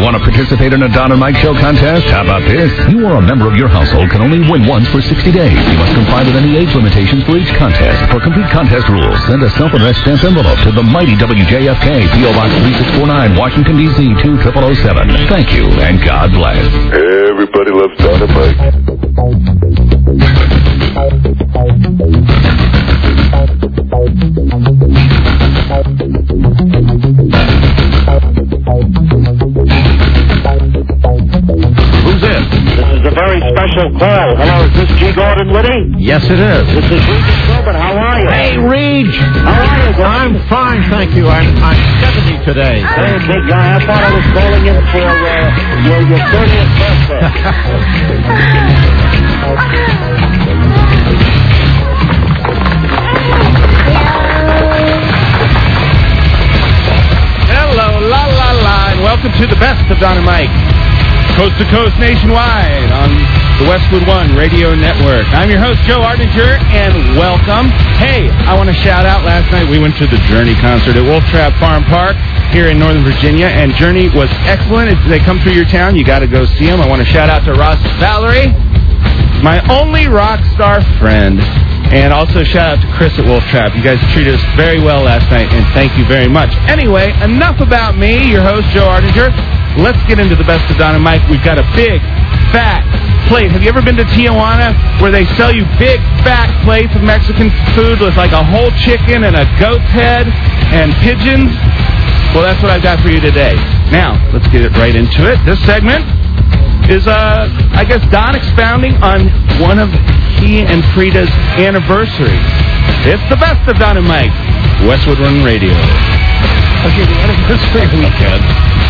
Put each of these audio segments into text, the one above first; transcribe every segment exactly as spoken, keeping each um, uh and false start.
Want to participate in a Don and Mike Show contest? How about this? You or a member of your household can only win once for sixty days. You must comply with any age limitations for each contest. For complete contest rules, send a self-addressed stamped envelope to the mighty W J F K, P O Box three six four nine, Washington, D C two zero zero zero seven. Thank you, and God bless. Everybody loves Don and Mike. Who's this? This is a very special call. Hello, is this G. Gordon Liddy? Yes, it is. This is Regis Philbin. How are you? Hey, Reg. How are you, Gordon? I'm fine, thank you. I'm, I'm seventy today. Hey, big guy, I thought I was calling in for uh, your, your thirtieth birthday. Hello, la la la, and welcome to the best of Don and Mike. Coast to coast nationwide on the Westwood One Radio Network. I'm your host, Joe Ardinger, and welcome. Hey, I want to shout out, last night we went to the Journey concert at Wolf Trap Farm Park here in Northern Virginia, and Journey was excellent. If they come through your town, you got to go see them. I want to shout out to Ross Valerie, my only rock star friend. And also shout out to Chris at Wolf Trap. You guys treated us very well last night, and thank you very much. Anyway, enough about me, your host, Joe Ardinger. Let's get into the best of Don and Mike. We've got a big, fat plate. Have you ever been to Tijuana where they sell you big, fat plates of Mexican food with like a whole chicken and a goat's head and pigeons? Well, that's what I've got for you today. Now, let's get it right into it. This segment is, uh, I guess, Don expounding on one of he and Frida's anniversaries. It's the best of Don and Mike, Westwood One Radio. Okay, the anniversary weekend.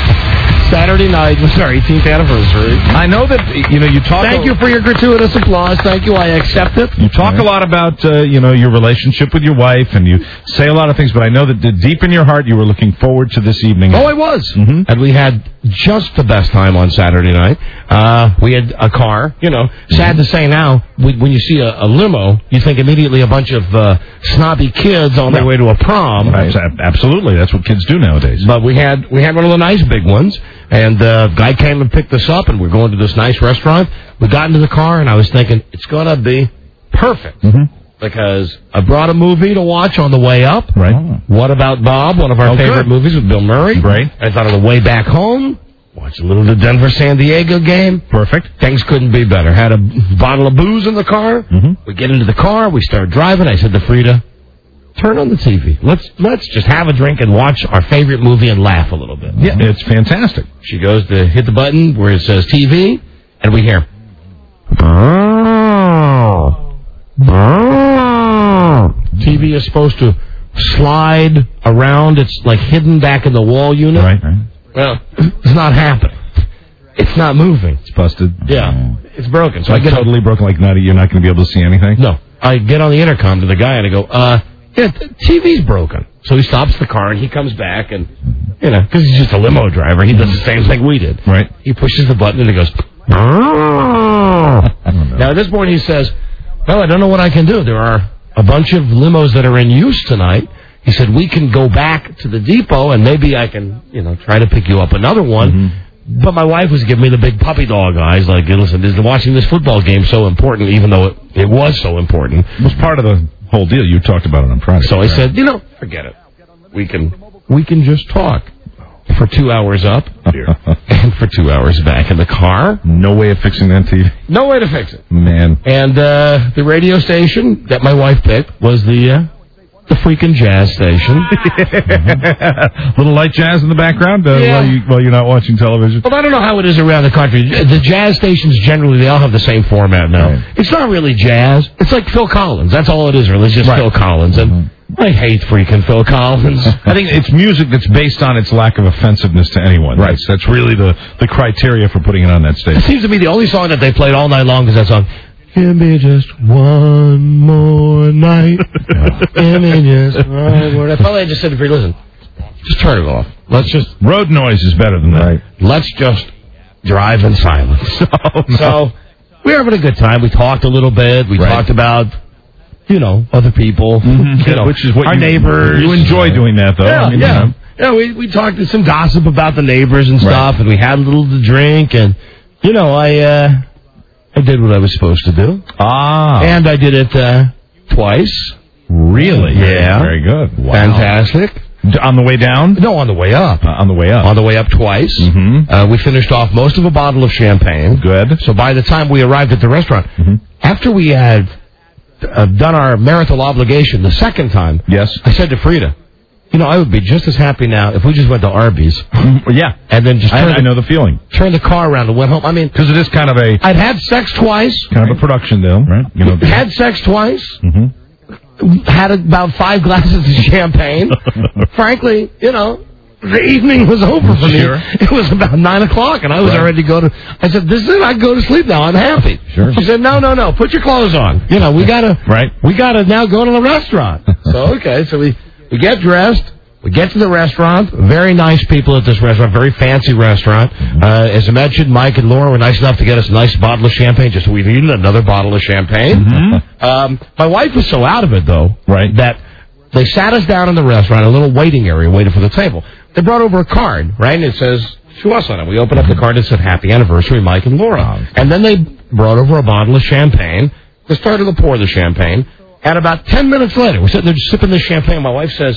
Saturday night was our eighteenth anniversary. I know that, you know, you talk... Thank you for your gratuitous applause. Thank you. I accept it. You talk a lot about, uh, you know, your relationship with your wife, and you say a lot of things, but I know that deep in your heart you were looking forward to this evening. Oh, I was. Mm-hmm. And we had just the best time on Saturday night. Uh, we had a car. You know, sad to say now, we, when you see a, a limo, you think immediately a bunch of uh, snobby kids on their way to a prom. Right. Absolutely. That's what kids do nowadays. But we had we had one of the nice big ones, and uh, a guy came and picked us up, and we're going to this nice restaurant. We got into the car, and I was thinking, it's going to be perfect. Mm-hmm. Because I brought a movie to watch on the way up. Right. What About Bob, one of our oh, favorite good. movies with Bill Murray. Right. I thought on the way back home, watch a little of the Denver-San Diego game. Perfect. Things couldn't be better. Had a bottle of booze in the car. Mm-hmm. We get into the car. We start driving. I said to Frida, turn on the T V. Let's let's just have a drink and watch our favorite movie and laugh a little bit. Yeah, it's fantastic. She goes to hit the button where it says T V, and we hear... T V is supposed to slide around. It's like hidden back in the wall unit. Right, right. Well, it's not happening. It's not moving. It's busted. Yeah, it's broken. So like I get totally broken, like not, you're not going to be able to see anything? No. I get on the intercom to the guy and I go, uh, yeah, the T V's broken. So he stops the car and he comes back and, you know, because he's just a limo driver, he does the same thing we did. Right. He pushes the button and he goes, now at this point he says, well, I don't know what I can do. There are a bunch of limos that are in use tonight. He said, we can go back to the depot and maybe I can, you know, try to pick you up another one. Mm-hmm. But my wife was giving me the big puppy dog eyes, like, listen, is watching this football game so important, even though it, it was so important? It was part of the whole deal. You talked about it on Friday. So right? I said, you know, forget it. We can, we can just talk for two hours up and for two hours back in the car. No way of fixing that T V. No way to fix it. Man. And uh, the radio station that my wife picked was the uh, the freaking jazz station. mm-hmm. Little light jazz in the background uh, yeah. while, you, while you're not watching television. Well, I don't know how it is around the country. The jazz stations generally, they all have the same format now. Right. It's not really jazz. It's like Phil Collins. That's all it is, really. It's just right. Phil Collins. And mm-hmm. I hate freaking Phil Collins. I think it's music that's based on its lack of offensiveness to anyone. Right. That's, that's really the, the criteria for putting it on that stage. It seems to be the only song that they played all night long is that song, give me just one more night. Give me just one more night. Finally, I just said to Free, listen, just turn it off. Let's just... Road noise is better than that. Right. Let's just drive in silence. oh, no. So, we were having a good time. We talked a little bit. We right. talked about... You know, other people, mm-hmm. you know, which is what our you, neighbors. You enjoy doing that, though. Yeah, I mean, yeah. You know. you know, we, we talked to some gossip about the neighbors and stuff, right. and we had a little to drink, and, you know, I uh, I did what I was supposed to do. Ah. And I did it uh, twice. Really? Yeah. Very good. Wow. Fantastic. On the way down? No, on the way up. Uh, on the way up. On the way up twice. Mm-hmm. Uh, we finished off most of a bottle of champagne. Good. So by the time we arrived at the restaurant, mm-hmm. after we had uh, done our marital obligation the second time, yes, I said to Frida, you know, I would be just as happy now if we just went to Arby's. Yeah. And then just I, turned I know the feeling. Turn the car around and went home. I mean, because it is kind of a... I'd had sex twice. Kind of a production deal, right? You know, had sex twice. Mm-hmm. Had about five glasses of champagne. Frankly, you know, the evening was over for sure. me. It was about nine o'clock, and I was right. ready to go to... I said, this is it. I can go to sleep now. I'm happy. Sure. She said, no, no, no. Put your clothes on. You know, we got to... Right. We got to now go to the restaurant. So, okay. So we, we get dressed. We get to the restaurant. Very nice people at this restaurant. Very fancy restaurant. Uh, as I mentioned, Mike and Laura were nice enough to get us a nice bottle of champagne. Just we needed another bottle of champagne. Mm-hmm. Um, my wife was so out of it, though, right. that they sat us down in the restaurant, a little waiting area, waited for the table. They brought over a card, right? And it says to us on it. We opened up the card and it said, Happy Anniversary, Mike and Laura. And then they brought over a bottle of champagne. They started to pour the champagne. And about ten minutes later, we're sitting there just sipping the champagne. My wife says,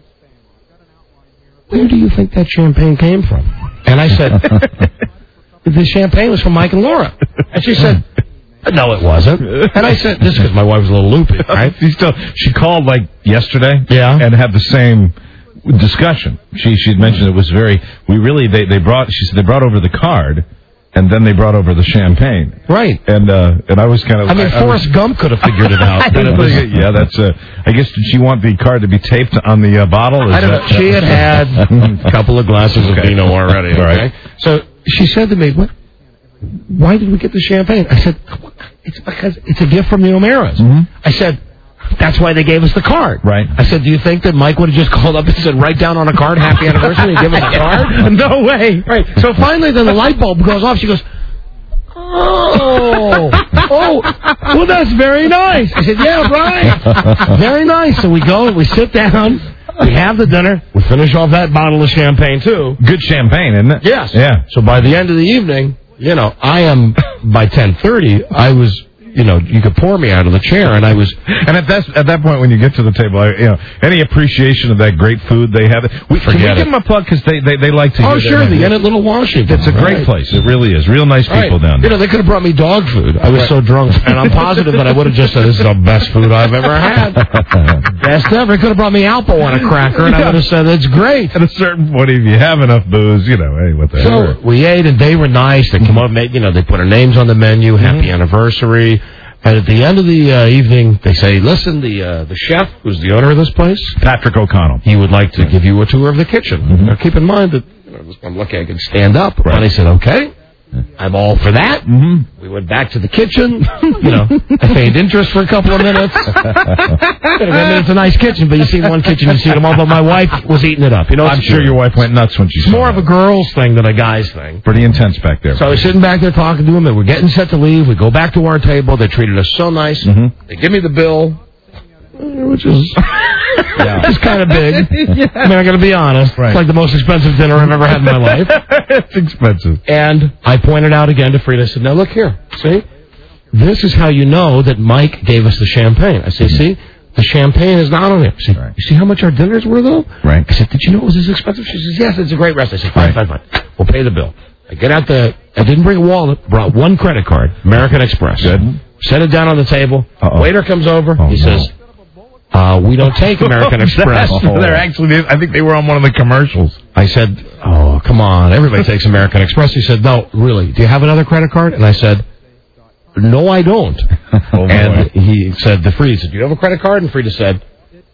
where do you think that champagne came from? And I said, the champagne was from Mike and Laura. And she said, no, it wasn't. And I said, this is because my wife was a little loopy, right? she, still, she called, like, yesterday yeah. and had the same discussion. She She'd mentioned it was very, we really, they, they brought, she said they brought over the card, and then they brought over the champagne. Right. And uh, and I was kind of... I mean, I, Forrest I was, Gump could have figured it out. But it was, yeah, that's... Uh, I guess, did she want the card to be taped on the uh, bottle? Is I don't that, know. She had had a couple of glasses okay. of vino already. Okay? Right. So she said to me, "What? Why did we get the champagne?" I said, it's because it's a gift from the O'Mearas. Mm-hmm. I said, that's why they gave us the card. Right. I said, do you think that Mike would have just called up and said, write down on a card, happy anniversary, and give us a card? No way. Right. So finally, then the light bulb goes off. She goes, oh, oh, well, that's very nice. I said, yeah, right. Very nice. So we go, we sit down, we have the dinner, we finish off that bottle of champagne, too. Good champagne, isn't it? Yes. Yeah. So by the end of the evening, you know, I am, by ten thirty, I was... You know, you could pour me out of the chair, and I was... And at that at that point, when you get to the table, I, you know, any appreciation of that great food they have... We, can we give them a plug? Because they, they, they like to... Oh, hear sure, the Inn at Little Washington. It's a great right. place. It really is. Real nice people right. down there. You know, they could have brought me dog food. I was right. so drunk. And I'm positive that I would have just said, this is the best food I've ever had. Best ever. They could have brought me Alpo on a cracker, and I would have said, it's great. At a certain point, if you have enough booze, you know, hey, what the hell. So we ate, and they were nice. They came up, made, you know, they put our names on the menu, happy mm-hmm. anniversary. And at the end of the uh, evening, they say, listen, the uh, the chef, who's the owner of this place, Patrick O'Connell, he would like to give you a tour of the kitchen. Mm-hmm. Now, keep in mind that you know, I'm lucky I could stand up. Right. And I said, okay, I'm all for that. Mm-hmm. We went back to the kitchen. You know, I feigned interest for a couple of minutes. I mean, it's a nice kitchen, but you see one kitchen, you see them all. But my wife was eating it up. You know, I'm sure your wife went nuts when she it's saw more that. of a girl's thing than a guy's thing. Pretty intense back there. So I was sitting back there talking to them, and we're getting set to leave. We go back to our table. They treated us so nice. Mm-hmm. They give me the bill, which is yeah. it's kind of big. Yeah. I mean, I got to be honest. Right. It's like the most expensive dinner I've ever had in my life. It's expensive. And I pointed out again to Frida. I said, now look here. See? This is how you know that Mike gave us the champagne. I say, mm-hmm. see? The champagne is not on it. See, right. You see how much our dinners were, though? Right. I said, did you know it was this expensive? She says, yes, it's a great restaurant. I said, fine, right. fine, fine. We'll pay the bill. I get out the... I didn't bring a wallet. Brought one credit card. American Express. Good. Set it down on the table. Uh-oh. Waiter comes over. Oh, he no. says, uh, we don't take American Express. Oh. They're actually... I think they were on one of the commercials. I said, oh, come on. Everybody takes American Express. He said, no, really. Do you have another credit card? And I said... No, I don't. Oh, and he said to Frida, said, do you have a credit card? And Frida said,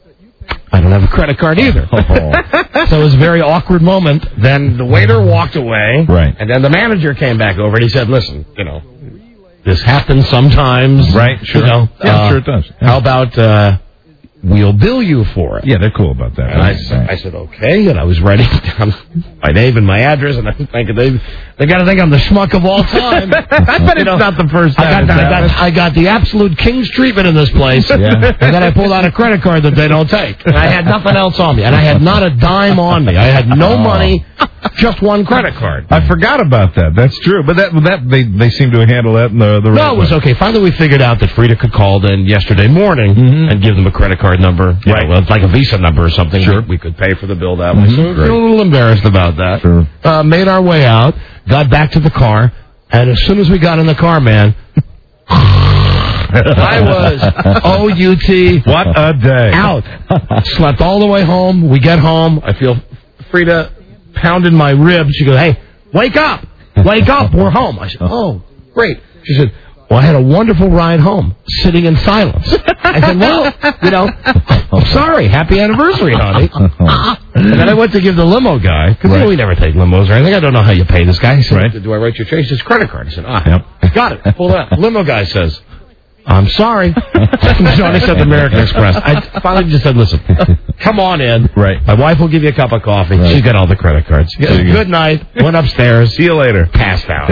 I don't have a credit card either. Oh. So it was a very awkward moment. Then the waiter walked away. Right. And then the manager came back over and he said, listen, you know, this happens sometimes. Right, sure. You know, yeah, uh, sure it does. Yeah. How about, uh, we'll bill you for it. Yeah, they're cool about that. And I, said, I said, okay, and I was writing down my name and my address, and I was thinking, they, they got to think I'm the schmuck of all time. I bet it's know, not the first time. I got, I, got, I got the absolute king's treatment in this place, Yeah. and then I pulled out a credit card that they don't take. And I had nothing else on me, and I had not a dime on me. I had no Oh. money, just one credit card. I forgot about that. That's true. But that that they, they seem to handle that in the, the No, right it was way. okay. Finally, we figured out that Frida could call in yesterday morning Mhm. and give them a credit card number, you Right. know, like a Visa number or something. Sure. We, we could pay for the bill that way. Mhm. So we were Great. a little embarrassed about that. Sure. Uh, made our way out, got back to the car, and as soon as we got in the car, man, I was O U T What a day. out. Slept all the way home. We get home. I feel Frida pounding my ribs. She goes, hey, wake up. Wake up. We're home. I said, oh, great. She said, well, I had a wonderful ride home, sitting in silence. I said, well, you know, I'm sorry. Happy anniversary, honey. And then I went to give the limo guy, because Right. we never take limos or anything. I don't know how you pay this guy. He said, Right. do I write your check? He says, credit card. I said, ah, Yep. got it. Pull that. Limo guy says, I'm sorry. Johnny said the American Express. I finally just said, listen, come on in. Right. My wife will give you a cup of coffee. Right. She's got all the credit cards. There you go. Good night. Went upstairs. See you later. Passed out.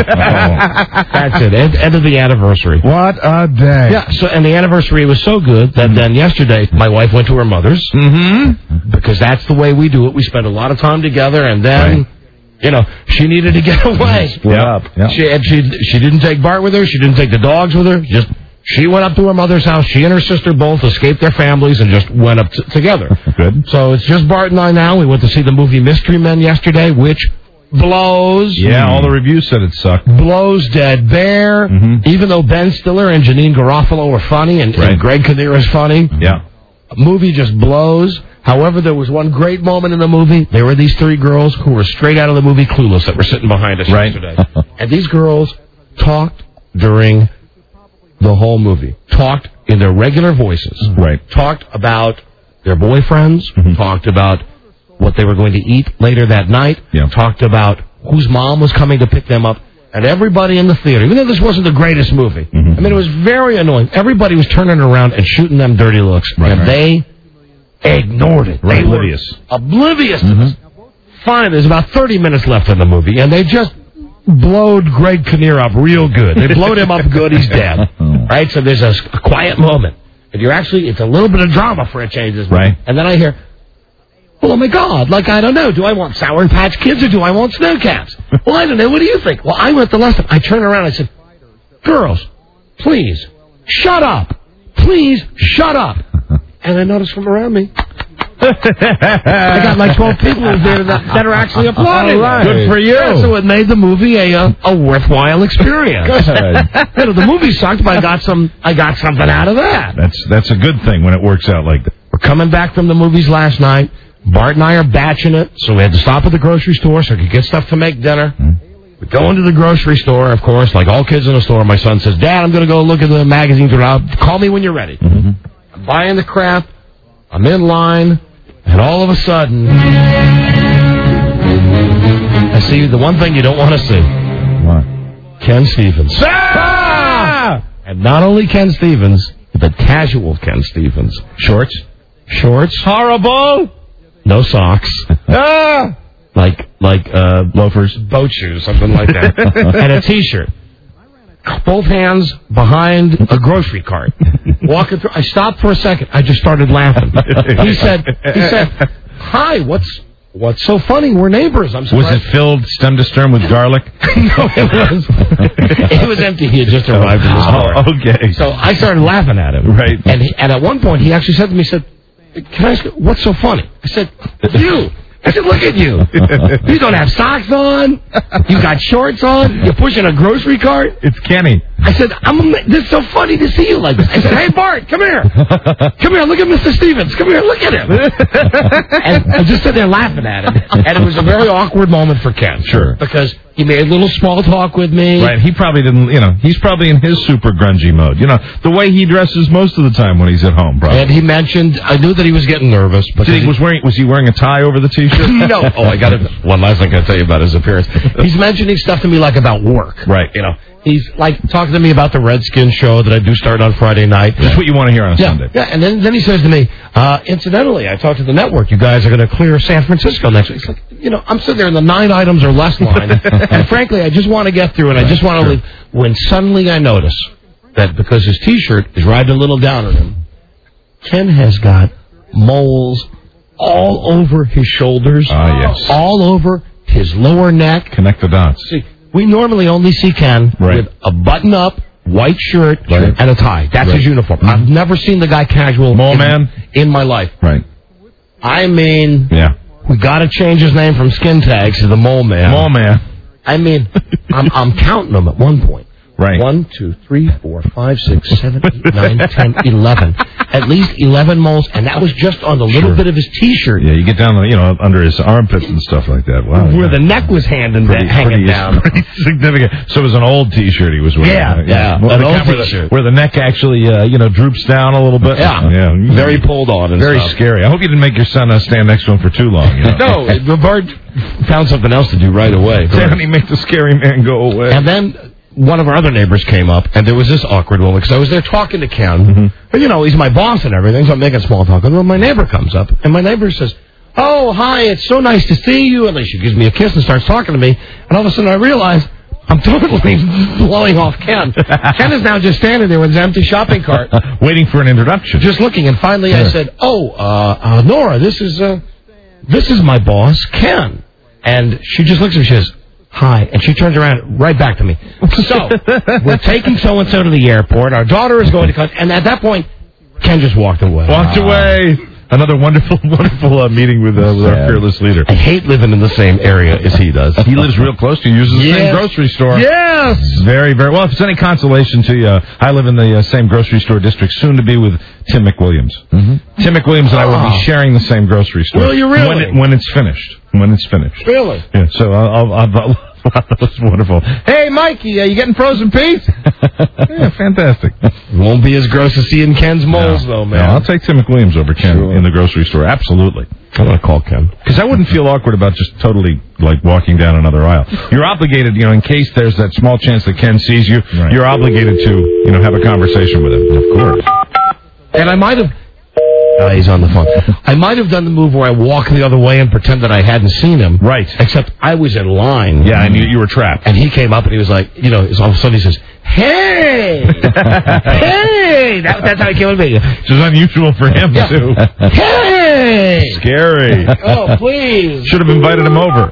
That's it. End, end of the anniversary. What a day. Yeah, so, and the anniversary was so good that then yesterday my wife went to her mother's Mm-hmm. because that's the way we do it. We spend a lot of time together, and then, Right. you know, she needed to get away. Split up. Yep. She, and she, she didn't take Bart with her. She didn't take the dogs with her. Just she went up to her mother's house. She and her sister both escaped their families and just went up t- together. Good. So it's just Bart and I now. We went to see the movie Mystery Men yesterday, which blows. Yeah, all the reviews said it sucked. Blows dead bare. Mhm. Even though Ben Stiller and Janine Garofalo are funny and, Right. and Greg Kinnear is funny, Yeah. movie just blows. However, there was one great moment in the movie. There were these three girls who were straight out of the movie Clueless that were sitting behind us Right. yesterday. And these girls talked during the whole movie. Talked in their regular voices. Right. Talked about their boyfriends. Mhm. Talked about what they were going to eat later that night. Yeah. Talked about whose mom was coming to pick them up. And everybody in the theater, even though this wasn't the greatest movie, Mhm. I mean, it was very annoying. Everybody was turning around and shooting them dirty looks. Right, and right. they ignored it. Right. They were Oblivious. Oblivious to Mhm. this. Fine, there's about thirty minutes left in the movie, and they just blowed Greg Kinnear up real good. They blowed him up good, he's dead. Right? So there's a, a quiet moment. And you're actually, it's a little bit of drama for a change. This movie. Right. And then I hear, well, oh my God, like, I don't know. Do I want Sour Patch Kids or do I want Snow Caps? Well, I don't know. What do you think? Well, I went the last time. I turned around and I said, girls, please, shut up. Please, shut up. And I noticed from around me, I got like twelve people in there that, that are actually applauding. All right. Good for you. Yeah, so it made the movie a a, a worthwhile experience. Good. You know, the movie sucked, but I got some. I got something out of that. That's that's a good thing when it works out like that. We're coming back from the movies last night. Bart and I are batching it, so we had to stop at the grocery store so I could get stuff to make dinner. We go into the grocery store, of course, like all kids in a store. My son says, Dad, I'm going to go look at the magazines around. Call me when you're ready. Mm-hmm. I'm buying the crap. I'm in line. And all of a sudden, I see the one thing you don't want to see. What? Ken Stevens. Ah! And not only Ken Stevens, but casual Ken Stevens. Shorts? Shorts. Horrible! No socks. Ah! Like, like, uh, Loafers. boat shoes, something like that. And a t-shirt. Both hands behind a grocery cart. Walking through, I stopped for a second. I just started laughing. He said, he said, hi, what's, what's so funny? We're neighbors. I'm Was surprised. it filled stem to stern with garlic? No, it was, it was empty. He had just arrived in the store. Oh, okay. So I started laughing at him. Right. And he, and at one point, he actually said to me, he said, can I ask you, what's so funny? I said, you. I said, look at you. You don't have socks on. You got shorts on. You're pushing a grocery cart. It's Kenny. I said, I'm, this is so funny to see you like this. I said, hey, Bart, come here. Come here, look at Mister Stevens. Come here, look at him. And I just stood there laughing at him. And it was a very awkward moment for Ken. Sure. Because He made a little small talk with me. Right, he probably didn't, you know, he's probably in his super grungy mode. You know, the way he dresses most of the time when he's at home, probably. And he mentioned, I knew that he was getting nervous. But Did he, was, wearing, was he wearing a tie over the T-shirt? No. Oh, I got it. One last thing I can tell you about his appearance. He's mentioning stuff to me like about work. Right. You know, he's like talking to me about the Redskins show that I do start on Friday night. Just what you want to hear on a yeah, Sunday. Yeah, and then, then he says to me, uh, incidentally, I talked to the network. You guys are going to clear San Francisco next week. It's like, you know, I'm sitting there in the nine items or less line. And frankly, I just want to get through and I just want to sure. leave. When suddenly I notice that because his T-shirt is riding a little down on him, Ken has got moles all over his shoulders. Ah, yes. All over his lower neck. Connect the dots. See, we normally only see Ken right. with a button-up, white shirt, right. and a tie. That's right. his uniform. Mm-hmm. I've never seen the guy casual Mole in, man in my life. Right. I mean, yeah. we got to change his name from Skin Tags to the Mole Man. Mole Man. I mean, I'm, I'm counting them at one point. Right. One, two, three, four, five, six, seven, eight, nine, ten, eleven. At least eleven moles, and that was just on the little sure. bit of his T-shirt. Yeah, you get down, you know, under his armpits and stuff like that. Wow. Where yeah. the neck was hanging, pretty, hanging pretty, down. Pretty significant. So it was an old T-shirt he was wearing. Yeah, yeah. Well, An the old kind where the- T-shirt. Where the neck actually, uh, you know, droops down a little bit. Yeah. Yeah. Very pulled on and Very stuff. scary. I hope you didn't make your son uh, stand next to him for too long. You know? No, Bart found something else to do right away. Danny, make the scary man go away. And then one of our other neighbors came up, and there was this awkward moment, because I was there talking to Ken. Mm-hmm. But, you know, he's my boss and everything, so I'm making small talk. And then my neighbor comes up, and my neighbor says, oh, hi, it's so nice to see you. And then she gives me a kiss and starts talking to me. And all of a sudden I realize I'm totally blowing off Ken. Ken is now just standing there with his empty shopping cart. Waiting for an introduction. Just looking. And finally I said, oh, uh, uh, Nora, this is, uh, this is my boss, Ken. And she just looks at me, she says, hi, and she turns around right back to me. So, we're taking so-and-so to the airport. Our daughter is going to come. And at that point, Ken just walked away. Walked away. Another wonderful, wonderful uh, meeting with, uh, with our fearless leader. I hate living in the same area as he does. He lives real close to you. Uses the Yes. same grocery store. Yes! Very, very well. If it's any consolation to you, uh, I live in the uh, same grocery store district, soon to be with Tim McWilliams. Mm-hmm. Tim McWilliams and I will be Oh. sharing the same grocery store. Will you really? When, it, when it's finished. When it's finished. Really? Yeah. So I'll. I'll, I'll That's wonderful. Hey, Mikey, uh, you getting frozen peas? Yeah, fantastic. Won't be as gross as seeing Ken's moles, no, though, man. No, I'll take Tim McWilliams over Ken Sure. in the grocery store. Absolutely. I'm going to call Ken. Because I wouldn't feel awkward about just totally, like, walking down another aisle. You're obligated, you know, in case there's that small chance that Ken sees you, right. You're obligated to, you know, have a conversation with him. Of course. And I might have... Uh, he's on the phone. I might have done the move where I walk the other way and pretend that I hadn't seen him. Right. Except I was in line. Yeah, I knew you were trapped. And he came up and he was like, you know, all of a sudden he says, hey! Hey! That, that's how he came up to me. Which is unusual for him, Yeah. too. Hey! Scary. Oh, please. Should have invited him over.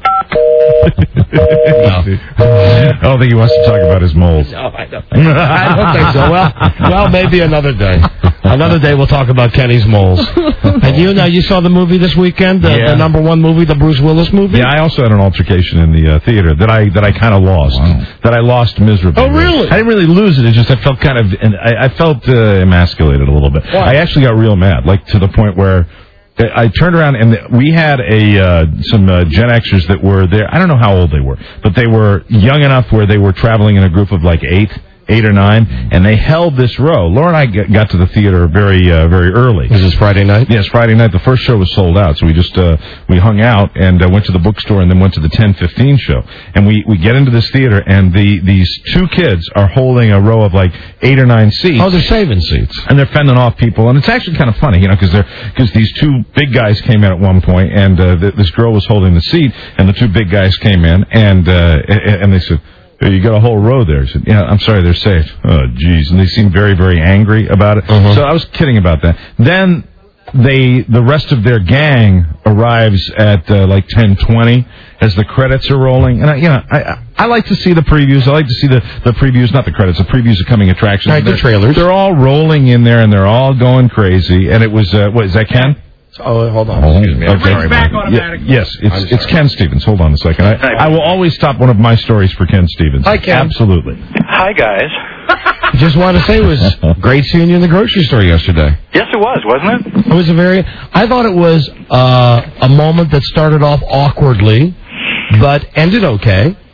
No. I don't think he wants to talk about his moles. No, I don't, I don't think so. Well, well, maybe another day. Another day we'll talk about Kenny's moles. And you, now you saw the movie this weekend, the, Yeah. the number one movie, the Bruce Willis movie? Yeah, I also had an altercation in the uh, theater that I that I kind of lost. Wow. That I lost miserably. Oh, really? I didn't really lose it. It just I felt kind of and I, I felt uh, emasculated a little bit. Why? I actually got real mad, like to the point where I turned around and we had a uh, some uh, Gen Xers that were there. I don't know how old they were, but they were young enough where they were traveling in a group of like eight. Eight or nine, and they held this row. Laura and I g- got to the theater very, uh, very early. Is this Friday night? Yes, Friday night. The first show was sold out, so we just uh, we hung out and uh, went to the bookstore, and then went to the ten fifteen show. And we, we get into this theater, and the these two kids are holding a row of like eight or nine seats. Oh, they're saving seats. And they're fending off people, and it's actually kind of funny, you know, because they're because these two big guys came in at one point, and uh, th- this girl was holding the seat, and the two big guys came in, and uh, and, and they said, hey, you got a whole row there. I said, yeah, I'm sorry, they're safe. Oh, geez. And they seemed very, very angry about it. Uh-huh. So I was kidding about that. Then they, the rest of their gang arrives at uh, like ten twenty as the credits are rolling. And, I, you know, I, I, I like to see the previews. I like to see the, the previews, not the credits, the previews of coming attractions. Right, the They're- trailers. They're all rolling in there, and they're all going crazy. And it was, uh, what, is that Ken? Oh, hold on. Oh, Excuse me. okay. Sorry, back Mike. automatically. Ye- yes, it's it's Ken Stevens. Hold on a second. I, I will always stop one of my stories for Ken Stevens. Hi, Ken. Absolutely. Hi, guys. Just wanted to say it was great seeing you in the grocery store yesterday. Yes, it was, wasn't it? It was a very, I thought it was uh, a moment that started off awkwardly, but ended okay.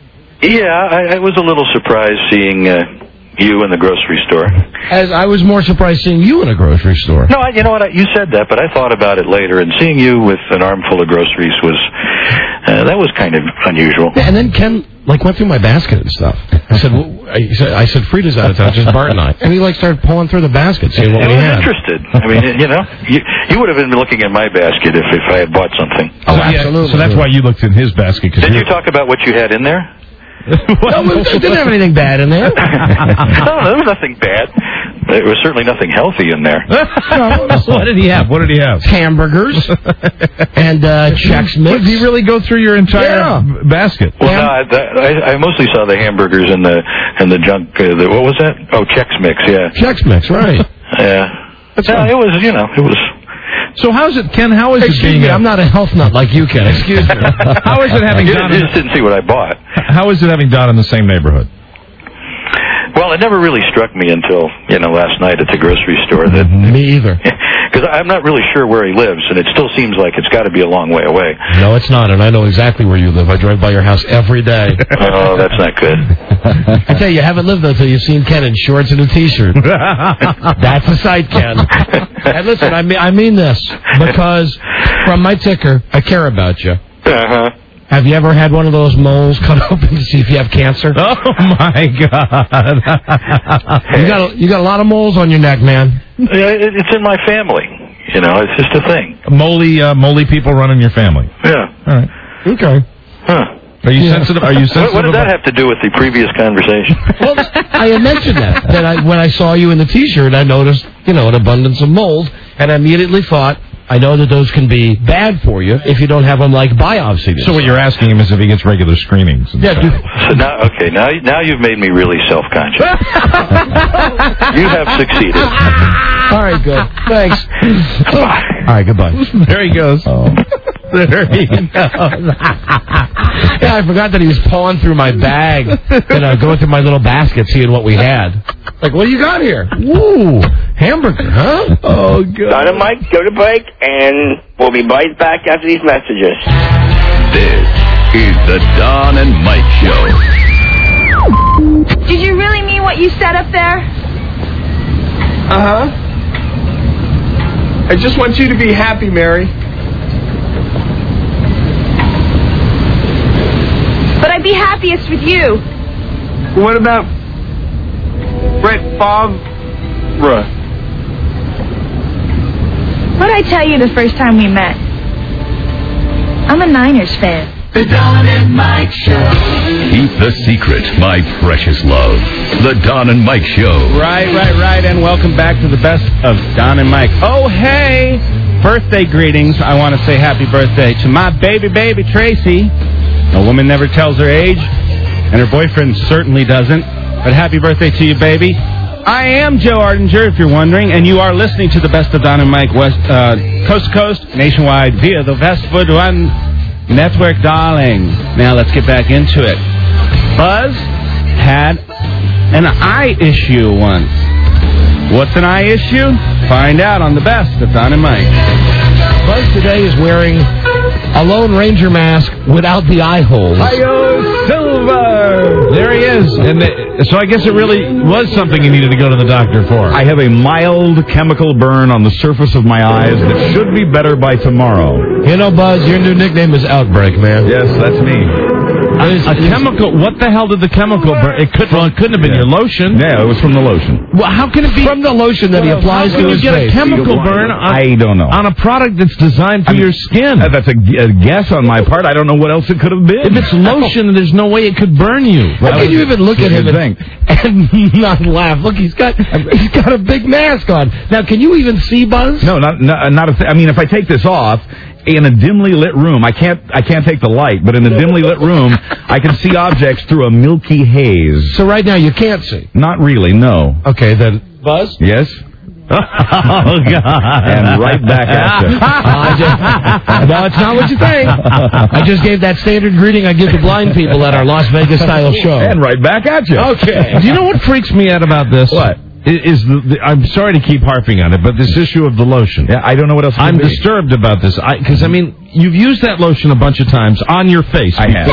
Yeah, I, I was a little surprised seeing uh, you in the grocery store. As I was more surprised seeing you in a grocery store. No, I, you know what? I, you said that, but I thought about it later, and seeing you with an armful of groceries was uh, that was kind of unusual. Yeah, and then Ken like went through my basket and stuff. I said, well, I said, I said, Frida's out of town, just Bart and I. And he like started pulling through the basket, seeing what I we was had. interested. I mean, you know, you, you would have been looking at my basket if, if I had bought something. Oh, absolutely. So that's why you looked in his basket. Did you talk about what you had in there? No, we didn't have anything bad in there. No, there was nothing bad. There was certainly nothing healthy in there. No, what did he have? What did he have? Hamburgers and uh, Chex Mix. Did he really go through your entire Yeah. b- basket? Well, no, I, I, I mostly saw the hamburgers and the and the junk. Uh, the, what was that? Oh, Chex Mix. Yeah. Chex Mix, right? Yeah. Yeah, it was. You know, it was. So how's it, Ken? How is Excuse it being? me, a- I'm not a health nut like you, Ken. Excuse me. How is it having You, Don? you In just didn't see what I bought. how is it having Don in the same neighborhood? Well, it never really struck me until, you know, last night at the grocery store that... Me either. Because I'm not really sure where he lives, and it still seems like it's got to be a long way away. No, it's not, and I know exactly where you live. I drive by your house every day. Oh, that's not good. I tell you, you haven't lived there until you've seen Ken in shorts and a T-shirt. That's a sight, Ken. And listen, I mean, I mean this, because from my ticker, I care about you. Uh-huh. Have you ever had one of those moles cut open to see if you have cancer? Oh my God! You got a, you got a lot of moles on your neck, man. Yeah, it, it's in my family. You know, it's just a thing. Moly, uh, moly people run in your family. Yeah. All right. Okay. Huh. Are you Yeah. sensitive? Are you sensitive? What, what did that about- have to do with the previous conversation? Well, I had mentioned that that I, when I saw you in the T-shirt, I noticed, you know, an abundance of moles, and I immediately thought, I know that those can be bad for you if you don't have them like biopsied. So what you're asking him is if he gets regular screenings. And Yeah, stuff. dude. So now, okay, now, now you've made me really self-conscious. You have succeeded. All right, good. Thanks. All right, goodbye. There he goes. Oh. There he goes. Yeah, I forgot that he was pawing through my bag and uh, going through my little basket, seeing what we had. Like, what do you got here? Woo, hamburger, huh? Oh, God. Don and Mike, go to break, and we'll be right back after these messages. This is the Don and Mike Show. Did you really mean what you said up there? Uh-huh. I just want you to be happy, Mary. But I'd be happiest with you. What about Brett Favre? What did I tell you the first time we met? I'm a Niners fan. The Don and Mike Show. Keep the secret, my precious love. The Don and Mike Show. Right, right, right, and welcome back to the best of Don and Mike. Oh, hey, birthday greetings. I want to say happy birthday to my baby, baby, Tracy. A woman never tells her age, and her boyfriend certainly doesn't. But happy birthday to you, baby. I am Joe Ardinger, if you're wondering, and you are listening to the best of Don and Mike West, uh, coast to coast, nationwide, via the Westwood One Network, darling. Now let's get back into it. Buzz had an eye issue once. What's an eye issue? Find out on the best of Don and Mike. Buzz today is wearing a Lone Ranger mask without the eye holes. Hi-yo, Silver! There he is. And the, so I guess it really was something you needed to go to the doctor for. I have a mild chemical burn on the surface of my eyes that should be better by tomorrow. You know, Buzz, your new nickname is Outbreak, man. Yes, that's me. A, a chemical, what the hell did the chemical burn? It, could, well, it couldn't have been Yeah. your lotion. Yeah, it was from the lotion. Well, how can it be? From the lotion that he applies How to can you his get face. a chemical burn on, I don't know. on a product that's designed for I mean, your skin? Uh, That's a, a guess on my part. I don't know what else it could have been. If it's lotion, there's no way it could burn you. How can you even look at him Think. and, and not laugh? Look, he's got he's got a big mask on. Now, can you even see Buzz? No, not not, not a th- I mean, if I take this off in a dimly lit room, I can't I can't take the light, but in a dimly lit room, I can see objects through a milky haze. So right now you can't see. Not really, no. Okay, then Buzz. Yes. Oh, God. And right back at you. I just, no, it's not what you think. I just gave that standard greeting I give to blind people at our Las Vegas style show. And right back at you. Okay. Do you know what freaks me out about this? What? Is the, the, I'm sorry to keep harping on it, but this issue of the lotion. Yeah, I don't know what else it I'm could be. disturbed about this. Because, I, I mean, you've used that lotion a bunch of times on your face. I have. Tag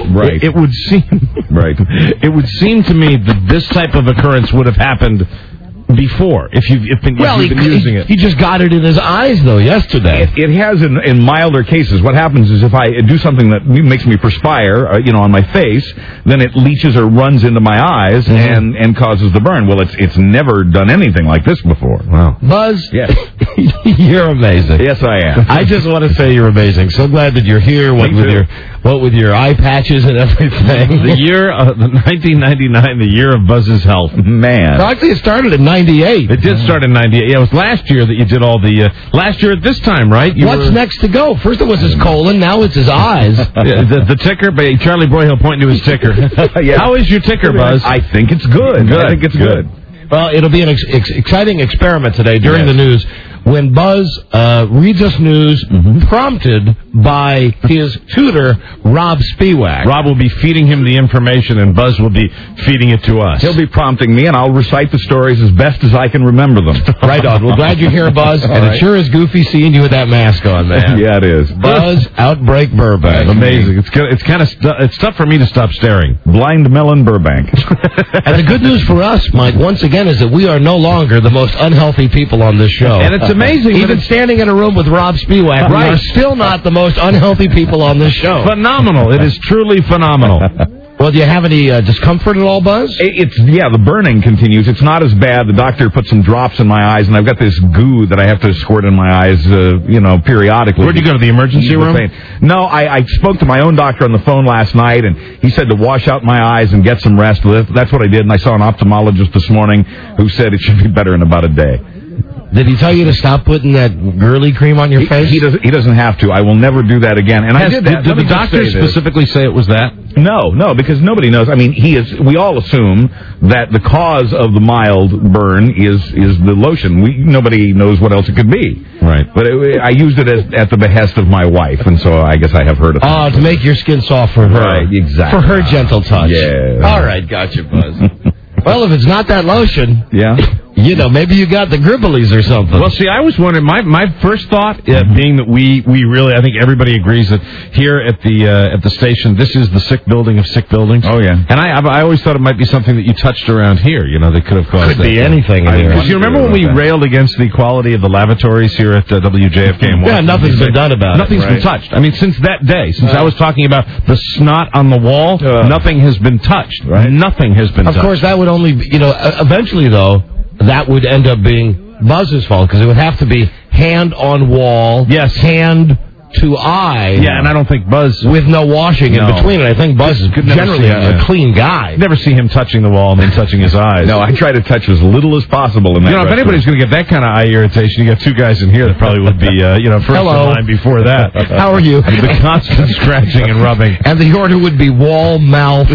Right. It, it would seem. Right. It would seem to me that this type of occurrence would have happened before, if you've, if, if well, you've been he, using he, it. He just got it in his eyes, though, yesterday. It, it has in, in milder cases. What happens is if I do something that makes me perspire, uh, you know, on my face, then it leaches or runs into my eyes mm-hmm. and, and causes the burn. Well, it's it's never done anything like this before. Wow. Buzz, yes. You're amazing. Yes, I am. I just want to say you're amazing. So glad that you're here. What Me with too. your what with your eye patches and everything. The year of the nineteen ninety-nine, the year of Buzz's health. Man. Actually, it started in ninety-eight. It did start in ninety-eight. Yeah, it was last year that you did all the... Uh, last year at this time, right? You What's were... next to go? First it was his colon, now it's his eyes. yeah, the, the ticker, but Charlie Broyhill pointing to his ticker. yeah. How is your ticker, Buzz? I think it's good. good. I think it's good. good. Well, it'll be an ex- ex- exciting experiment today during yes. the news when Buzz uh, reads us news mm-hmm. prompted by his tutor, Rob Spiewak. Rob will be feeding him the information, and Buzz will be feeding it to us. He'll be prompting me, and I'll recite the stories as best as I can remember them. Right on. Well, glad you're here, Buzz. And right. it sure is goofy seeing you with that mask on, man. Yeah, it is. Buzz Outbreak Burbank. Amazing. It's good. It's kind of stu- it's tough for me to stop staring. Blind Melon Burbank. And the good news for us, Mike, once again, is that we are no longer the most unhealthy people on this show. And it's amazing. Even standing in a room with Rob Spiewak, we Right. are still not the most unhealthy people on this show. Phenomenal. It is truly phenomenal. Well, do you have any uh, discomfort at all, Buzz? It's, yeah, the burning continues. It's not as bad. The doctor put some drops in my eyes, and I've got this goo that I have to squirt in my eyes, uh, you know, periodically. Where'd you go, to the emergency room? No, I, I spoke to my own doctor on the phone last night, and he said to wash out my eyes and get some rest. That's what I did, and I saw an ophthalmologist this morning who said it should be better in about a day. Did he tell you to stop putting that girly cream on your he, face? He doesn't. He doesn't have to. I will never do that again. And Has, I did that. Did, did the doctor specifically say it was that? No, no, because nobody knows. I mean, he is. We all assume that the cause of the mild burn is is the lotion. We nobody knows what else it could be. Right. But it, I used it as, at the behest of my wife, and so I guess I have heard of it. Oh, to make your skin soft for her. Right, exactly. For her gentle touch. Yeah. All right, gotcha, Buzz. Well, if it's not that lotion, yeah, you know, maybe you got the gribblies or something. Well, see, I was wondering. My my first thought, uh, being that we, we really, I think everybody agrees that here at the uh, at the station, this is the sick building of sick buildings. Oh yeah. And I I always thought it might be something that you touched around here. You know, that could have caused. Could be anything. Because you remember when we that. railed against the quality of the lavatories here at uh, W J F K and Washington? Yeah, nothing's been done about nothing's it. Nothing's right. been touched. I mean, since that day, since uh, I was talking about the snot on the wall, uh, nothing has been touched. Right. Nothing has been. Of touched. course, that would only, be, you know, eventually though. That would end up being Buzz's fault because it would have to be hand on wall, yes, hand to eye. Yeah, and I don't think Buzz with no washing no. in between. And I think Buzz is generally a, yeah. a clean guy. Never see him touching the wall and then touching his eyes. No, I try to touch as little as possible in that. You know, if anybody's going to get that kind of eye irritation, you got two guys in here that probably would be, uh, you know, first Hello. in line before that. How are you? The constant scratching and rubbing. And the order would be wall, mouth,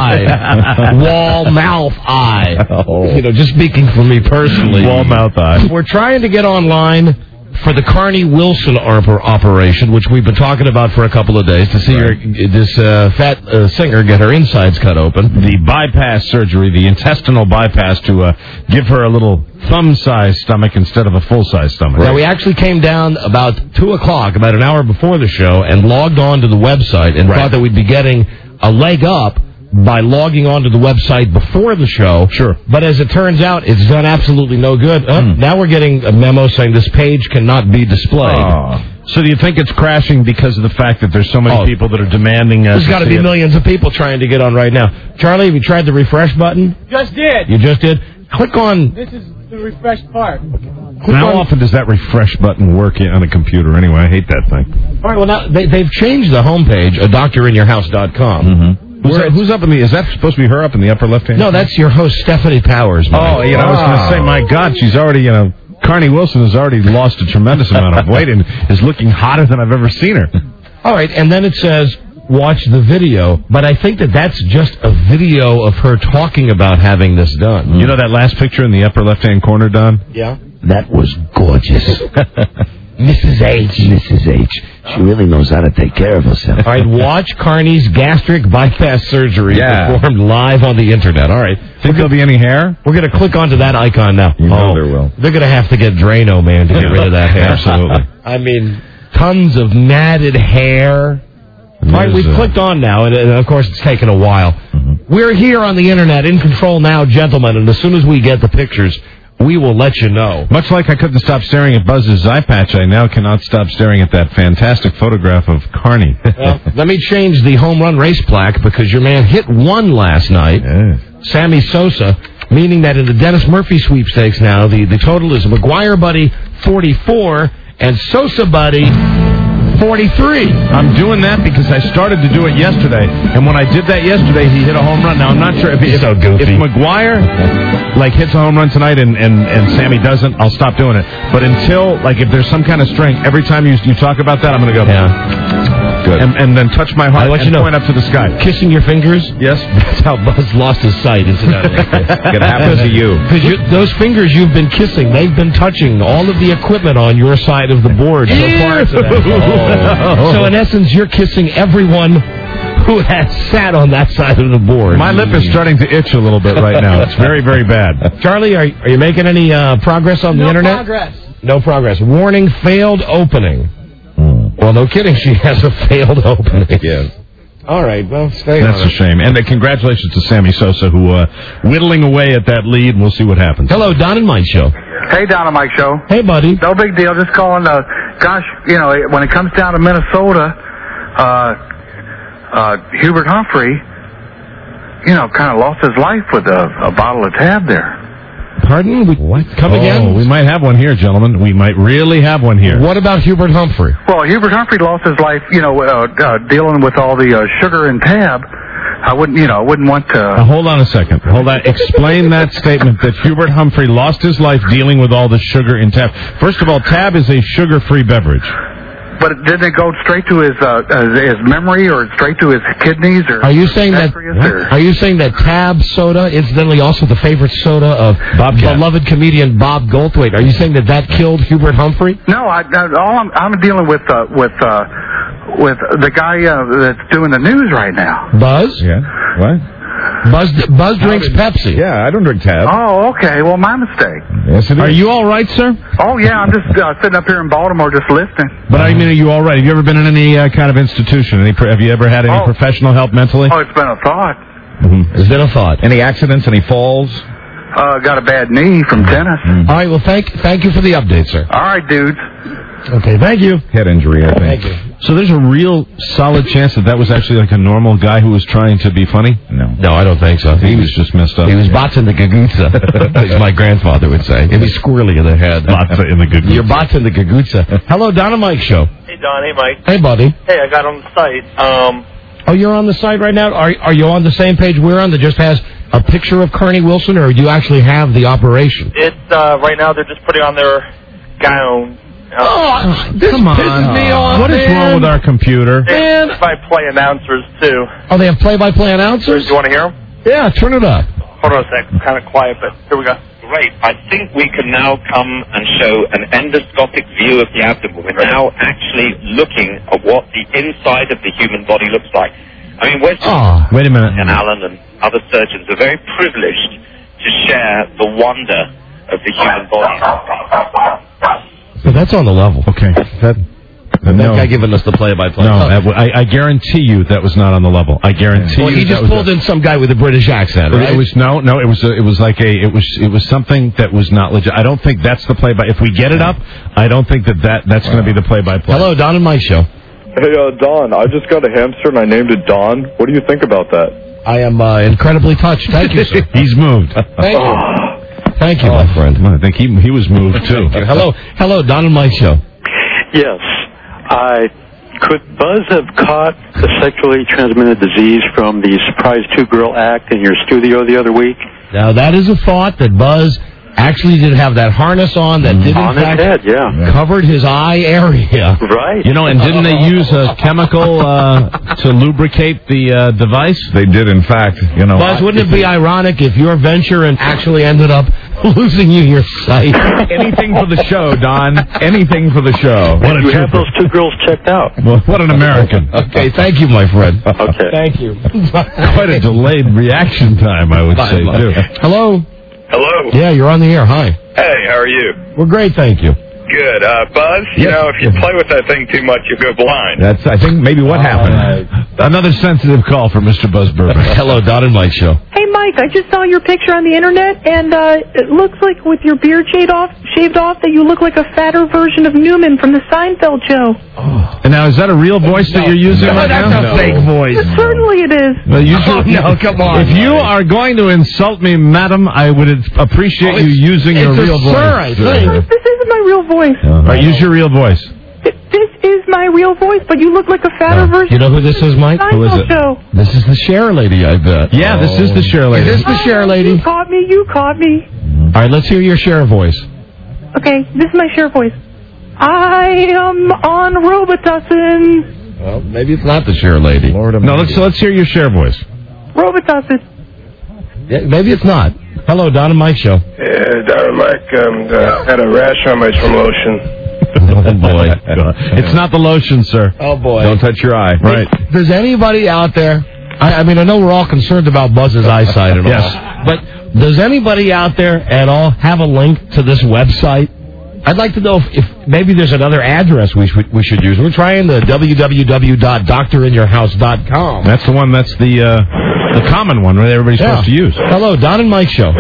eye. Wall, mouth, eye. Oh. You know, just speaking for me personally. Wall, mouth, eye. We're trying to get online for the Carney Wilson operation, which we've been talking about for a couple of days, to see right. her, this uh, fat uh, singer get her insides cut open. The bypass surgery, the intestinal bypass to uh, give her a little thumb-sized stomach instead of a full-size stomach. Now, we actually came down about two o'clock, about an hour before the show, and logged on to the website and right. thought that we'd be getting a leg up by logging onto the website before the show. Sure. But as it turns out, it's done absolutely no good. Uh, mm. Now we're getting a memo saying this page cannot be displayed. Oh. So do you think it's crashing because of the fact that there's so many oh. people that are demanding... Uh, there's got to be it. millions of people trying to get on right now. Charlie, have you tried the refresh button? Just did. You just did? Click on... This is the refresh part. Click How on... often does that refresh button work on a computer anyway? I hate that thing. All right, well, now they, they've changed the homepage, a doctor in your house dot com. Mm-hmm. Who's, that, who's up in the... Is that supposed to be her up in the upper left hand? No, that's your host, Stephanie Powers. Mike. Oh, you know, wow. I was going to say, my God, she's already, you know... Carney Wilson has already lost a tremendous amount of weight and is looking hotter than I've ever seen her. All right, and then it says, watch the video. But I think that that's just a video of her talking about having this done. Mm. You know that last picture in the upper left-hand corner, Don? Yeah. That was gorgeous. Missus H. Missus H. She really knows how to take care of herself. All right, watch Carney's gastric bypass surgery yeah. performed live on the Internet. All right. Think there'll be any hair? We're going to click onto that icon now. You know oh, there will. They're going to have to get Drano, man, to get rid of that hair. Absolutely. I mean, tons of matted hair. All right, we've uh, clicked on now, and, and of course it's taken a while. Mm-hmm. We're here on the Internet, in control now, gentlemen, and as soon as we get the pictures, we will let you know. Much like I couldn't stop staring at Buzz's eye patch, I now cannot stop staring at that fantastic photograph of Carney. Well, let me change the home run race plaque because your man hit one last night, Yeah. Sammy Sosa, meaning that in the Dennis Murphy sweepstakes now, the, the total is McGuire Buddy forty-four and Sosa Buddy forty-three. I'm doing that because I started to do it yesterday, and when I did that yesterday, he hit a home run. Now, I'm not sure if, if, so goofy. if McGuire, like, hits a home run tonight and, and, and Sammy doesn't, I'll stop doing it. But until, like, if there's some kind of strength, every time you you talk about that, I'm going to go, Yeah. Good. And, and then touch my heart I let and you know. point up to the sky. Kissing your fingers? Yes. That's how Buzz lost his sight, incidentally. It happens to you. Because you, those fingers you've been kissing, they've been touching all of the equipment on your side of the board. So, far oh. so in essence, you're kissing everyone who has sat on that side of the board. My lip is starting to itch a little bit right now. It's very, very bad. Charlie, are, are you making any uh, progress on the no Internet? progress. No progress. Warning, failed opening. Well, no kidding. She has a failed opening. Yeah. All right. Well, stay That's on a shame. And uh, congratulations to Sammy Sosa, who uh, whittling away at that lead. We'll see what happens. Hello, Don and Mike Show. Hey, Don and Mike Show. Hey, buddy. No big deal. Just calling. Uh, gosh, you know, when it comes down to Minnesota, uh, uh, Hubert Humphrey, you know, kind of lost his life with a, a bottle of tab there. Pardon? We, what? Come oh, again? We might have one here, gentlemen. We might really have one here. What about Hubert Humphrey? Well, Hubert Humphrey lost his life, you know, uh, uh, dealing with all the uh, sugar and tab. I wouldn't, you know, I wouldn't want to. Uh, hold on a second. Hold on. Explain that statement that Hubert Humphrey lost his life dealing with all the sugar in tab. First of all, tab is a sugar-free beverage. But didn't it go straight to his uh, his memory or straight to his kidneys? Or are you saying that? Or? Are you saying that Tab soda, incidentally, also the favorite soda of Bob beloved comedian Bob Goldthwait? Are you saying that that killed Hubert Humphrey? No, I, I, all I'm, I'm dealing with uh, with uh, with the guy uh, that's doing the news right now. Buzz? Yeah. What? Buzz Buzz drinks Pepsi. Yeah, I don't drink Tab. Oh, okay. Well, my mistake. Yes, it is. Are you all right, sir? Oh, yeah. I'm just uh, sitting up here in Baltimore just listening. But I mean, are you all right? Have you ever been in any uh, kind of institution? Any? Have you ever had any oh. professional help mentally? Oh, it's been a thought. Mm-hmm. It's been a thought. Any accidents? Any falls? Uh, got a bad knee from tennis. Mm-hmm. All right. Well, thank thank you for the update, sir. All right, dudes. Okay, thank you. Head injury, I think. Thank you. So there's a real solid chance that that was actually like a normal guy who was trying to be funny? No. No, I don't think so. He was just messed up. He was botzing the gagutsa, as my grandfather would say. He was squirrely in the head. Botza in the gagutsa. You're botzing the gagutsa. Hello, Don and Mike Show. Hey, Don. Hey, Mike. Hey, buddy. Hey, I got on the site. Um, oh, you're on the site right now? Are are you on the same page we're on that just has a picture of Carney Wilson, or do you actually have the operation? It's, uh, right now they're just putting on their gown. Oh, this Come on. pisses me off, What is man. wrong with our computer? Man. By play announcers, too. Oh, they have play-by-play announcers? You want to hear them? Yeah, turn it up. Hold on a sec. Kind of quiet, but here we go. Great. I think we can now come and show an endoscopic view of the abdomen. We're now actually looking at what the inside of the human body looks like. I mean, we're Oh, wait a minute. and Alan and other surgeons are very privileged to share the wonder of the human body. But that's on the level. Okay. That, that no. guy giving us the play-by-play. No, I, I guarantee you that was not on the level. I guarantee well, you. he just pulled a, in some guy with a British accent, right? It was no, no. It was a, it was like a it was it was something that was not legit. I don't think that's the play-by. If we get it up, I don't think that, that that's going to be the play-by-play. Hello, Don and Mike Show. Hey, uh, Don, I just got a hamster and I named it Don. What do you think about that? I am uh, incredibly touched. Thank you, sir. He's moved. Thank you. Thank you, oh, my friend. I think he he was moved too. Hello, hello, Don and Mike Show. Yes, I could Buzz have caught the sexually transmitted disease from the Surprise Two Girl act in your studio the other week? Now that is a thought that Buzz actually did have that harness on that did in on fact his head, yeah, covered his eye area. Right. You know, and didn't they use a chemical uh, to lubricate the uh, device? They did, in fact. You know, Buzz, wouldn't it be ironic if your venture and actually ended up losing you your sight? Anything for the show, Don. Anything for the show. What you have those two girls checked out. Well, what an American. Okay, thank you, my friend. Okay. Thank you. Quite a delayed reaction time, I would Bye, say, bye. too. Hello? Hello. Yeah, you're on the air. Hi. Hey, how are you? We're great, thank you. Good. Uh, Buzz, you Yes. know, if you play with that thing too much, you'll go blind. That's, I think, maybe what happened. Another sensitive call from Mister Buzz Burbank. Hello, Don and Mike Show. Hey, Mike, I just saw your picture on the internet, and uh, it looks like with your beard shaved off, shaved off, that you look like a fatter version of Newman from the Seinfeld show. And now, is that a real voice that you're using No, right that's now? a fake voice. Certainly it is. Well, you Oh, no, come on. If you are going to insult me, madam, I would appreciate Oh, you it's- using your it's a real voice. sir, I think. This isn't my real voice. All right, use your real voice. This is my real voice, but you look like a fatter version You know who this is, Mike? of the Who is Seinfeld it? show. This is the share lady, I bet. Yeah, this is the share lady. Is this the share lady? You caught me, you caught me. All right, let's hear your share voice. Okay, this is my share voice. I am on Robitussin. Well, maybe it's not the share lady. Lord No, let's let's hear your share voice. Robitussin. Yeah, maybe it's not. Hello, Don and Mike Show. Yeah, Don Mike um, uh, had a rash on my from lotion. Oh, boy. It's not the lotion, sir. Oh, boy. Don't touch your eye. Right. Does anybody out there, I, I mean, I know we're all concerned about Buzz's eyesight and Yes. all, but does anybody out there at all have a link to this website? I'd like to know if, if maybe there's another address we should, we should use. We're trying the w w w dot doctor in your house dot com. That's the one, that's the uh, the common one that everybody's Yeah. supposed to use. Hello, Don and Mike Show.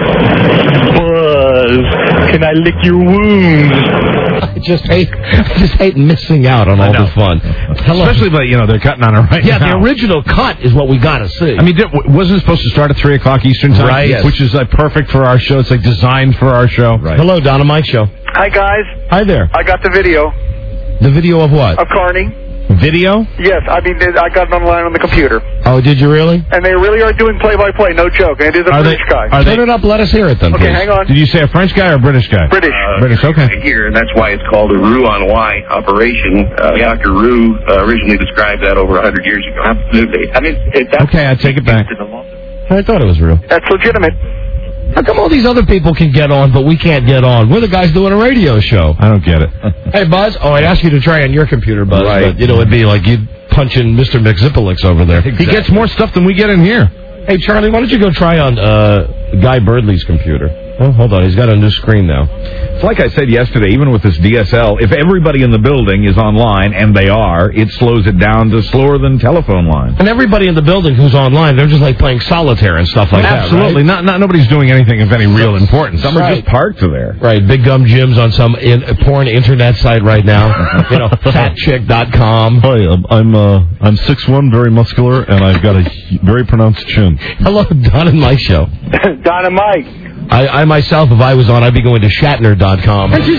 Buzz, can I lick your wounds? I just hate, I just hate missing out on all the fun. Hello. Especially, but you know, they're cutting on it right Yeah, now. the original cut is what we got to see. I mean, did, wasn't it supposed to start at three o'clock Eastern time? Right. Yes. Which is like perfect for our show. It's like designed for our show. Right. Hello, Don and Mike Show. Hi, guys. Hi there. I got the video The video of what? of Carney. Video? Yes, I mean, I got it online on the computer. Oh, did you really? And they really are doing play-by-play, no joke. And it is a Are they- British guy. are Turn it up. Let us hear it then, Okay, please. hang on. Did you say a French guy or a British guy? British. British, okay. Here, and that's why it's called a Roux-en-Y operation. Uh, Doctor Roux uh, originally described that over one hundred years ago. Absolutely. I mean, it, that's Okay, I take it back. I thought it was real. That's legitimate. How come all these other people can get on, but we can't get on? We're the guys doing a radio show. I don't get it. Hey, Buzz. Oh, I'd ask you to try on your computer, Buzz. Right. But, you know, it'd be like you'd punch in Mister McZippolix over there. He gets more stuff than we get in here. Hey, Charlie, why don't you go try on uh, Guy Birdley's computer? Oh, hold on. He's got a new screen now. It's like I said yesterday, even with this D S L, if everybody in the building is online, and they are, it slows it down to slower than telephone lines. And everybody in the building who's online, they're just like playing solitaire and stuff like Absolutely. that, right? Not, not nobody's doing anything of any real importance. Some are Right. just parked there. Right, Big Gum Jim's on some in, uh, porn internet site right now. You know, fat chick dot com. Hi, I'm I'm, uh, I'm six one, very muscular, and I've got a hu- very pronounced chin. Hello, Don and Mike Show. Don and Mike. I, I myself, if I was on, I'd be going to Shatner dot com. And she's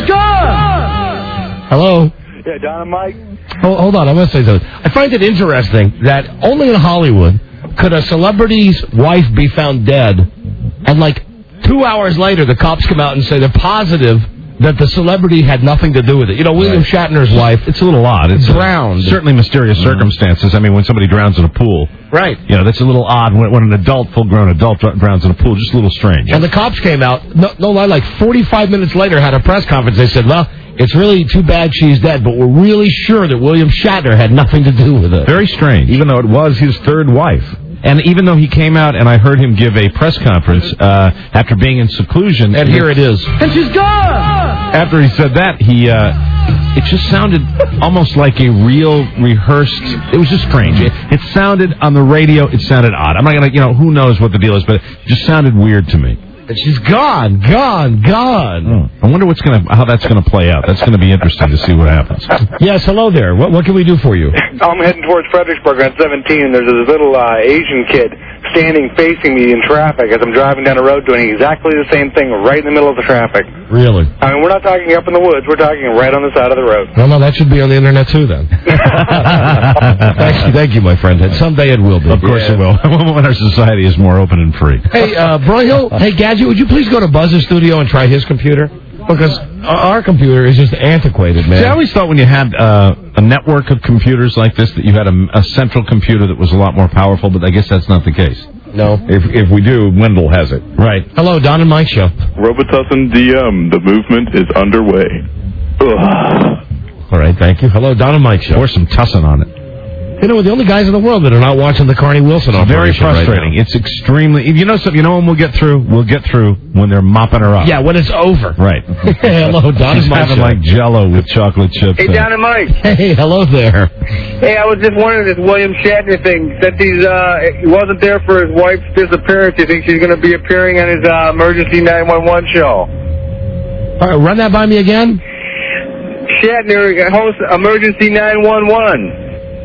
gone! Hello? Yeah, Don and Mike. Hold, hold on, I'm going to say something. I find it interesting that only in Hollywood could a celebrity's wife be found dead, and like two hours later, the cops come out and say they're positive that the celebrity had nothing to do with it. You know, William Shatner's wife. It's a little odd. It's drowned. Certainly mysterious circumstances. I mean, when somebody drowns in a pool. Right. You know, that's a little odd when, when an adult, full-grown adult dr- drowns in a pool. Just a little strange. And the cops came out, no, no lie, like forty-five minutes later, had a press conference. They said, well, it's really too bad she's dead, but we're really sure that William Shatner had nothing to do with it. Very strange, even though it was his third wife. And even though he came out and I heard him give a press conference uh, after being in seclusion. And here it is. And she's gone! After he said that, he uh, it just sounded almost like a real rehearsed. It was just strange. It, it sounded on the radio. It sounded odd. I'm not gonna, you know, who knows what the deal is, but it just sounded weird to me. And she's gone, gone, gone. Oh, I wonder what's gonna how that's gonna play out. That's gonna be interesting to see what happens. Yes, hello there. What what can we do for you? I'm heading towards Fredericksburg on seventeen, and there's this little uh, Asian kid standing facing me in traffic as I'm driving down the road doing exactly the same thing right in the middle of the traffic. Really? I mean, we're not talking up in the woods. We're talking right on the side of the road. Well, no, that should be on the internet too, then. thank, you, thank you, my friend. And someday it will be. Of course Yeah. it will. When our society is more open and free. Hey, uh, Broyhill, hey, Gadget, would you please go to Buzz's studio and try his computer? Because our computer is just antiquated, man. See, I always thought when you had uh, a network of computers like this that you had a, a central computer that was a lot more powerful, but I guess that's not the case. No. If if we do, Wendell has it. Right. Hello, Don and Mike Show. Robitussin D M, the movement is underway. Ugh. All right, thank you. Hello, Don and Mike Show. Pour some tussin on it. You know, we're the only guys in the world that are not watching the Carney Wilson operation. Very frustrating. Right it's extremely. You know something. You know when we'll get through. We'll get through when they're mopping her up. Yeah, when it's over. Right. Hey, hello, Don. She's having like Jello with chocolate chips. Hey, in. Don and Mike. Hey, hello there. Hey, I was just wondering this William Shatner thing. Since he's uh, he wasn't there for his wife's disappearance, do you think she's going to be appearing on his uh, emergency nine one one show? All right, run that by me again. Shatner hosts Emergency nine one one.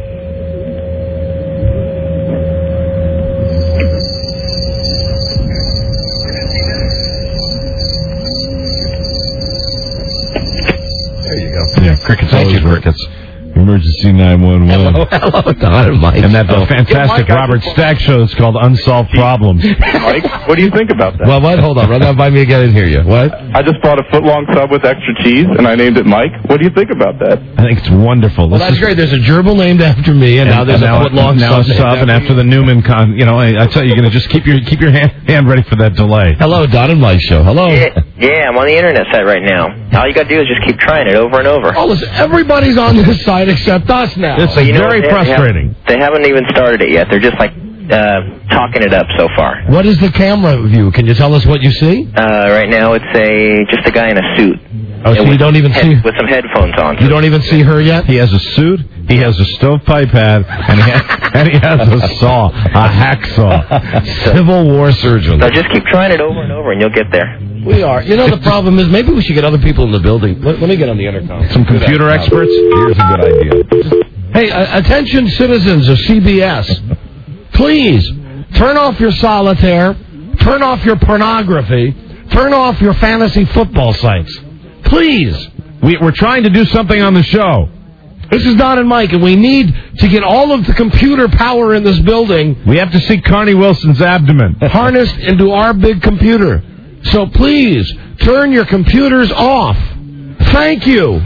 There you go. Yeah, crickets always crickets. Emergency nine one one. Hello, hello, Don and Mike. And that oh. fantastic yeah, Mike, Robert Stack show is called Unsolved Problems. Mike, what do you think about that? Well, what? Hold on. Run that by me again and hear you. What? I just bought a foot-long sub with extra cheese, and I named it Mike. What do you think about that? I think it's wonderful. Well, This that's is, great. There's a gerbil named after me, and, and now there's and a foot-long now sub. a sub, and after the Newman con, you know, I, I tell you, you're gonna just keep your keep your hand, hand ready for that delay. Hello, Don and Mike show. Hello. Yeah, yeah, I'm on the internet site right now. All you gotta do is just keep trying it over and over. Oh, listen, everybody's on this site except us now. It's But you know very what? They have- frustrating. They haven't even started it yet. They're just like uh, talking it up so far. What is the camera view? Can you tell us what you see? Uh, right now, it's a just a guy in a suit. Oh, so with you don't even head, see... with some headphones on. You don't even see her yet? He has a suit, he has a stovepipe hat, and he has, and he has a saw, a hacksaw. Civil War surgeon. So just keep trying it over and over, and you'll get there. We are. You know, the problem is maybe we should get other people in the building. Let, let me get on the intercom. Some computer experts? Here's a good idea. Hey, uh, attention citizens of C B S. Please, turn off your solitaire, turn off your pornography, turn off your fantasy football sites. Please. We, we're trying to do something on the show. This is Don and Mike, and we need to get all of the computer power in this building. We have to see Carney Wilson's abdomen. Harnessed into our big computer. So please, turn your computers off. Thank you.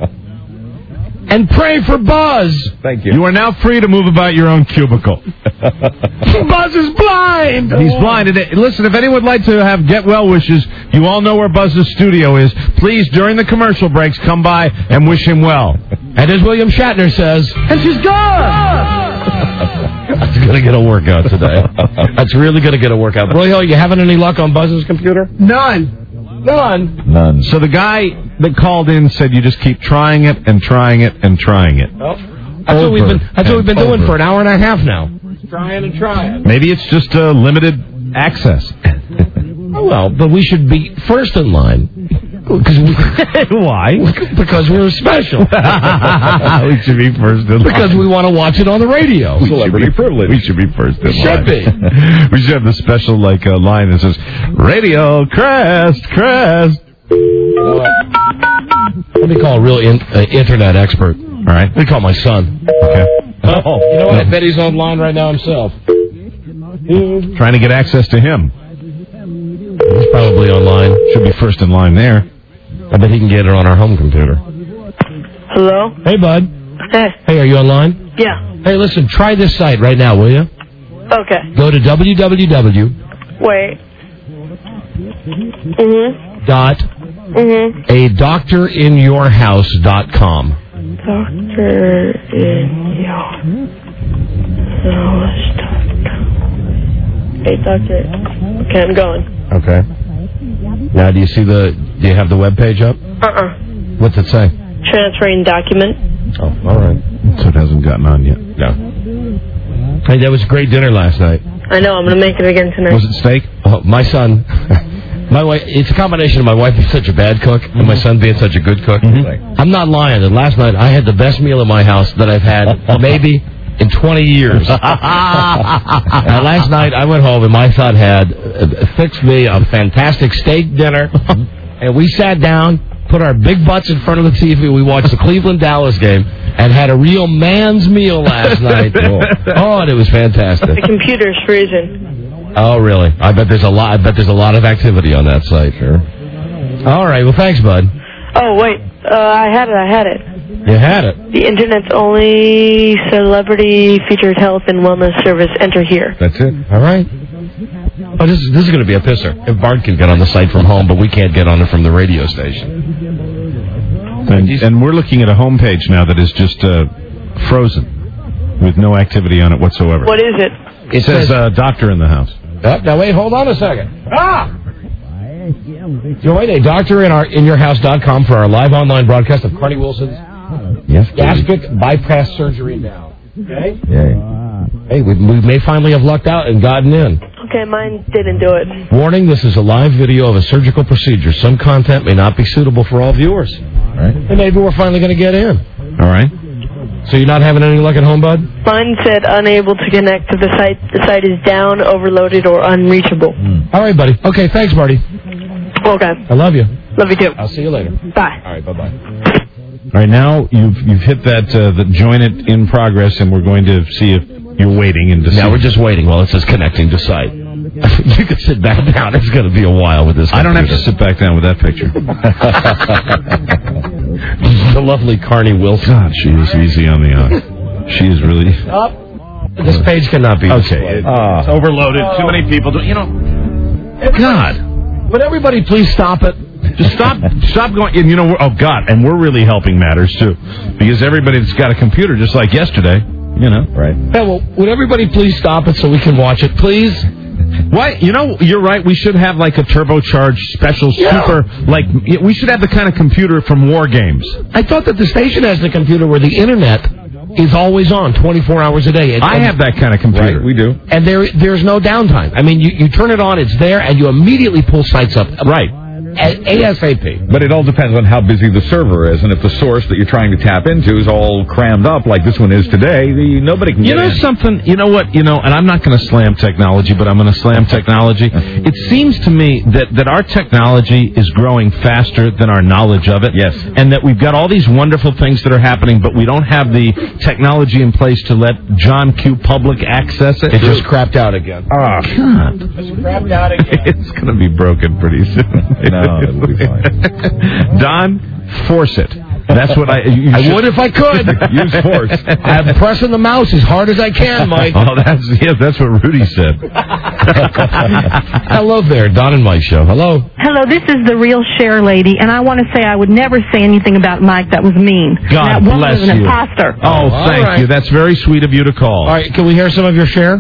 And pray for Buzz. Thank you. You are now free to move about your own cubicle. Buzz is blind. He's blind. And, uh, listen, if anyone would like to have get well wishes, you all know where Buzz's studio is. Please, during the commercial breaks, come by and wish him well. And as William Shatner says, and she's gone. That's going to get a workout today. That's really going to get a workout. Roy Hill, you having any luck on Buzz's computer? None. None. None. So the guy that called in said you just keep trying it and trying it and trying it. Oh. That's what we've been. That's what we've been doing over. for an hour and a half now. Trying and trying. Maybe it's just a limited access. Oh, well, but we should be first in line. Because we, Why? Because we're special. We should be first in line. Because we want to watch it on the radio. We should be privileged. We should be first in We should line. be. We should have the special like uh, line that says "Radio Crest, Crest." Let me call a real in, uh, internet expert. All right. Let me call my son. Okay. Oh, you know what? I bet he's online right now himself. Trying to get access to him. He's probably online. Should be first in line there. I bet he can get it on our home computer. Hello? Hey, bud. Hey. Hey, are you online? Yeah. Hey, listen, try this site right now, will you? Okay. Go to www. Wait. Mm-hmm. Dot. Mm-hmm. A doctor in your house dot com. Doctor in your house dot com. Hey, doctor. Okay, I'm going. Okay. Now, do you see the? Do you have the web page up? Uh-uh. What's it say? Transferring document. Oh, all right. So it hasn't gotten on yet. No. Hey, that was a great dinner last night. I know, I'm going to make it again tonight. Was it steak? Oh, my son. My wife. It's a combination of my wife being such a bad cook and my son being such a good cook. Mm-hmm. I'm not lying. And last night I had the best meal in my house that I've had maybe in twenty years. And last night I went home and my son had uh, fixed me a fantastic steak dinner, and we sat down. Put our big butts in front of the T V. We watched the Cleveland-Dallas game and had a real man's meal last night. Oh, and it was fantastic. The computer's freezing. Oh, really? I bet there's a lot. I bet there's a lot of activity on that site. Sure. All right. Well, thanks, bud. Oh, wait. Uh, I had it. I had it. You had it. The Internet's only celebrity featured health and wellness service. Enter here. That's it. All right. Oh, this is this is going to be a pisser. If Bart can get on the site from home, but we can't get on it from the radio station. And, and we're looking at a homepage now that is just uh, frozen. with no activity on it whatsoever. What is it? It says uh, doctor in the house. Uh, now, wait, hold on a second. Ah! Join a doctor in our in your house dot com for our live online broadcast of Carney Wilson's yes, gastric bypass surgery now. Okay? Yeah. Hey, we, we may finally have lucked out and gotten in. Okay, mine didn't do it. Warning, this is a live video of a surgical procedure. Some content may not be suitable for all viewers. All right. And maybe we're finally going to get in. All right. So you're not having any luck at home, bud? Mine said unable to connect to the site. The site is down, overloaded, or unreachable. Mm. All right, buddy. Okay, thanks, Marty. Okay. I love you. Love you, too. I'll see you later. Bye. All right, bye-bye. All right, now you've you've hit that uh, the join it in progress, and we're going to see if you're waiting and to see. Now we're just waiting while it says connecting to site. You can sit back down. It's going to be a while with this. I don't have to sit back down with that picture. The lovely Carney Wilson. God, she is easy on the eye. She is really. Up. This page cannot be. Okay, it, uh, it's overloaded. Oh. Too many people. Do, you know. God, would everybody please stop it? Just stop, stop going. And you know, we're, oh God, and we're really helping matters too, because everybody's got a computer, just like yesterday. You know, right? Yeah. Well, would everybody please stop it so we can watch it, please? Why? You know, you're right. We should have like a turbocharged special yeah. super. Like we should have the kind of computer from War Games. I thought that the station has the computer where the internet is always on, twenty-four hours a day. And, I have that kind of computer. Right, we do. And there, there's no downtime. I mean, you, you turn it on, it's there, and you immediately pull sites up. Right. ASAP. But it all depends on how busy the server is, and if the source that you're trying to tap into is all crammed up like this one is today, the, nobody can you get know in. something, you know what, you know, and I'm not going to slam technology, but I'm going to slam technology. It seems to me that, that our technology is growing faster than our knowledge of it. Yes. And that we've got all these wonderful things that are happening, but we don't have the technology in place to let John Q. Public access it. It just crapped out again. Oh, God. It's crapped out again. It's going to be broken pretty soon. No, it'll be fine. Don, force it. That's what I... You I should. would if I could. Use force. I'm pressing the mouse as hard as I can, Mike. Oh, that's yeah, that's what Rudy said. Hello there, Don and Mike Show. Hello. Hello, this is the real Cher lady, and I want to say I would never say anything about Mike that was mean. God that woman bless was an you. imposter. Oh, Oh, thank right. you. That's very sweet of you to call. All right, can we hear some of your Cher?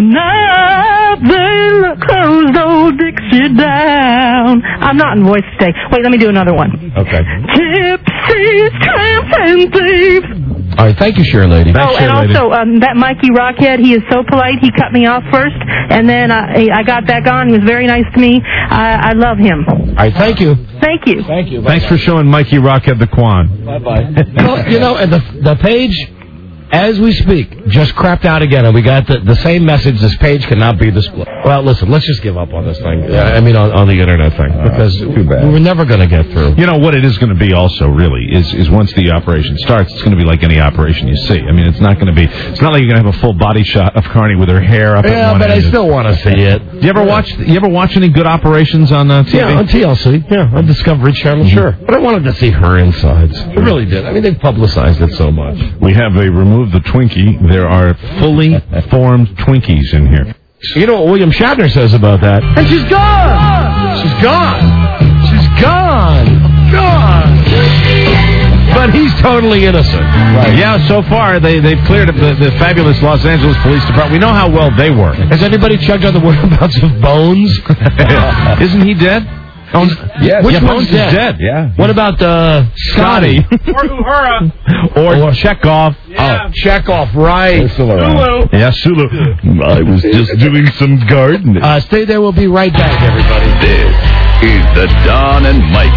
Nothing closed old Dixie down. I'm not in voice today. Wait, let me do another one. Okay. Gypsies, tramps, and thieves. All right, thank you, Cher lady. Oh, and also, um, that Mikey Rockhead, he is so polite. He cut me off first, and then I, I got back on. He was very nice to me. I, I love him. All right, thank you. Thank you. Thank you. Thanks for showing Mikey Rockhead the Quan. Bye-bye. Well, you know, and the, the page... As we speak, just crapped out again, and we got the, the same message, this page cannot be displayed. Well, listen, let's just give up on this thing. Yeah, I mean, on, on the Internet thing, because too bad. we're never going to get through. You know, what it is going to be also, really, is, is once the operation starts, it's going to be like any operation you see. I mean, it's not going to be, it's not like you're going to have a full body shot of Carney with her hair up at Yeah, one but I end. still want to see it. You ever Yeah. watch, you ever watch any good operations on uh, T V? Yeah, on T L C. Yeah, on Discovery Channel, Mm-hmm. sure. But I wanted to see her insides. I really did. I mean, they've publicized it so much. We have a remove the Twinkie. There are fully formed Twinkies in here. You know what William Shatner says about that? And she's gone! She's gone! She's gone! Gone! But he's totally innocent. Right. Yeah, so far they, they've cleared up the, the fabulous Los Angeles Police Department. We know how well they work. Has anybody checked on the whereabouts of Bones? Isn't he dead? Oh, yes. Which yeah, one's Bones dead? is dead. Yeah. What about uh, Scotty? Or Uhura. Or, or Chekhov. Yeah. Oh, Chekhov, right. They're still around. Yeah, Sulu. I was just doing some gardening. Uh, stay there. We'll be right back, everybody. This is the Don and Mike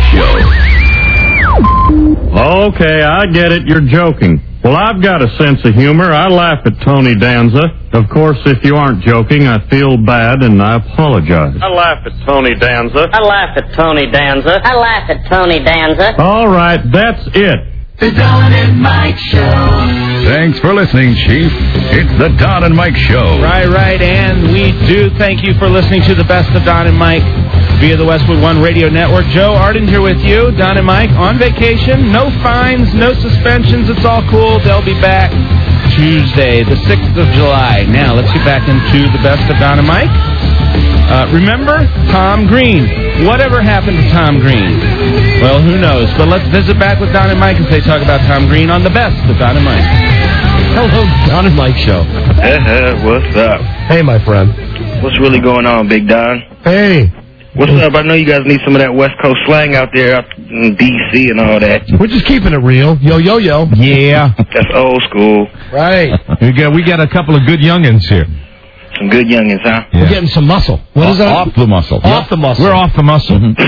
Show. Okay, I get it. You're joking. Well, I've got a sense of humor. I laugh at Tony Danza. Of course, if you aren't joking, I feel bad and I apologize. I laugh at Tony Danza. I laugh at Tony Danza. I laugh at Tony Danza. All right, that's it. The Don and Mike Show. Thanks for listening, Chief. It's the Don and Mike Show. Right, right, and we do thank you for listening to the Best of Don and Mike via the Westwood One Radio Network. Joe Arden here with you, Don and Mike on vacation. No fines, no suspensions. It's all cool. They'll be back Tuesday, the sixth of July. Now, let's get back into the Best of Don and Mike. Uh, remember Tom Green. Whatever happened to Tom Green? Well, who knows? But let's visit back with Don and Mike as they talk about Tom Green on the Best of Don and Mike. Hello, Don and Mike Show. Uh-huh, what's up? Hey, my friend. What's really going on, Big Don? Hey. What's up? I know you guys need some of that West Coast slang out there, out in D C and all that. We're just keeping it real. Yo, yo, yo. Yeah. That's old school. Right. We got we got a couple of good youngins here. Some good youngins, huh? Yeah. We're getting some muscle. What off, is that? Off the muscle. Off the muscle. We're off the muscle. The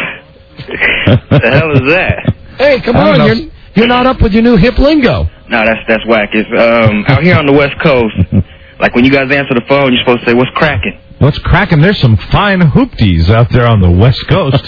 hell is that? Hey, come on. You're, you're not up with your new hip lingo. No, that's that's whack. It's um, out here on the West Coast, like when you guys answer the phone, you're supposed to say, "What's cracking?" What's cracking? There's some fine hoopties out there on the West Coast.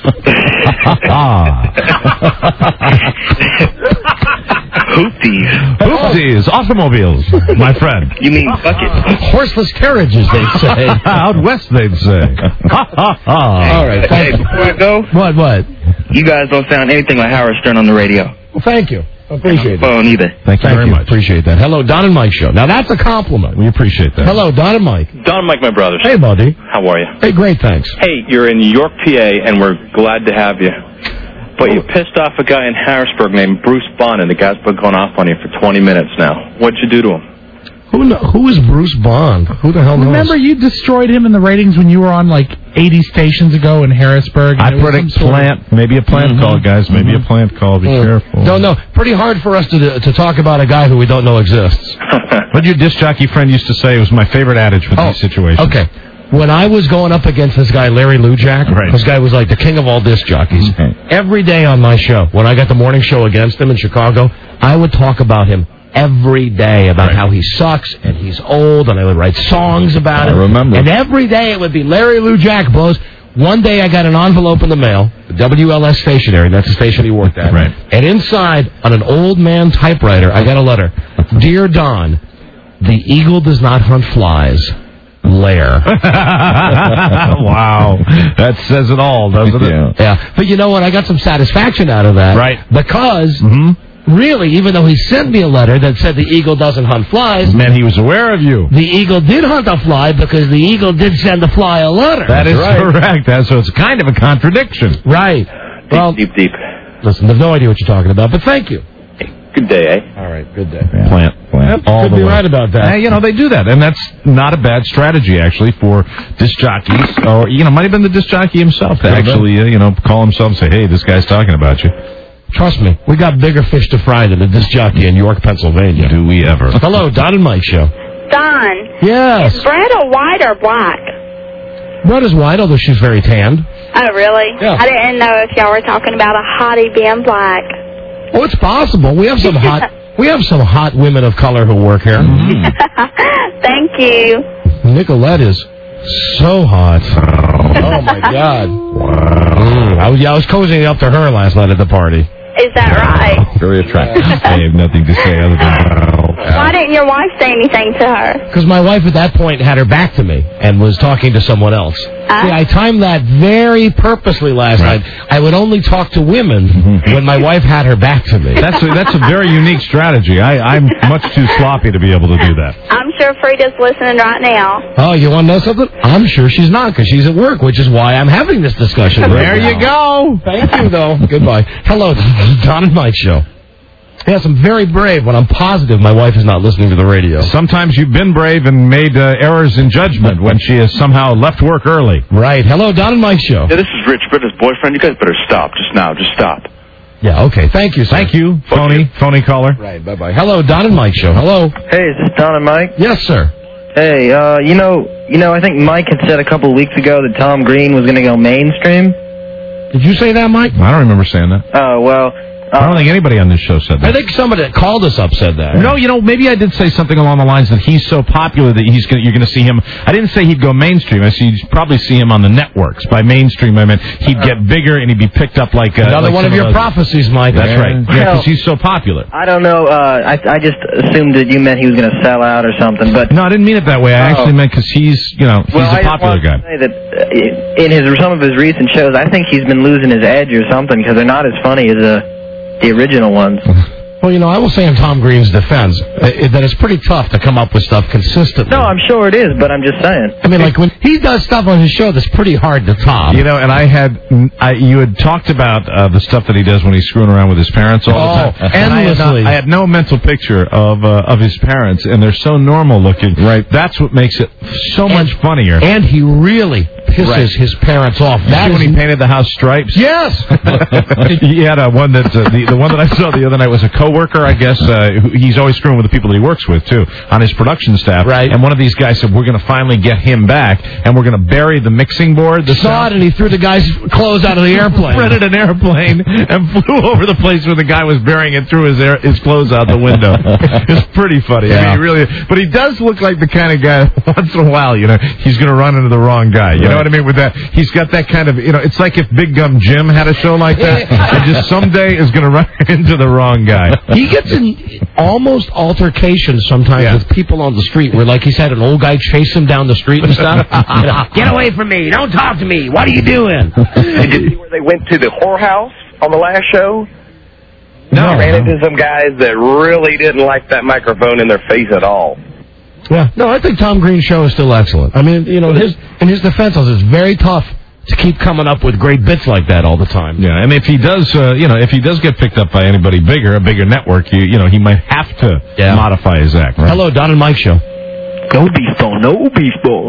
Hoopties. Hoopties. Automobiles, my friend. You mean bucket? Horseless carriages, they say. Out west, they'd say. All right. Hey, before I go, What, what? you guys don't sound anything like Howard Stern on the radio. Well, thank you. I appreciate that. Phone either. Thank you Thank very you. much. Appreciate that. Hello, Don and Mike Show. Now, that's a compliment. We appreciate that. Hello, Don and Mike. Don and Mike, my brothers. Hey, buddy. How are you? Hey, great, thanks. Hey, you're in New York, P A, and we're glad to have you. But you pissed off a guy in Harrisburg named Bruce Bond, and the guy's been going off on you for twenty minutes now. What'd you do to him? Who kn- who is Bruce Bond? Who the hell knows? Remember you destroyed him in the ratings when you were on like eighty stations ago in Harrisburg? I predict plant, maybe a plant Mhm. call, guys. Maybe Mhm. a plant call. Be Mm. careful. No, no. Pretty hard for us to to talk about a guy who we don't know exists. What your disc jockey friend used to say was my favorite adage for Oh, these situations. Okay. When I was going up against this guy, Larry Lujak, Right. this guy was like the king of all disc jockeys. Okay. Every day on my show, when I got the morning show against him in Chicago, I would talk about him every day, about Right. how he sucks and he's old, and I would write songs about I him. remember. And every day it would be Larry Lujak blows. One day I got an envelope in the mail, W L S stationery, that's the station he worked at. Right. And inside, on an old man typewriter, I got a letter. Dear Don, the eagle does not hunt flies. Lair. Wow. That says it all, doesn't it? Yeah. Yeah. But you know what? I got some satisfaction out of that. Right. Because, Mm-hmm. really, even though he sent me a letter that said the eagle doesn't hunt flies, Man, he was aware of you. the eagle did hunt a fly because the eagle did send the fly a letter. That is right. correct. That, so it's kind of a contradiction. Right. Deep, Well, deep, deep. listen, I have no idea what you're talking about, but thank you. Good day, eh? All right, good day. Plant, plant. Yep, all could the be way. right about that. Uh, you know, they do that, and that's not a bad strategy, actually, for disc jockeys, or, you know, might have been the disc jockey himself to Could have actually, uh, you know, call himself and say, hey, this guy's talking about you. Trust me, we got bigger fish to fry than a disc jockey in York, Pennsylvania. Do we ever? Hello, Don and Mike Show. Don, Yes. is bread a white or black? Bread is white, although she's very tanned. Oh, really? Yeah. I didn't know if y'all were talking about a hottie being black. Oh, it's possible. We have some hot, we have some hot women of color who work here. Thank you. Nicolette is so hot. Oh my God. Mm, I was, yeah, I was cozying up to her last night at the party. Is that right? Very attractive. I have nothing to say other than... Why didn't your wife say anything to her? Because my wife at that point had her back to me and was talking to someone else. Uh? See, I timed that very purposely last Right. night. I would only talk to women when my wife had her back to me. That's a, that's a very unique strategy. I, I'm much too sloppy to be able to do that. I'm sure Frida's listening right now. Oh, you want to know something? I'm sure she's not because she's at work, which is why I'm having this discussion. right There now. you go. Thank you, though. Goodbye. Hello, Don and Mike Show. Yes, I'm very brave when I'm positive my wife is not listening to the radio. Sometimes you've been brave and made uh, errors in judgment when she has somehow left work early. Right. Hello, Don and Mike Show. Yeah, this is Rich Britta's boyfriend. You guys better stop just now. Just stop. Yeah, okay. Thank you, sir. Thank you, phony, phony caller. Right, bye-bye. Hello, Don and Mike Show. Hello. Hey, is this Don and Mike? Yes, sir. Hey, uh, you know, you know, I think Mike had said a couple of weeks ago that Tom Green was going to go mainstream. Did you say that, Mike? I don't remember saying that. Oh, well... I don't think anybody on this show said that. I think somebody that called us up said that. No, you know, maybe I did say something along the lines that he's so popular that he's gonna, you're going to see him. I didn't say he'd go mainstream. I said you'd probably see him on the networks. By mainstream, I meant he'd get bigger and he'd be picked up like... Uh, Another like one of some your those- prophecies, Mike. That's right. Yeah, Well- because he's so popular. I don't know, uh, I, I just assumed that you meant he was going to sell out or something, but... No, I didn't mean it that way. I Oh. actually meant because he's, you know, he's well, a I just popular wanted guy. to say that uh, in his some of his recent shows, I think he's been losing his edge or something because they're not as funny as uh, the original ones. Well, you know, I will say in Tom Green's defense uh, that it's pretty tough to come up with stuff consistently. No, I'm sure it is, but I'm just saying. I mean, like when he does stuff on his show that's pretty hard to top. You know, and I had, I, you had talked about uh, the stuff that he does when he's screwing around with his parents all oh, the time. And endlessly. I had, not, I had no mental picture of uh, of his parents, and they're so normal looking. Right. That's what makes it so and, much funnier. And he really pisses right. his parents off. That when he painted the house stripes? Yes. He had a one that uh, the the one that I saw the other night was a coworker, I guess. Uh, who, he's always screwing with the people that he works with too on his production staff. Right. And one of these guys said, "We're going to finally get him back, and we're going to bury the mixing board." The saw it, and he threw the guy's clothes out of the airplane. Rented an airplane and flew over the place where the guy was burying it, threw his air, his clothes out the window. It's pretty funny. Yeah. I mean, he really, but he does look like the kind of guy. Once in a while, you know, he's going to run into the wrong guy. You right. know what I mean? With that, he's got that kind of, you know, it's like if Big Gum Jim had a show like that, and just someday is going to run into the wrong guy. He gets in almost altercations sometimes yeah. with people on the street, where like he's had an old guy chase him down the street and stuff. You know, get away from me! Don't talk to me! What are you doing? Did you see where they went to the whorehouse on the last show? No. They ran into some guys that really didn't like that microphone in their face at all. Yeah. No, I think Tom Green's show is still excellent. I mean, you know, his in his defense, it's very tough to keep coming up with great bits like that all the time. Yeah, and if he does, uh, you know, if he does get picked up by anybody bigger, a bigger network, you, you know, he might have to yeah. modify his act. Right? Hello, Don and Mike show. No beef ball, no beef ball.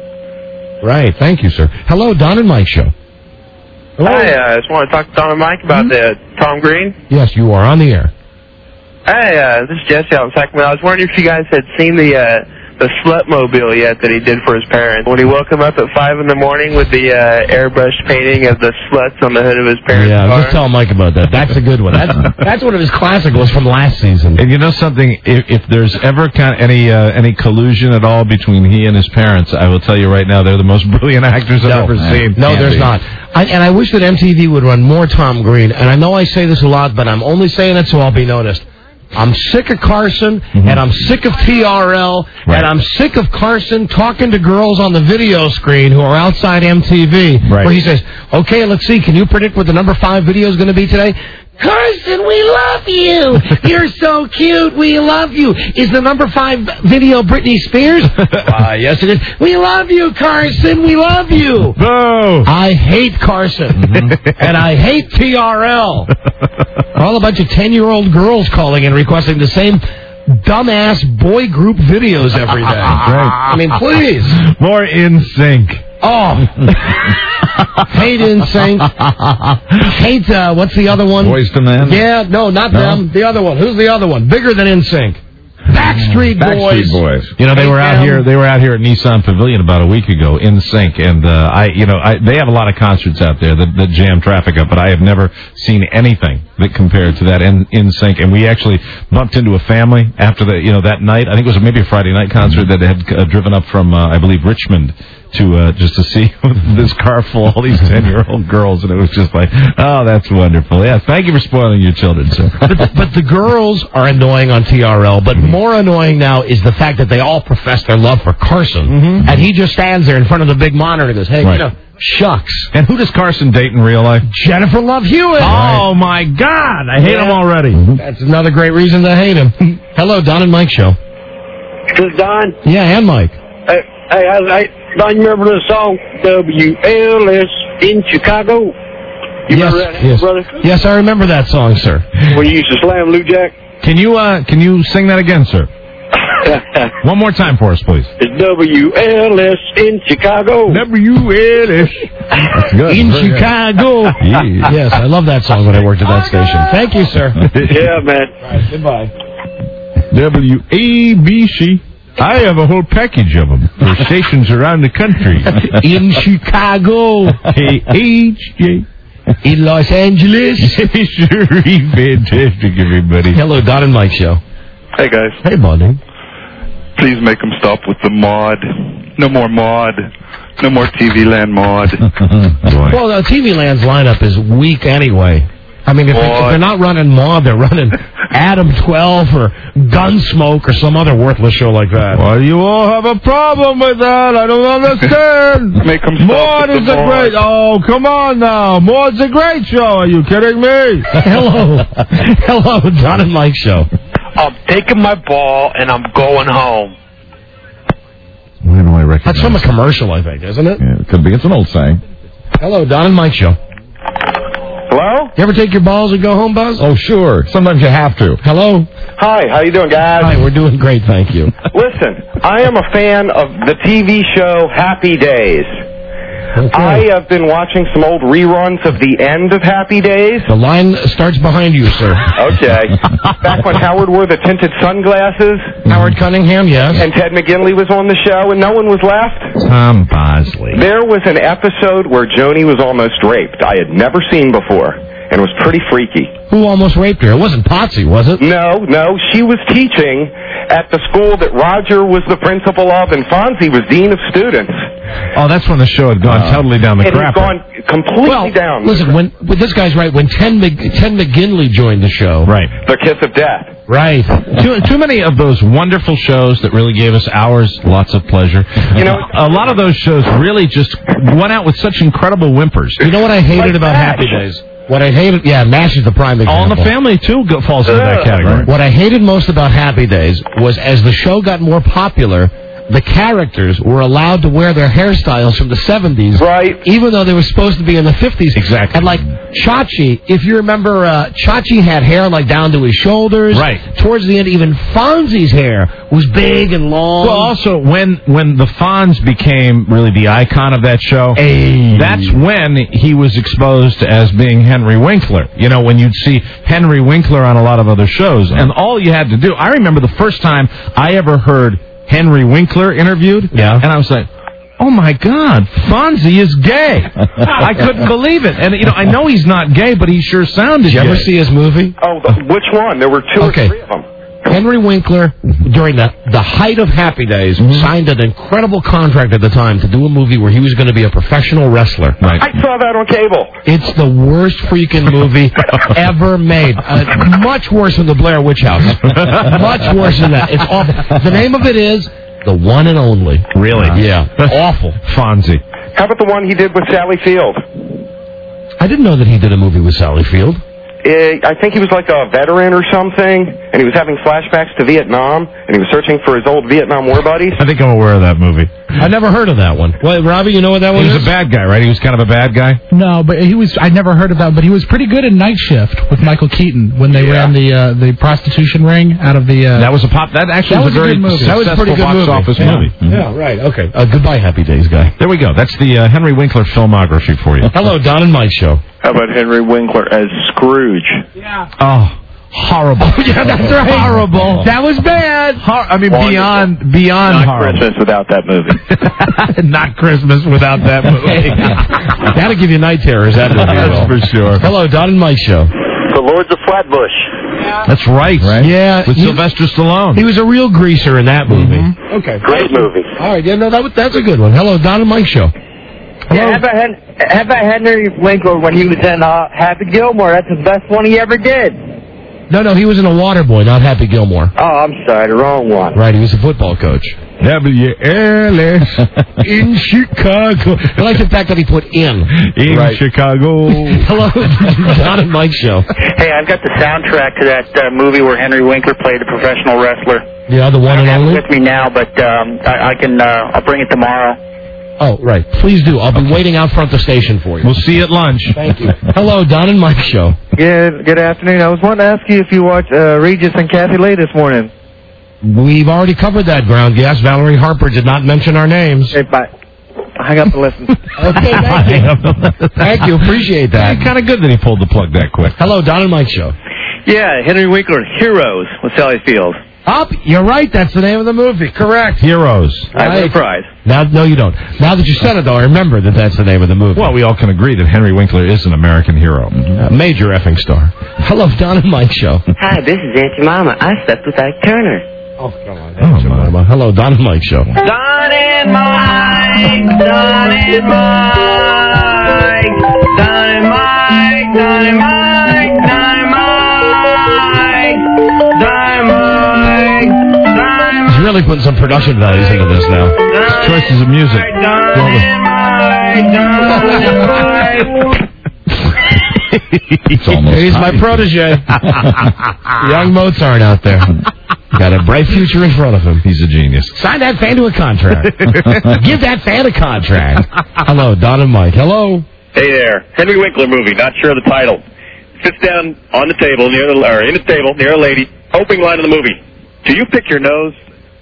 Right, thank you, sir. Hello, Don and Mike show. Hello. Hi, uh, I just want to talk to Don and Mike about mm-hmm. the Tom Green. Yes, you are on the air. Hey, uh, this is Jesse out in Sacramento. I was wondering if you guys had seen the uh, the Slutmobile yet that he did for his parents. When he woke them up at five in the morning with the uh, airbrushed painting of the sluts on the hood of his parents' yeah, car. Just tell Mike about that. That's a good one. That's, that's one of his classicals from last season. And you know something? If, if there's ever kind of any uh, any collusion at all between he and his parents, I will tell you right now, they're the most brilliant actors I've no, ever man. seen. No, there's be. not. I, and I wish that M T V would run more Tom Green. And I know I say this a lot, but I'm only saying it so I'll be noticed. I'm sick of Carson, mm-hmm. and I'm sick of T R L, right. and I'm sick of Carson talking to girls on the video screen who are outside M T V, right. where he says, okay, let's see, can you predict what the number five video is going to be today? Carson, we love you. You're so cute. We love you. Is the number five video Britney Spears? uh, yes, it is. We love you, Carson. We love you. No. I hate Carson, mm-hmm. and I hate T R L. All a bunch of ten-year-old girls calling and requesting the same dumbass boy group videos every day. Right. I mean, please. More in sync. Oh. Hate N Sync. Hate, uh, what's the other one? Boyz two Men? Yeah, no, not no? them. The other one. Who's the other one? Bigger than N Sync. Backstreet Boys. Backstreet Boys. You know, they Hate were out them. here. They were out here at Nissan Pavilion about a week ago, in sync, and uh, I, you know, I, they have a lot of concerts out there that, that jam traffic up, but I have never seen anything that compared to that in, in sync. And we actually bumped into a family after the, you know, that night. I think it was maybe a Friday night concert that had uh, driven up from, uh, I believe, Richmond. To uh, just to see this car full of all these ten-year-old girls, and it was just like, oh, that's wonderful. Yeah, thank you for spoiling your children, sir. But, but the girls are annoying on T R L, but more annoying now is the fact that they all profess their love for Carson, mm-hmm. and he just stands there in front of the big monitor and goes, hey, right. you know, shucks. And who does Carson date in real life? Jennifer Love Hewitt. Oh, my God. I hate yeah. him already. Mm-hmm. That's another great reason to hate him. Hello, Don and Mike show. This is Don? Yeah, and Mike. Hey, hey, I, I, Don, you remember the song W L S in Chicago? You yes, remember that, yes. brother? Yes, I remember that song, sir. When you used to slam Lou Jack? Can you uh, can you sing that again, sir? One more time for us, please. It's W L S in Chicago. W L S. That's good. In Very Chicago. Yeah. Yes, I love that song when I worked at that station. Thank you, sir. Yeah, man. All right, goodbye. W A B C. I have a whole package of them for stations around the country. In Chicago. A H J. In Los Angeles. Sure, fantastic, everybody. Hello, Don and Mike show. Hey, guys. Hey, buddy. Please make them stop with the mod. No more mod. No more T V Land mod. Well, the T V Land's lineup is weak anyway. I mean, if, they, if they're not running mod, they're running Adam twelve or Gunsmoke or some other worthless show like that. Well, you all have a problem with that. I don't understand. Make them Maud is a great... Oh, come on now. Maud's a great show. Are you kidding me? Hello. Hello, Don and Mike Show. I'm taking my ball and I'm going home. Where do I recognize That's from a commercial, I think, isn't it? Yeah, it could be. It's an old saying. Hello, Don and Mike Show. Hello? You ever take your balls and go home, Buzz? Oh, sure. Sometimes you have to. Hello? Hi, how you doing, guys? Hi, we're doing great, thank you. Listen, I am a fan of the T V show Happy Days. Okay. I have been watching some old reruns of the end of Happy Days. The line starts behind you, sir. Okay. Back when Howard wore the tinted sunglasses. Howard Cunningham, yes. And Ted McGinley was on the show and no one was left. Tom Bosley. There was an episode where Joni was almost raped. I had never seen before. And it was pretty freaky. Who almost raped her? It wasn't Potsy, was it? No, no. She was teaching at the school that Roger was the principal of and Fonzie was dean of students. Oh, that's when the show had gone uh, totally down the it crapper. It had gone completely well, down. Listen, when, when this guy's right. When Ted, Mc, Ted McGinley joined the show. Right. The Kiss of Death. Right. too, too many of those wonderful shows that really gave us hours, lots of pleasure. You know, a lot of those shows really just went out with such incredible whimpers. You know what I hated like about MASH. Happy Days? What I hated, yeah, MASH is the prime example. All in the Family, too, go, falls into that category. What I hated most about Happy Days was as the show got more popular, the characters were allowed to wear their hairstyles from the seventies. Right. Even though they were supposed to be in the fifties. Exactly. And like Chachi, if you remember, uh, Chachi had hair like down to his shoulders. Right. Towards the end, even Fonzie's hair was big and long. Well, also, when, when the Fonz became really the icon of that show, hey. that's when he was exposed as being Henry Winkler. You know, when you'd see Henry Winkler on a lot of other shows. And all you had to do, I remember the first time I ever heard Henry Winkler interviewed, yeah, and I was like, oh my God, Fonzie is gay. I couldn't believe it. And, you know, I know he's not gay, but he sure sounded Did you gay. ever see his movie? Oh, the, which one? There were two okay. or three of them. Henry Winkler, during the, the height of Happy Days, mm-hmm. signed an incredible contract at the time to do a movie where he was going to be a professional wrestler. Right. I saw that on cable. It's the worst freaking movie ever made. Uh, much worse than the Blair Witch House. Much worse than that. It's awful. The name of it is The One and Only. Really? Uh, yeah. Awful. Fonzie. How about the one he did with Sally Field? I didn't know that he did a movie with Sally Field. Uh, I think he was like a veteran or something, and he was having flashbacks to Vietnam, and he was searching for his old Vietnam War buddies. I think I'm aware of that movie. I never heard of that one. Well, Robbie, you know what that one is? He was is? a bad guy, right? He was kind of a bad guy? No, but he was, I never heard of that, but he was pretty good in Night Shift with Michael Keaton when they yeah. ran the uh, the prostitution ring out of the... Uh, that was a pop... That actually that was, was a very good movie. successful that was a pretty good box movie. office yeah. movie. Mm-hmm. Yeah, right. Okay. Uh, goodbye, Happy Days guy. There we go. That's the uh, Henry Winkler filmography for you. Hello, Don and Mike Show. How about Henry Winkler as Scrooge? Yeah. Oh... Horrible. Yeah, that's right. Horrible. That was bad. Hor- I mean, Wonderful. beyond beyond Not horrible. Christmas without that movie. Not Christmas without that movie. That'll give you night terrors, that movie. That's for sure. Hello, Don and Mike Show. The Lords of Flatbush. Yeah. That's right. Right? Yeah. With he, Sylvester Stallone. He was a real greaser in that movie. Mm-hmm. Okay. Great movie. All right. Yeah, no, that was, that's a good one. Hello, Don and Mike Show. Hello? Yeah, how about, Hen- how about Henry Winkler when he was in uh, Happy Gilmore? That's the best one he ever did. No, no, he was in a Waterboy, not Happy Gilmore. Oh, I'm sorry, the wrong one. Right, he was a football coach. W L S in Chicago. I like the fact that he put in. In right. Chicago. Hello, Don and Mike Show. Hey, I've got the soundtrack to that uh, movie where Henry Winkler played a professional wrestler. Yeah, the one I don't and have only? it with me now, but um, I, I can. Uh, I'll bring it tomorrow. Oh, right. Please do. I'll be okay. waiting out front of the station for you. We'll see you at lunch. Thank you. Hello, Don and Mike Show. Yeah, good afternoon. I was wanting to ask you if you watched uh, Regis and Kathy Lee this morning. We've already covered that ground. Yes, Valerie Harper did not mention our names. Hey, bye. Hang up and listen. Okay, thank you. Thank you. Appreciate that. It's kind of good that he pulled the plug that quick. Hello, Don and Mike Show. Yeah, Henry Winkler, Heroes with Sally Field. Up, you're right. That's the name of the movie. Correct. Heroes. I have a prize. Now, no, you don't. Now that you said it, though, I remember that that's the name of the movie. Well, we all can agree that Henry Winkler is an American hero. Mm-hmm. A major effing star. Hello, Don and Mike Show. Hi, this is Auntie Mama. I slept with Ike Turner. Oh, come on. Aunt oh, Mama. Hello, Don and Mike Show. Don and Mike, Don and Mike, Don and Mike, Don and Mike, Don and Mike. really putting some production values into this now. Choices of music. He's my protege. Young Mozart out there. Got a bright future in front of him. He's a genius. Sign that fan to a contract. Give that fan a contract. Hello, Don and Mike. Hello. Hey there. Henry Winkler movie, not sure of the title. Sits down on the table near the or in the table near a lady. Opening line of the movie. Do you pick your nose?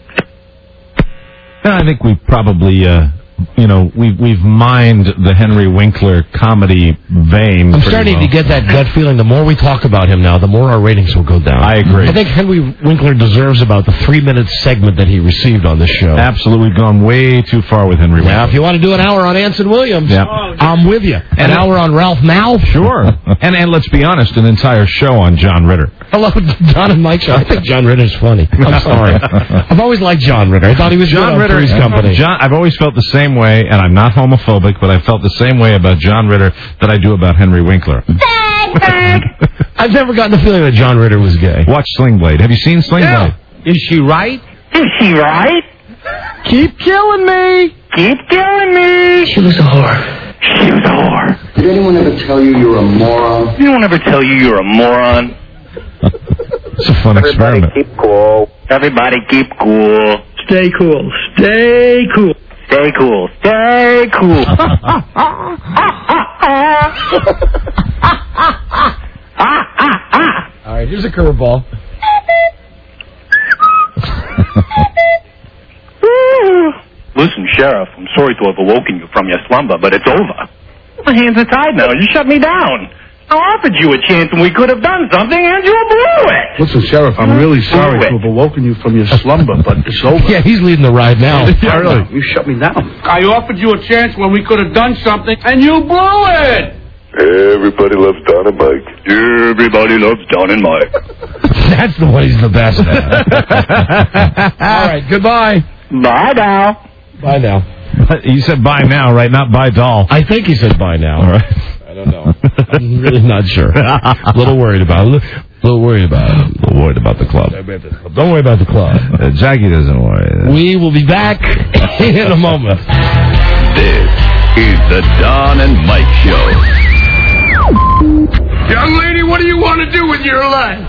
I think we probably, uh, you know, we've we've mined the Henry Winkler comedy vein. I'm starting well. to get that gut feeling. The more we talk about him now, the more our ratings will go down. I agree. I think Henry Winkler deserves about the three-minute segment that he received on this show. Absolutely, we've gone way too far with Henry Winkler. Now, if you want to do an hour on Anson Williams, yep. I'm with you. An and hour on Ralph Malph? Sure. and and let's be honest, an entire show on John Ritter. Hello, Don and Mike show. I think John Ritter's funny. I'm sorry. I've always liked John Ritter. I thought he was John good on Ritter. Three's Company. John, I've always felt the same way, and I'm not homophobic, but I felt the same way about John Ritter that I do about Henry Winkler. I've never gotten the feeling that John Ritter was gay. Watch Sling Blade. Have you seen Sling Yeah. Blade? Is she right? Is she right? Keep killing me. Keep killing me. She was a whore. She was a whore. Did anyone ever tell you you're a moron? Anyone ever tell you you're a moron? It's a fun Everybody experiment. keep cool. Everybody keep cool. Stay cool. Stay cool. Stay cool. Stay cool. All right, here's a curveball. Listen, Sheriff, I'm sorry to have awoken you from your slumber, but it's over. My hands are tied now. You shut me down. I offered you a chance and we could have done something and you blew it. Listen, Sheriff, I'm really sorry to have awoken you from your slumber, but it's over. Yeah, he's leading the ride now. Yeah, really. You shut me down. I offered you a chance when we could have done something, and you blew it. Everybody loves Don and Mike. Everybody loves Don and Mike. That's the one he's the best at. All right, goodbye. Bye now. Bye now. You said bye now, right? Not bye doll. I think he said bye now. All right. I don't know. I'm really not sure. A little worried about it. A little worried about it. A little worried about the club. Don't worry about the club. Uh, Jackie doesn't worry. We will be back in a moment. This is the Don and Mike Show. Young lady, what do you want to do with your life?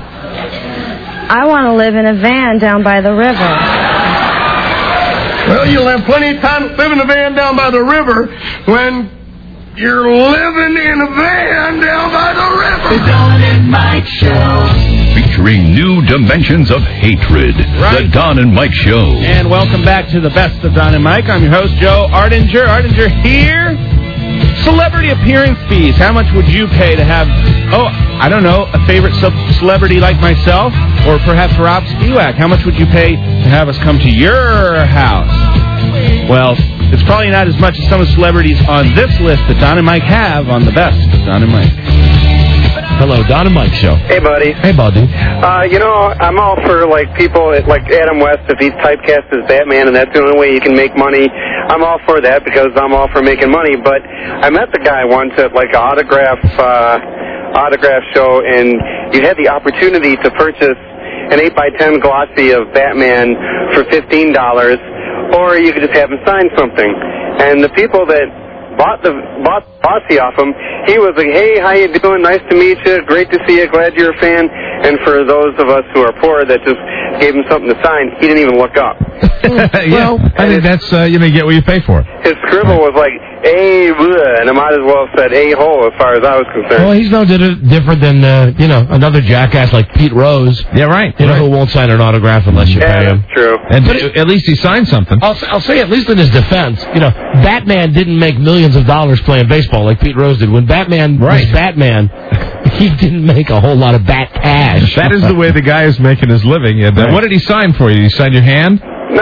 I want to live in a van down by the river. Well, you'll have plenty of time to live in a van down by the river when you're living in a van down by the river. The Don and Mike Show. Featuring new dimensions of hatred. Right. The Don and Mike Show. And welcome back to the best of Don and Mike. I'm your host, Joe Ardinger. Ardinger here. Celebrity appearance fees. How much would you pay to have, oh, I don't know, a favorite celebrity like myself? Or perhaps Rob Spiewak? How much would you pay to have us come to your house? Well, it's probably not as much as some of the celebrities on this list that Don and Mike have on the best of Don and Mike. Hello, Don and Mike Show. Hey, buddy. Hey, buddy. Uh, you know, I'm all for, like, people like Adam West, if he's typecast as Batman and that's the only way he can make money, I'm all for that because I'm all for making money. But I met the guy once at, like, an autograph, uh, autograph show, and you had the opportunity to purchase an eight by ten glossy of Batman for fifteen dollars, or you could just have him sign something. And the people that bought the bought the glossy off him, he was like, hey, how you doing? Nice to meet you. Great to see you. Glad you're a fan. And for those of us who are poor that just gave him something to sign, he didn't even look up. Yeah, I think that's, uh, you know, you get what you pay for. His scribble was like, a bleh, and I might as well have said a hole as far as I was concerned. Well, he's no di- different than, uh, you know, another jackass like Pete Rose. Yeah, right. You know, right. who won't sign an autograph unless you yeah, pay him. That's true. And but at least he signed something. I'll, I'll say, at least in his defense, you know, Batman didn't make millions of dollars playing baseball like Pete Rose did. When Batman right. was Batman, he didn't make a whole lot of bat cash. That is the way the guy is making his living. And, uh, right. What did he sign for you? Did he sign your hand?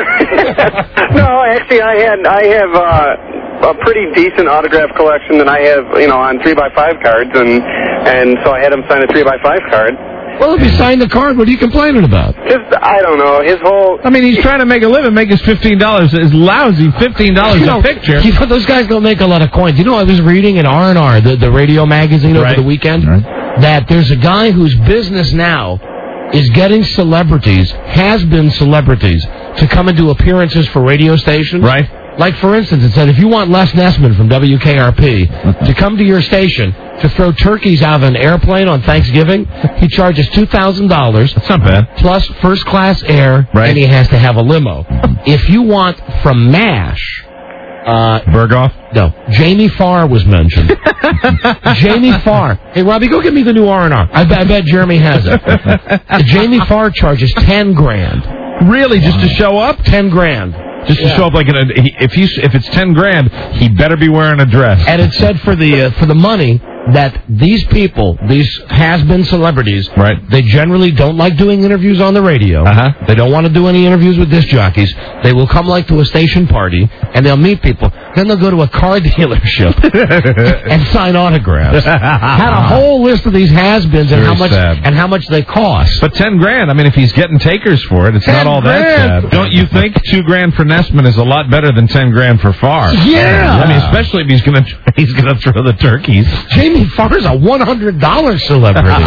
No, actually, I had I have uh, a pretty decent autograph collection that I have, you know, on three by five cards, and and so I had him sign a three by five card. Well, if he signed the card, what are you complaining about? Just, I don't know, his whole... I mean, he's trying to make a living, make his fifteen dollars. It's lousy, fifteen dollars you know, a picture. You know, those guys don't make a lot of coins. You know, I was reading in R and R, the, the radio magazine over right. the weekend, right. that there's a guy whose business now is getting celebrities, has been celebrities, to come and do appearances for radio stations. Right. Like, for instance, it said, if you want Les Nessman from W K R P to come to your station to throw turkeys out of an airplane on Thanksgiving, he charges two thousand dollars. That's not bad. Plus first-class air, right. and he has to have a limo. If you want from MASH... Uh, Berghoff? No. Jamie Farr was mentioned. Jamie Farr. Hey, Robbie, go get me the new R and R. I, I bet Jeremy has it. Jamie Farr charges ten grand. Really? Just to show up? Ten grand. Just to Yeah. show up like in a, he- if you if it's ten grand, he better be wearing a dress. And it said for the uh, for the money that these people, these has-been celebrities, right? They generally don't like doing interviews on the radio. Uh-huh. They don't want to do any interviews with disc jockeys. They will come like to a station party and they'll meet people. Then they'll go to a car dealership and sign autographs. Had a whole list of these has-beens and Very how much sad. and how much they cost. But ten grand. I mean, if he's getting takers for it, it's not all that grand. sad. Don't you think two grand for Nessman is a lot better than ten grand for Farr? Yeah. I mean, especially if he's gonna he's gonna throw the turkeys. Jamie Farr's a one hundred dollar celebrity.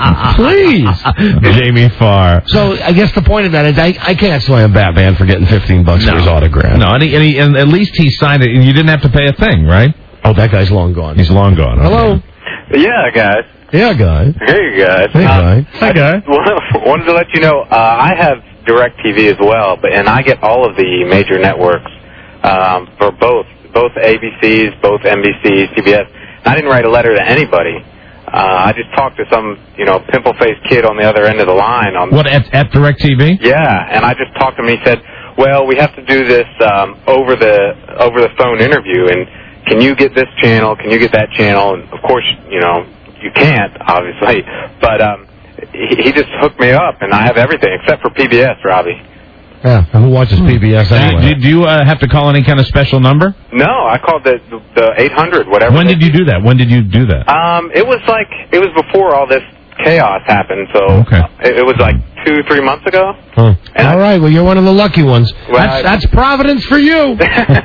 Please. Jamie Farr. So I guess the point of that is I, I can't slam Batman for getting fifteen bucks for his autograph. No, and, he, and, he, and at least he signed it, and you didn't have to pay a thing, right? Oh, that guy's long gone. He's long gone. Okay. Hello. Yeah, guys. Yeah, guy. Hey, guys. Hey, guy. Um, I just wanted to let you know, uh, I have DirecTV as well, but and I get all of the major networks um, for both, both A B Cs, both N B Cs, C B S. And I didn't write a letter to anybody. Uh, I just talked to some, you know, pimple-faced kid on the other end of the line. On What, at, at DirecTV? Yeah, and I just talked to him. He said, well, we have to do this um, over the over the phone interview, and can you get this channel? Can you get that channel? And, of course, you know, you can't, obviously. But um, he, he just hooked me up, and I have everything except for P B S, Robbie. Yeah, who watches P B S anyway? Do, do you uh, have to call any kind of special number? No, I called the the eight hundred, whatever. When did you do that? When did you do that? Um, it was like, it was before all this chaos happened, so Okay. it, it was like two, three months ago. Huh. All right, well, you're one of the lucky ones. Well, that's, I- that's Providence for you.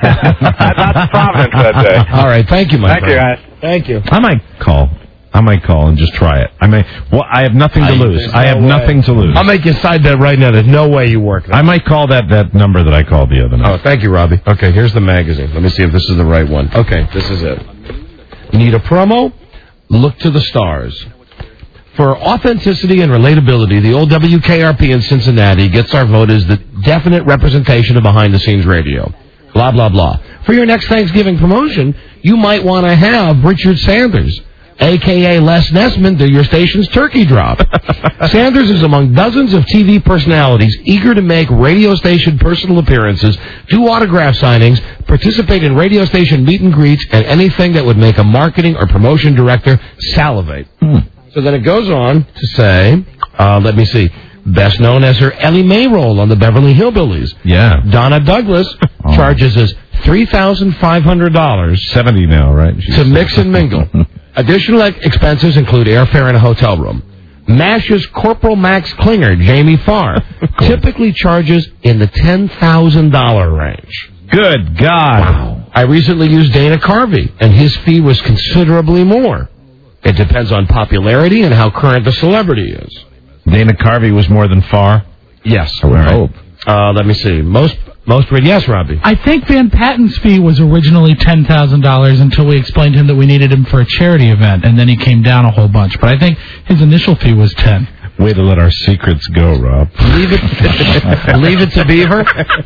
That's Providence that day. All right, thank you, my Thank you, friend. guys. Thank you. I might call. I might call and just try it. I mean, well, I have nothing to I- lose. there's I no have way. nothing to lose. I'll make you side bet right now. There's no way you work that. I might call that that number that I called the other night. Oh, thank you, Robbie. Okay, here's the magazine. Let me see if this is the right one. Okay, this is it. Need a promo? Look to the stars. For authenticity and relatability, the old W K R P in Cincinnati gets our vote as the definite representation of behind-the-scenes radio. Blah, blah, blah. For your next Thanksgiving promotion, you might want to have Richard Sanders, a k a. Les Nessman, do your station's turkey drop. Sanders is among dozens of T V personalities eager to make radio station personal appearances, do autograph signings, participate in radio station meet and greets, and anything that would make a marketing or promotion director salivate. Hmm. So then it goes on to say, uh, let me see, best known as her Ellie Mae role on the Beverly Hillbillies. Yeah. Donna Douglas Oh. charges us three thousand five hundred dollars seventy now, right? to mix and mingle. Additional ex- expenses include airfare and a hotel room. MASH's Corporal Max Klinger, Jamie Farr, typically charges in the ten thousand dollars range. Good God. Wow. I recently used Dana Carvey, and his fee was considerably more. It depends on popularity and how current the celebrity is. Dana Carvey was more than Farr? Yes. I would Right. hope. Uh, let me see. Most, most, yes, Robbie. I think Van Patten's fee was originally ten thousand dollars until we explained to him that we needed him for a charity event, and then he came down a whole bunch. But I think his initial fee was ten. Way to let our secrets go, Rob. Leave it, leave it to Beaver.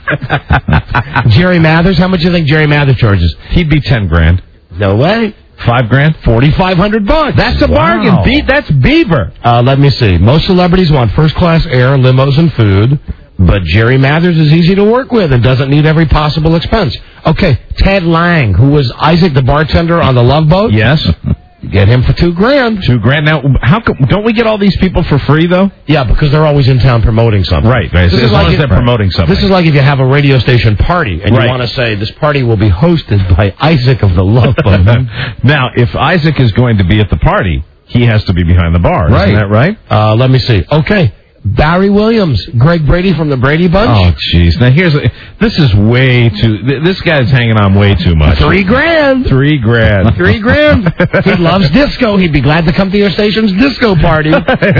Jerry Mathers, how much do you think Jerry Mathers charges? He'd be ten grand. No way. Five grand? Forty-five hundred bucks. That's a bargain. Wow. Be- that's Beaver. Uh, let me see. Most celebrities want first-class air, limos, and food, but Jerry Mathers is easy to work with and doesn't need every possible expense. Okay, Ted Lang, who was Isaac the bartender on the Love Boat. Yes. Get him for two grand. Two grand. Now, how come, don't we get all these people for free, though? Yeah, because they're always in town promoting something. Right, right. This As is long like as they're if- promoting something. This is like if you have a radio station party and Right. you want to say this party will be hosted by Isaac of the Love Boat. Now, if Isaac is going to be at the party, he has to be behind the bar. Right. Isn't that right? Uh, let me see. Okay. Barry Williams, Greg Brady from the Brady Bunch. Oh, jeez. Now, here's... A, this is way too... th- This guy's hanging on way too much. Three grand. Three grand. Three grand. He loves disco. He'd be glad to come to your station's disco party.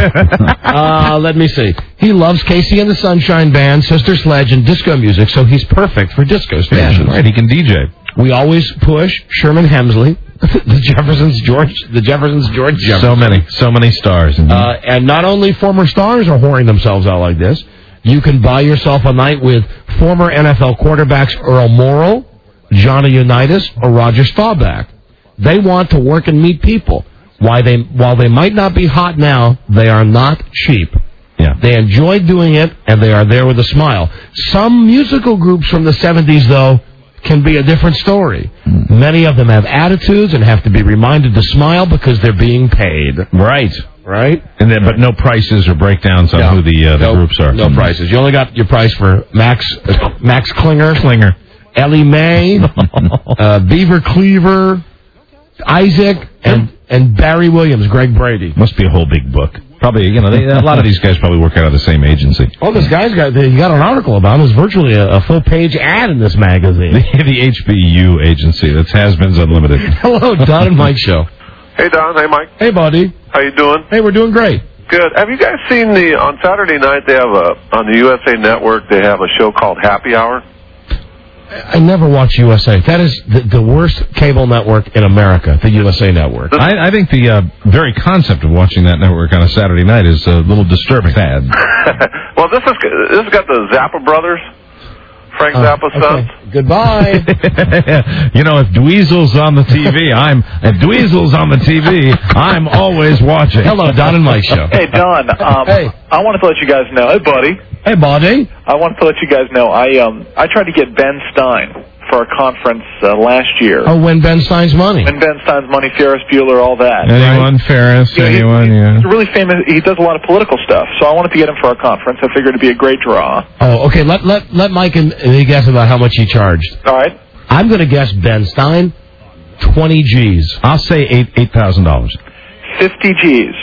uh, let me see. He loves Casey and the Sunshine Band, Sister Sledge, and disco music, so he's perfect for disco stations. Yeah, right. He can D J. We always push Sherman Hemsley, the Jeffersons George, the Jeffersons George Jefferson. So many, so many stars. Uh, and not only former stars are whoring themselves out like this, you can buy yourself a night with former N F L quarterbacks Earl Morrall, Johnny Unitas, or Roger Staubach. They want to work and meet people. Why they, while they might not be hot now, they are not cheap. Yeah. They enjoy doing it, and they are there with a smile. Some musical groups from the seventies, though, can be a different story. Mm. Many of them have attitudes and have to be reminded to smile because they're being paid. Right. Right? And then, but no prices or breakdowns on no. who the uh, the no, groups are. No mm. prices. You only got your price for Max uh, Max Klinger, Klinger, Ellie Mae, uh, Beaver Cleaver, Isaac, and and Barry Williams, Greg Brady. Must be a whole big book. Probably, you know, they, a lot of these guys probably work out of the same agency. Oh, this guy's got, he got an article about him. There's virtually a, a full-page ad in this magazine. The, the H B U agency, that's Has-Beens Unlimited. Hello, Don and Mike Show. Hey, Don. Hey, Mike. Hey, buddy. How you doing? Hey, we're doing great. Good. Have you guys seen the, on Saturday night, they have a, on the U S A Network, they have a show called Happy Hour? I never watch U S A. That is the, the worst cable network in America, the U S A Network. I, I think the uh, very concept of watching that network on a Saturday night is a little disturbing. Sad. Well, this is this has got the Zappa brothers, Frank Uh, Zappa's sons. okay. Goodbye. You know, if Dweezil's on the T V, I'm if Dweezil's on the T V, I'm always watching. Hello, Don and Mike Show. Hey, Don. Um, Hey. I wanted to let you guys know. Hey, buddy. Hey, buddy. I wanted to let you guys know. I um I tried to get Ben Stein for a conference uh, last year. Oh, when Ben Stein's money. When Ben Stein's money, Ferris Bueller, all that. Anyone, right? Ferris, You know, he- anyone, he- yeah. He's really famous. He does a lot of political stuff. So I wanted to get him for our conference. I figured it'd be a great draw. Oh, okay. Let let let Mike and, and he guess about how much he charged. All right. I'm going to guess Ben Stein, twenty G's. I'll say eight eight thousand dollars. fifty G's.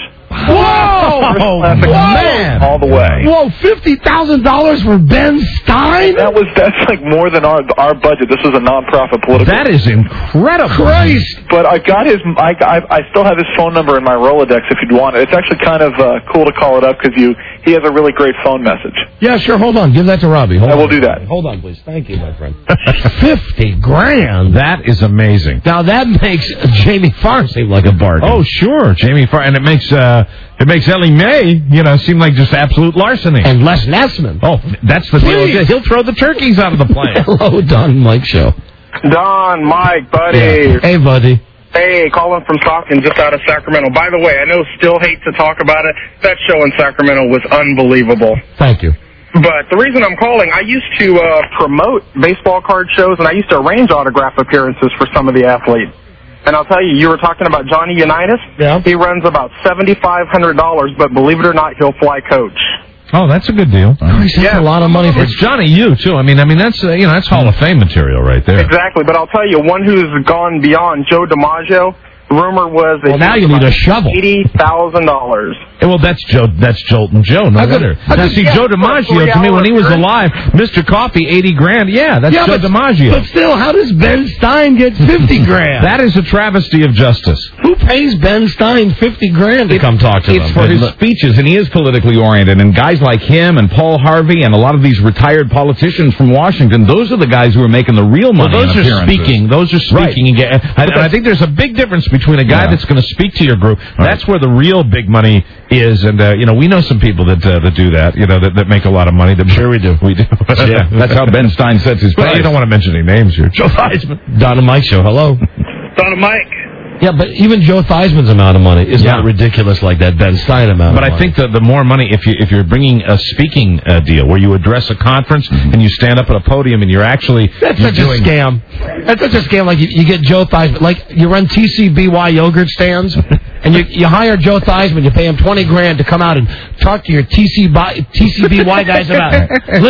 Whoa! Classic Man! all the way. Whoa, fifty thousand dollars for Ben Stein? That was that's like more than our our budget. This was a nonprofit political. That is incredible. Christ! But I got his. I, I I still have his phone number in my Rolodex if you'd want it. It's actually kind of uh, cool to call it up because you he has a really great phone message. Yeah, sure. Hold on. Give that to Robbie. Hold I will on. do that. Hold on, please. Thank you, my friend. Fifty grand. That is amazing. Now that makes Jamie Farr seem like a bargain. Oh, sure, Jamie Farr, and it makes uh, it makes Ellie Mae, you know, seem like just absolute larceny. And Les Nessman. Oh, that's the Please. deal. He'll throw the turkeys out of the plane. Hello, Don and Mike Show. Don, Mike, buddy. Yeah. Hey, buddy. Hey, calling from Stockton, just out of Sacramento. By the way, I know still hate to talk about it. That show in Sacramento was unbelievable. Thank you. But the reason I'm calling, I used to uh, promote baseball card shows, and I used to arrange autograph appearances for some of the athletes. And I'll tell you, you were talking about Johnny Unitas. Yeah. He runs about seventy-five hundred dollars, but believe it or not, he'll fly coach. Oh, that's a good deal. Christ, that's Yeah. a lot of money for It's Johnny U too. I mean, I mean that's uh, you know that's Hall of Fame material right there. Exactly, but I'll tell you, one who's gone beyond, Joe DiMaggio. Rumor was that Well, now he you was need a about shovel. eighty thousand dollars. Eh, Well, that's Joe. That's Jolton Joe. No How could- wonder. how Now, could- see, yeah, Joe for a DiMaggio to me when he was three-hour alive, Mister Coffee, eighty grand. Yeah, that's Yeah, Joe but- DiMaggio. But still, how does Ben Stein get fifty grand? That is a travesty of justice. Who pays Ben Stein fifty grand to come talk to It's them? for his speeches, and he is politically oriented. And guys like him and Paul Harvey and a lot of these retired politicians from Washington, those are the guys who are making the real money. Well, those in are appearances. speaking. Those are Right. speaking. Again. And, and I think there's a big difference between a guy Yeah. that's going to speak to your group. That's where the real big money is. And, uh, you know, we know some people that uh, that do that, you know, that, that make a lot of money. That, Sure we do. We do. Yeah, that's how Ben Stein sets his Well, price. you don't want to mention any names here. Joe Theismann. Don and Mike Show. Hello. Don and Mike. Yeah, but even Joe Theismann's amount of money is Yeah. not ridiculous like that Ben Stein amount But of I money. think that the more money, if you if you're bringing a speaking uh, deal where you address a conference and you stand up at a podium and you're actually That's you're such doing, a scam. That's such a scam. Like you, you get Joe Theismann, like you run T C B Y yogurt stands, and you you hire Joe Theismann, you pay him twenty grand to come out and talk to your T C B Y guys about it. Listen,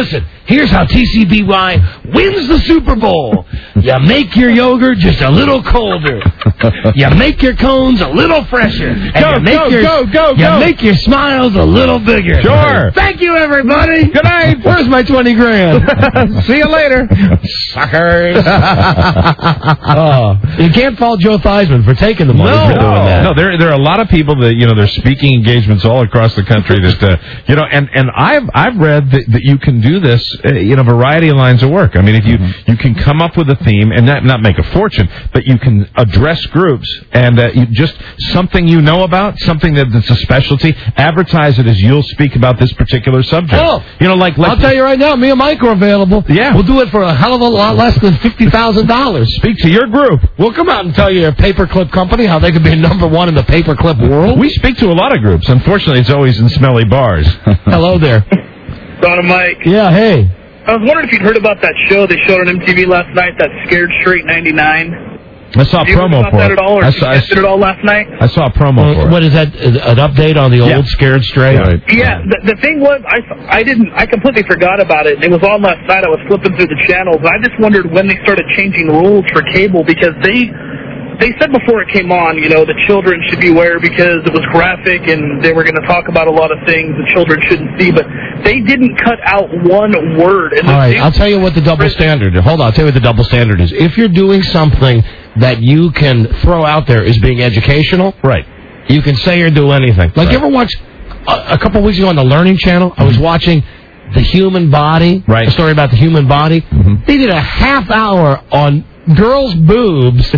Here's how T C B Y wins the Super Bowl. You make your yogurt just a little colder. You make your cones a little fresher. And Go, you make go, your, go, go, You go. make your smiles a little bigger. Sure. Thank you, everybody. Good night. Where's my twenty grand? See you later. Suckers. Oh, you can't fault Joe Theismann for taking the money No, for doing that. no, there there are a lot of people that you know. There's speaking engagements all across the country that uh, you know, and and I've I've read that, that you can do this uh, in a variety of lines of work. I mean, if you Mm-hmm. you can come up with a theme and not not make a fortune, but you can address groups and uh, you just something you know about, something that, that's a specialty. Advertise it as you'll speak about this particular subject. Oh, you know, like, like I'll tell you right now, me and Mike are available. Yeah, we'll do it for a hell of a lot less than fifty thousand dollars. Speak to your group. We'll come out and tell you a paperclip company how they could be number one in the paperclip world. We speak to a lot of groups. Unfortunately, it's always in smelly bars. Hello there. Don and Mike. Yeah, hey. I was wondering if you'd heard about that show they showed on M T V last night, that Scared Straight ninety-nine. I saw a Did you promo hear about for that it. at all, or I did saw, you get it all last night? I saw a promo Uh, for it. what is that? An update on the old Yeah. Scared Straight? Right. Yeah, the, the thing was, I, I didn't, I completely forgot about it. It was on last night. I was flipping through the channels, and I just wondered when they started changing rules for cable, because they, they said before it came on, you know, the children should beware because it was graphic and they were going to talk about a lot of things the children shouldn't see, but they didn't cut out one word. And All right, they, I'll tell you what the double standard is. Hold on, I'll tell you what the double standard is. If you're doing something that you can throw out there as being educational, right, you can say or do anything. Like, right. you ever watch, a, a couple of weeks ago on the Learning Channel, I was watching The Human Body, right. a story about the human body. Mm-hmm. They did a half hour on girls' boobs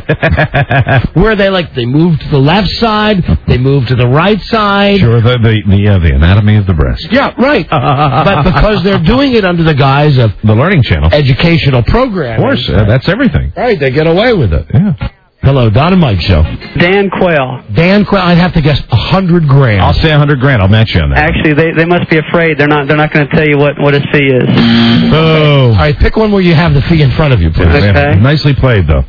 where they, like, they moved to the left side, they moved to the right side. Sure, the the the, uh, the anatomy of the breast. Yeah, right. But because they're doing it under the guise of the Learning Channel, educational programming. Of course, uh, that's everything. Right, they get away with it. Yeah. Hello, Don and Mike Show. Dan Quayle. Dan Quayle, I'd have to guess a hundred grand. I'll say a hundred grand. I'll match you on that. Actually, they they must be afraid. They're not they're not going to tell you what what his fee is. Oh. All right, pick one where you have the fee in front of you, please. Okay. Nicely played, though.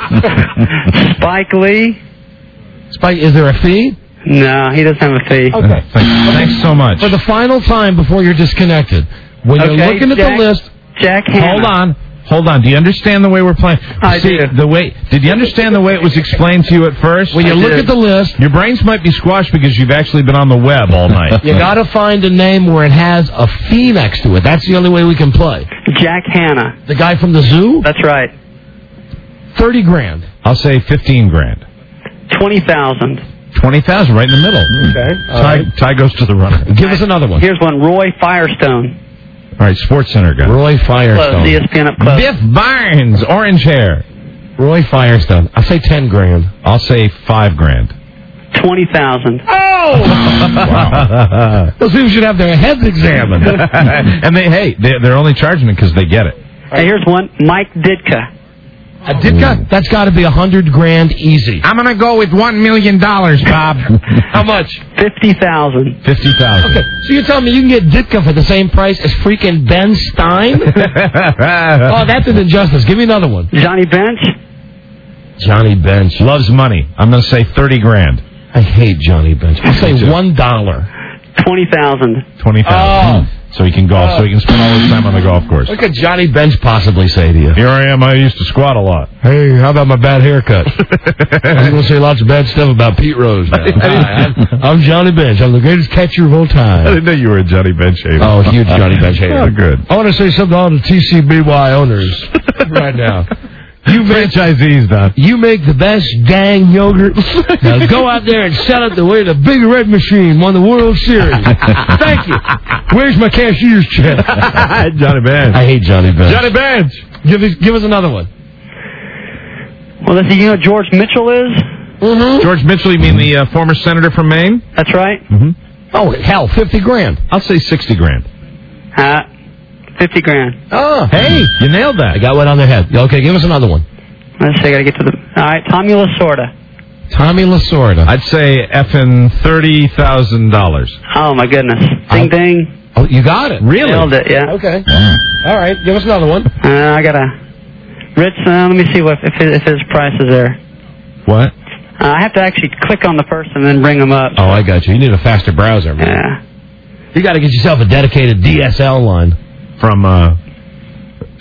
Spike Lee. Spike, is there a fee? No, he doesn't have a fee. Okay. Thanks, thanks so much. For the final time before you're disconnected, when Okay, you're looking at Jack- the list, Jack Hanna. Hold on. Hold on. Do you understand the way we're playing? I See, do. The way, did you understand the way it was explained to you at first? when you I look did. at the list, Your brains might be squashed because you've actually been on the web all night. you got to find a name where it has a fee next to it. That's the only way we can play. Jack Hanna. The guy from the zoo, That's right. thirty grand. I'll say fifteen grand. Twenty thousand. Twenty thousand, right in the middle. Okay. All Ty, right. Ty goes to the runner. Give us another one. Here's one. Roy Firestone. All right, Sports Center guy. Roy Close. Firestone. E S P N up close. Biff Barnes, orange hair. Roy Firestone. I'll say ten grand. I'll say five grand. Twenty thousand. Oh! Wow. Those people should have their heads examined. And they, hey, they, they're only charging it because they get it. Hey, here's one. Mike Ditka. A Ditka? That's got to be a hundred grand easy. I'm going to go with one million dollars, Bob. How much? Fifty thousand. Fifty thousand. Okay, so you're telling me you can get Ditka for the same price as freaking Ben Stein? Oh, that's an injustice. Give me another one. Johnny Bench. Johnny Bench. Loves money. I'm going to say thirty grand. I hate Johnny Bench. I'll say one dollar. Twenty thousand. Twenty thousand. Oh. So he can golf. Oh. So he can spend all his time on the golf course. What could Johnny Bench possibly say to you? Here I am. I used to squat a lot. Hey, how about my bad haircut? I'm going to say lots of bad stuff about Pete Rose now. Hi, I'm, I'm Johnny Bench. I'm the greatest catcher of all I time. didn't know you were a Johnny Bench hater. Oh, huge Johnny Bench hater. Oh, good. I want to say something to all the T C B Y owners right now. You franchisees, Don. You make the best dang yogurt. Now go out there and sell it the way the Big Red Machine won the World Series. Thank you. Where's my cashier's check? Johnny Bench. I hate Johnny Bench. Johnny Bench. Give us, give us another one. Well, does he, you know who George Mitchell is? Mm-hmm. George Mitchell, you mean the uh, former senator from Maine? That's right. Mm-hmm. Oh, hell, fifty grand. I'll say sixty grand. Uh, fifty grand. Oh, Hey, you nailed that. I got one on their head. Okay, give us another one. Let's see. I got to get to the. All right, Tommy Lasorda. Tommy Lasorda. I'd say effing thirty thousand dollars. Oh my goodness. Ding ding. Oh, you got it. Really? Nailed it. Yeah. Okay. All right, give us another one. Uh, I got a. Rich. Uh, let me see what if his, if his price is there. What? Uh, I have to actually click on the person and then bring them up. Oh, I got you. You need a faster browser, man. Yeah. You got to get yourself a dedicated D S L line. From uh,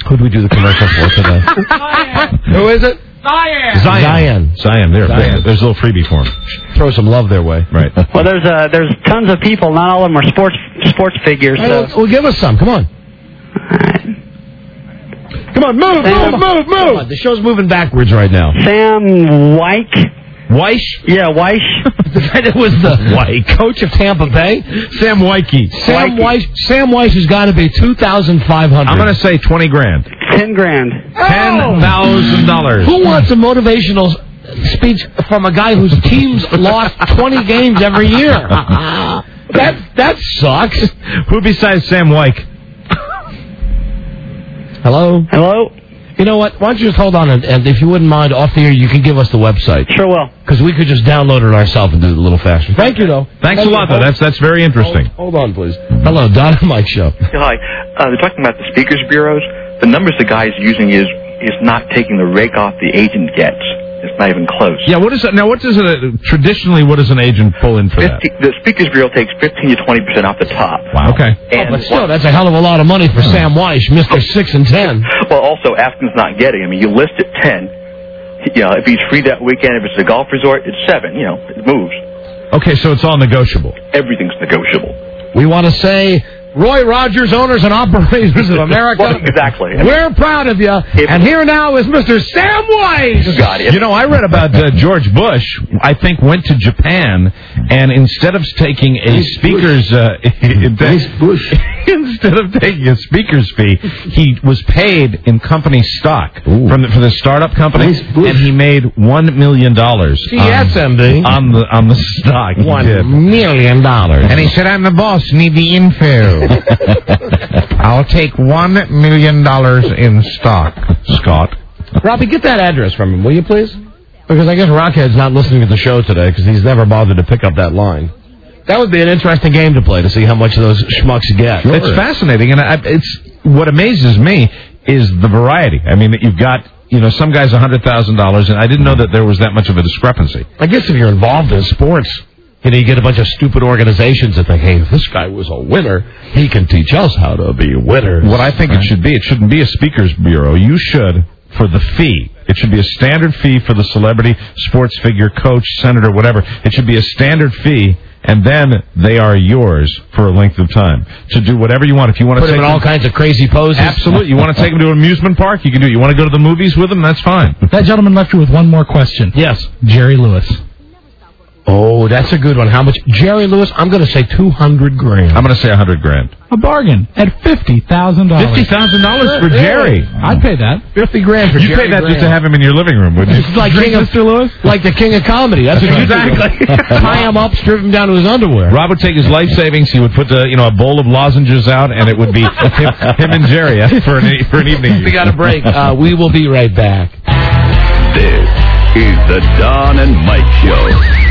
Who'd we do the commercial for today? Who is it? Zion. Zion. Zion. There, Zion. there's a little freebie for him. Throw some love their way. Right. Well, there's uh, there's tons of people. Not all of them are sports sports figures. Hey, So. well, well, give us some. Come on. Come on, move, Sam, move, move, move. Come on, the show's moving backwards right now. Sam Wyke. Weish? Yeah, Weish. The guy that was the Wyke. coach of Tampa Bay? Sam Wyke. Sam Weiss. Sam Weiss has got to be two thousand five hundred. I'm going to say twenty grand. Ten grand. Ten thousand dollars. Who wants a motivational speech from a guy whose teams lost twenty games every year? That that sucks. Who besides Sam Wyke? Hello? Hello? You know what? Why don't you just hold on, and, and if you wouldn't mind, off the air, you can give us the website. Sure will. Because we could just download it ourselves and do it a little faster. Thank you, though. Thanks Thank a lot, you. though. That's that's very interesting. Hold, hold on, please. Hello, Don and Mike Show. Hi. Uh, they're talking about the speakers bureaus. The numbers the guy's using is is not taking the rake off the agent gets. It's not even close. Yeah, what is it? Now, what does it, traditionally, what does an agent pull in for fifty, that? the speakers bureau takes fifteen to twenty percent off the top. Wow. Okay. And Oh, but still, that's a hell of a lot of money for Sam Weiss, Mister six and ten. Well, also, Aspen's not getting. I mean, you list at ten. You know, if he's free that weekend, if it's a golf resort, it's seven. You know, it moves. Okay, so it's all negotiable. Everything's negotiable. We want to say, Roy Rogers, owners and operators of America. Well, exactly. We're proud of you. And here now is Mister Sam Weiss. Got it. You know, I read about uh, George Bush, I think, went to Japan, and instead of taking a speaker's... Uh, Bush. instead of taking a speaker's fee, he was paid in company stock from the, for the startup company, and he made one million dollars Yes, M D. on the on the stock. He One did. million dollars. And he said, I'm the boss, need the info. I'll take one million dollars in stock, Scott. Robbie, get that address from him, will you please? Because I guess Rockhead's not listening to the show today because he's never bothered to pick up that line. That would be an interesting game to play to see how much those schmucks get. It's fascinating, and I, it's what amazes me is the variety. I mean, that you've got, you know, some guys one hundred thousand dollars, and I didn't know that there was that much of a discrepancy. I guess if you're involved in sports, you know, you get a bunch of stupid organizations that think, hey, if this guy was a winner, he can teach us how to be winners. What I think it should be, it shouldn't be a speakers bureau. You should, for the fee, it should be a standard fee for the celebrity, sports figure, coach, senator, whatever. It should be a standard fee, and then they are yours for a length of time to do whatever you want. If you want to Put take them in all kinds of crazy poses. Absolutely. You want to take them to an amusement park? You can do it. You want to go to the movies with them? That's fine. That gentleman left you with one more question. Yes. Jerry Lewis. Oh, that's a good one. How much? Jerry Lewis, I'm going to say two hundred grand. I'm going to say one hundred grand. A bargain at fifty thousand dollars. fifty thousand dollars for Jerry. I'd pay that. fifty grand for You Jerry pay that Graham. just to have him in your living room, wouldn't you? It's like king of, Mister Lewis? like the king of comedy. That's what you do. Exactly. Tie him up, strip him down to his underwear. Rob would take his life savings. He would put the, you know, a bowl of lozenges out, and it would be him, him and Jerry uh, for an e- for an evening. We got a break. Uh, we will be right back. This is the Don and Mike Show.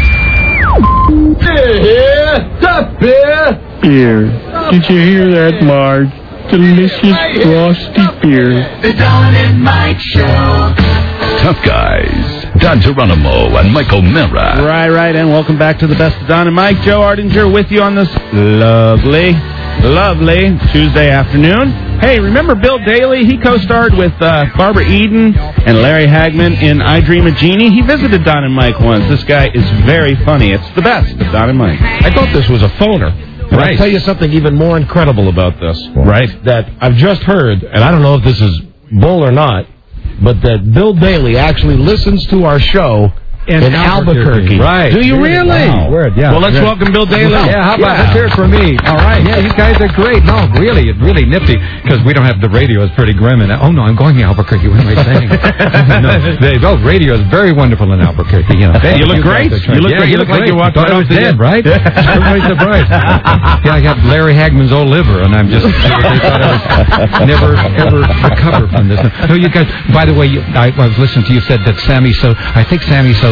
Beer, the beer. Beer. Did you hear that, Marge? Delicious frosty beer. The Don and Mike Show. Tough guys. Don Geronimo and Michael Mara. Right, right, and welcome back to the Best of Don and Mike. Joe Ardinger with you on this lovely, lovely Tuesday afternoon. Hey, remember Bill Daly? He co-starred with uh, Barbara Eden and Larry Hagman in I Dream of Jeannie. He visited Don and Mike once. This guy is very funny. It's the best of Don and Mike. I thought this was a phoner. But Right. I'll tell you something even more incredible about this. Right. That I've just heard, and I don't know if this is bull or not, but that Bill Daly actually listens to our show in, in Albuquerque. Albuquerque. Right. Do you really? Wow. Word, yeah. Well, let's yeah. welcome Bill Daly. Yeah, how about Yeah. let's hear it for me? All right. Yeah, you guys are great. No, really, it's really nifty because we don't have the radio. It's pretty grim. And oh no, I'm going to Albuquerque. What am I saying? no, they, oh, radio is very wonderful in Albuquerque. You know, You look great. guys are You look yeah, great. You look like you walked Thought right I off was the dead, jet. right? Everybody's surprised. Yeah, I got Larry Hagman's old liver, and I'm just they thought I would never ever recover from this. No, you guys. By the way, you, I, I was listening to you said that Sammy So. I think Sammy So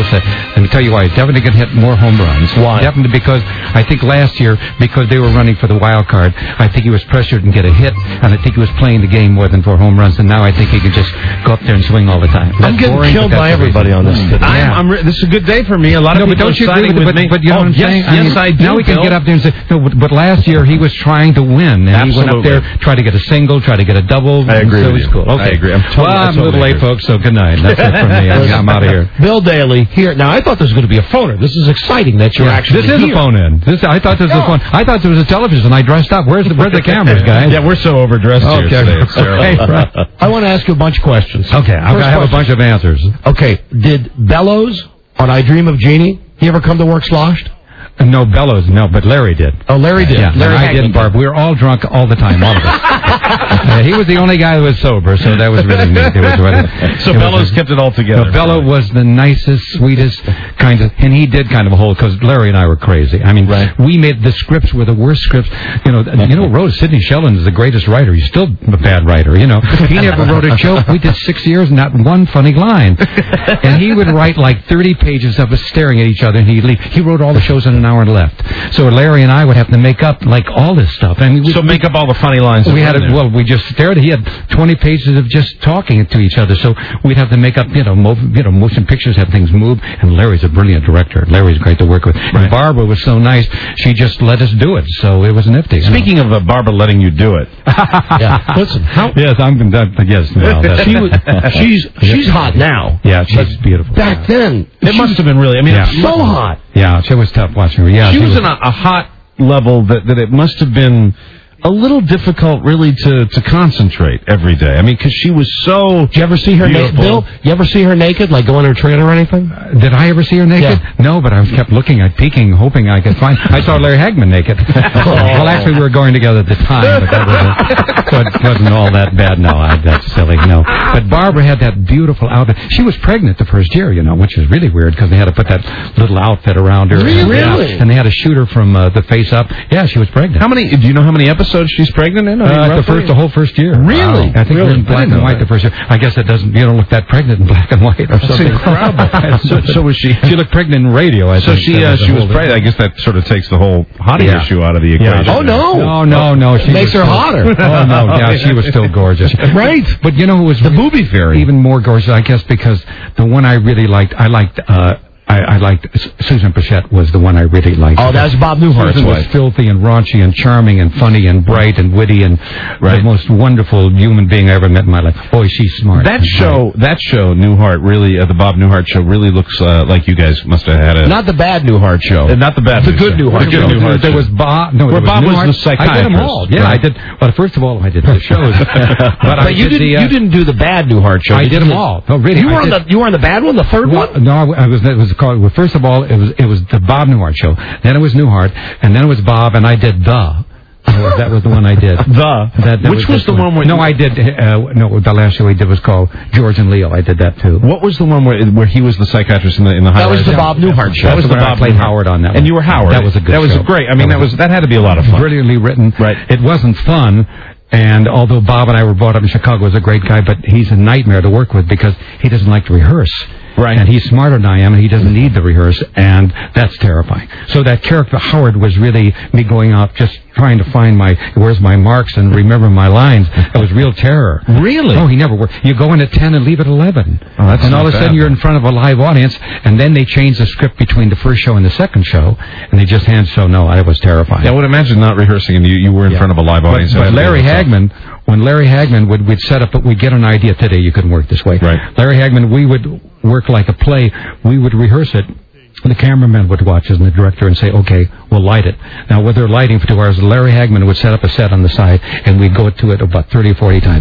say, let me tell you why. He's definitely going to hit more home runs. Why? Definitely because I think last year, because they were running for the wild card, I think he was pressured and get a hit, and I think he was playing the game more than for home runs, and now I think he can just go up there and swing all the time. I'm That's getting boring, killed but by that's the everybody reason. on this today. I'm, I'm re- this is a good day for me. A lot of No, but people don't you are agree siding with, with but, me. but you know oh, what I'm yes, saying? yes, mean, I do. Now we can Bill. get up there and say, no, but, but last year he was trying to win, and he went up Absolutely. there, tried to get a single, tried to get a double. I agree so with it was you. cool. Okay. I agree. I'm totally, well, I I'm a little totally late, agree. folks, so good night. That's it from me. I'm, I'm out of here. Bill Daly here. Now, I thought this was going to be a phoner. This is exciting that you're Yeah, actually this is here. a phone-in. This, I thought this was a phone. I thought there was a television. I dressed up. Where's the, where's the cameras, guys? Yeah, we're so overdressed here Okay. today. It's terrible. Hey, right. I want to ask you a bunch of questions. Okay, I'm First gonna have a question. bunch of answers. Okay, did Bellows on I Dream of Jeannie, he ever come to work sloshed? Uh, No, Bellows, no, but Larry did. Oh, Larry did. Yeah, Larry and I Hagman didn't, Barb. We were all drunk all the time, all of us. uh, he was the only guy who was sober, so that was really neat. It was really, So it was Bellows a- kept it all together. No, Bello was the nicest, sweetest kind of, and he did kind of a whole, because Larry and I were crazy. I mean, Right. we made, the scripts were the worst scripts. You know, you know, Rose, Sidney Sheldon is the greatest writer. He's still a bad writer, you know. He never wrote a joke. We did six years, not one funny line. And he would write like thirty pages of us staring at each other, and he'd leave. He wrote all the shows in an hour and left. So Larry and I would have to make up like all this stuff. I mean, we, So make up all the funny lines. that we were had in it. there. Well, we just stared. He had twenty pages of just talking to each other. So we'd have to make up, you know, mo- you know, motion pictures, have things move. And Larry's a brilliant director. Larry's great to work with. And Barbara was so nice. She just let us do it. So it was nifty. you know. Speaking of uh, Barbara letting you do it. Yeah. Listen, how, Yes, I'm. That, yes, well, that's, she was, she's she's hot now. yeah, she's beautiful. Back then, It must have been really. I mean, Yeah. it- so hot. Yeah, she was tough watching her. Yeah, she was in a, a hot level that, that it must have been a little difficult, really, to, to concentrate every day. I mean, because she was so. Did you ever see her naked, beautiful. Bill? You ever see her naked, like go in her trailer or anything? Did I ever see her naked? Yeah. No, but I was kept looking, I peeking, hoping I could find. I saw Larry Hagman naked. Well, actually, we were going together at the time, but that wasn't, so it wasn't all that bad. No, I, that's silly. No, but Barbara had that beautiful outfit. She was pregnant the first year, you know, which was really weird because they had to put that little outfit around her. Really? And, yeah, Really? and they had to shoot her from uh, the face up. Yeah, she was pregnant. How many? Do you know how many episodes she's pregnant in? I mean, Uh, the roughly? first, the whole first year. Really? I think Really? we're in I black didn't and know white that. the first year. I guess it doesn't. You don't look that pregnant in black and white or That's something. incredible. so, so was she? She looked pregnant in radio. I So think. she, That uh, the she was whole- pregnant. I guess that sort of takes the whole hottie Yeah. issue out of the equation. Yeah. Oh, no. No, no, no. She Makes was her still- hotter. Oh no, yeah, she was still gorgeous. Right. But you know who was The booby fairy. even more gorgeous? I guess because the one I really liked, I liked. uh I, I liked Susan Pichette was the one I really liked. Oh, that's Bob Newhart's Susan was wife. filthy and raunchy and charming and funny and bright and witty and the most wonderful human being I ever met in my life. Boy, she's smart. That and show, that show, Newhart, really, uh, the Bob Newhart show, really looks uh, like you guys must have had a. Not the bad Newhart show. Uh, not the bad. The news good show. Newhart The good show. Newhart There show. was Bob. No, Where there was Bob was Newhart. the I did them psychiatrist. all. Yeah, Right. I did. Well, first of all, I did the shows. but But I you did didn't. the, uh, you didn't do the bad Newhart show. I You did them all. Oh, really? You I were on did- the. You were on the bad one, the third Well, one. no, I, I was. It was called. Well, first of all, it was it was the Bob Newhart show. Then it was Newhart, and then it was Bob, and I did the. That was, that was the one I did. The. That, that Which was the one where? No, I did. Uh, no, the last show we did was called George and Leo. I did that too. What was the one where where he was the psychiatrist in the in the That was highlights? the Bob Newhart show. That was the where I Bob played Newhart. Howard on that. And one. you were Howard. That was a good. That was show. great. I mean, that was that had to be a lot of fun. Brilliantly written. Right. It wasn't fun. And although Bob and I were brought up in Chicago, was a great guy, but he's a nightmare to work with because he doesn't like to rehearse. Right. And he's smarter than I am, and he doesn't need to rehearse, and that's terrifying. So that character Howard was really me going out just trying to find my where's my marks and remember my lines. It was real terror. Really? Oh, he never worked. You go in at ten and leave at eleven. Oh, that's and all not of a sudden bad. you're in front of a live audience, and then they change the script between the first show and the second show, and they just hand so no, I was terrifying. Yeah, I would imagine not rehearsing and you, you were in Yeah. front of a live But, audience. but That was Larry really tough. Hagman, when Larry Hagman would we'd set up, but we'd get an idea today. You couldn't work this way. Right. Larry Hagman, we would work like a play. We would rehearse it. The cameraman would watch us and the director and say, okay, we'll light it. Now, with their lighting for two hours, Larry Hagman would set up a set on the side, and we'd go to it about thirty or forty times.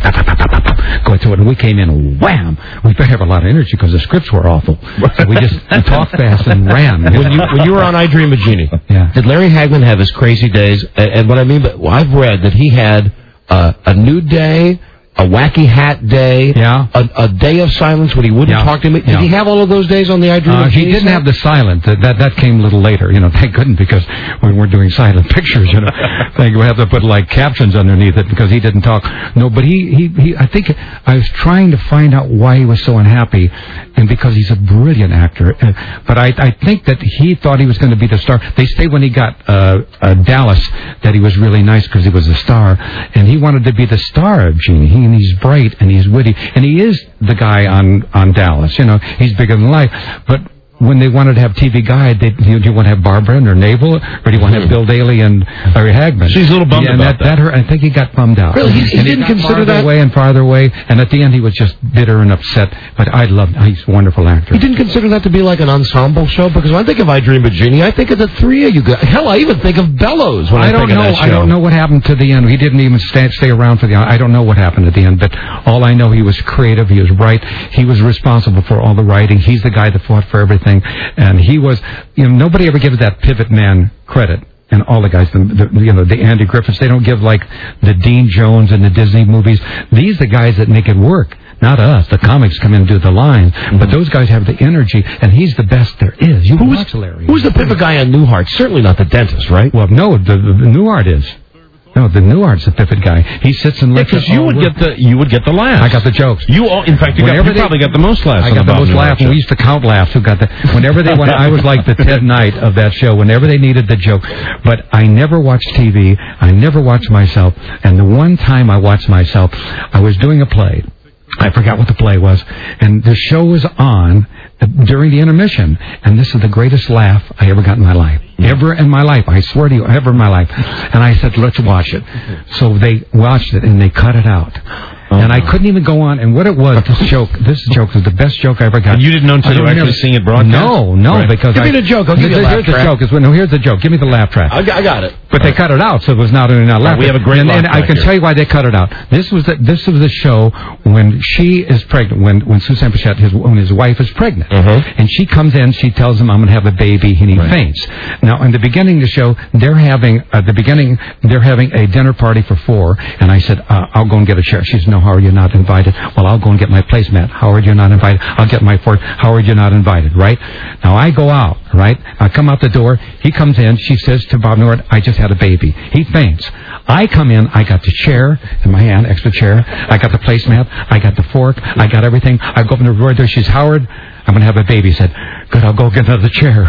Go through it, and we came in, wham! We better have a lot of energy because the scripts were awful. So we just talked fast and ran. When you when you were on I Dream of Jeannie, Yeah. did Larry Hagman have his crazy days? And, and what I mean, but well, I've read that he had uh, a nude day, a wacky hat day, yeah. a, a day of silence when he wouldn't Yeah. talk to me. Did Yeah. he have all of those days on the I Dream Uh, of he Jeannie didn't set? have the silent. That, that that came a little later. You know, thank goodness, because we weren't doing silent pictures. You know, thank we have to put like captions underneath it because he didn't talk. No, but he, he he I think I was trying to find out why he was so unhappy, and because he's a brilliant actor. Uh, but I I think that he thought he was going to be the star. They say when he got uh, uh, Dallas that he was really nice because he was a star, and he wanted to be the star of Jeannie. He, and he's bright and he's witty, and he is the guy on on Dallas. You know, he's bigger than life, but. When they wanted to have T V Guide, they, do you want to have Barbara and or Naval, or do you want to have Bill Daly and Larry Hagman? She's a little bummed yeah, and about that, that. hurt, I think he got bummed out. Really? He- he And didn't got consider farther that- away and farther away, and at the end he was just bitter and upset. But I love he's a wonderful actor. He didn't consider that to be like an ensemble show? Because when I think of I Dream of Jeannie, I think of the three of you guys. Hell, I even think of Bellows when I, I don't think know. of that show. I don't know what happened to the end. He didn't even stay, stay around for the end. I don't know what happened at the end, but all I know, he was creative. He was bright. He was responsible for all the writing. He's the guy that fought for everything, and he was. You know, nobody ever gives that pivot man credit. And all the guys, the, the, you know, the Andy Griffiths, they don't give like the Dean Jones and the Disney movies. These are the guys that make it work. Not us. The comics come in and do the lines, Mm-hmm. but those guys have the energy, and he's the best there is. You Who's, watch Larry. who's the pivot guy on Newhart? Certainly not the dentist, right? Well, no, the, the, the Newhart is. No, the Newhart's the pivot guy. He sits and lets Because it you all would work. get the you would get the laughs. I got the jokes. You, all, in fact, you, got, Whenever you they- probably got the most laughs. I on got the Bob most Newhart laughs. show. We used to count laughs. Who got the? Whenever they went, I was like the Ted Knight of that show. Whenever they needed the joke, but I never watched T V. I never watched myself. And the one time I watched myself, I was doing a play. I forgot what the play was, and the show was on during the intermission, and this is the greatest laugh I ever got in my life. Ever in my life. I swear to you, ever in my life. And I said, let's watch it. So they watched it, and they cut it out. And I couldn't even go on. And what it was, this joke, this joke is the best joke I ever got. And you didn't know until I you don't actually never- seeing it broadcast? No, no, Right. because Give I, me the joke. I'll give you a laugh here's the track. joke. Is when, no, here's the joke. Give me the laugh track. I got, I got it. But they cut it out, so it was not only not laughing. we have a great and, laugh and I track can here. tell you why they cut it out. This was the, this was the show when she is pregnant, when when Suzanne Pichette, his when his wife is pregnant, Mhm. and she comes in, she tells him, "I'm going to have a baby," and he Right. faints. Now, in the beginning of the show, they're having at the beginning they're having a dinner party for four, and I said, uh, "I'll go and get a chair." She says, "No, Howard, you're not invited." Well, I'll go and get my placemat. Howard, you're not invited. I'll get my fork. Howard, you're not invited. Right? Now I go out. Right? I come out the door. He comes in. She says to Bob Newhart, "I just had a baby." He faints. I come in. I got the chair in my hand, extra chair. I got the placemat. I got the fork. I got everything. I go up to the door there. She's, "Howard, I'm going to have a baby." He said, "Good, I'll go get another chair."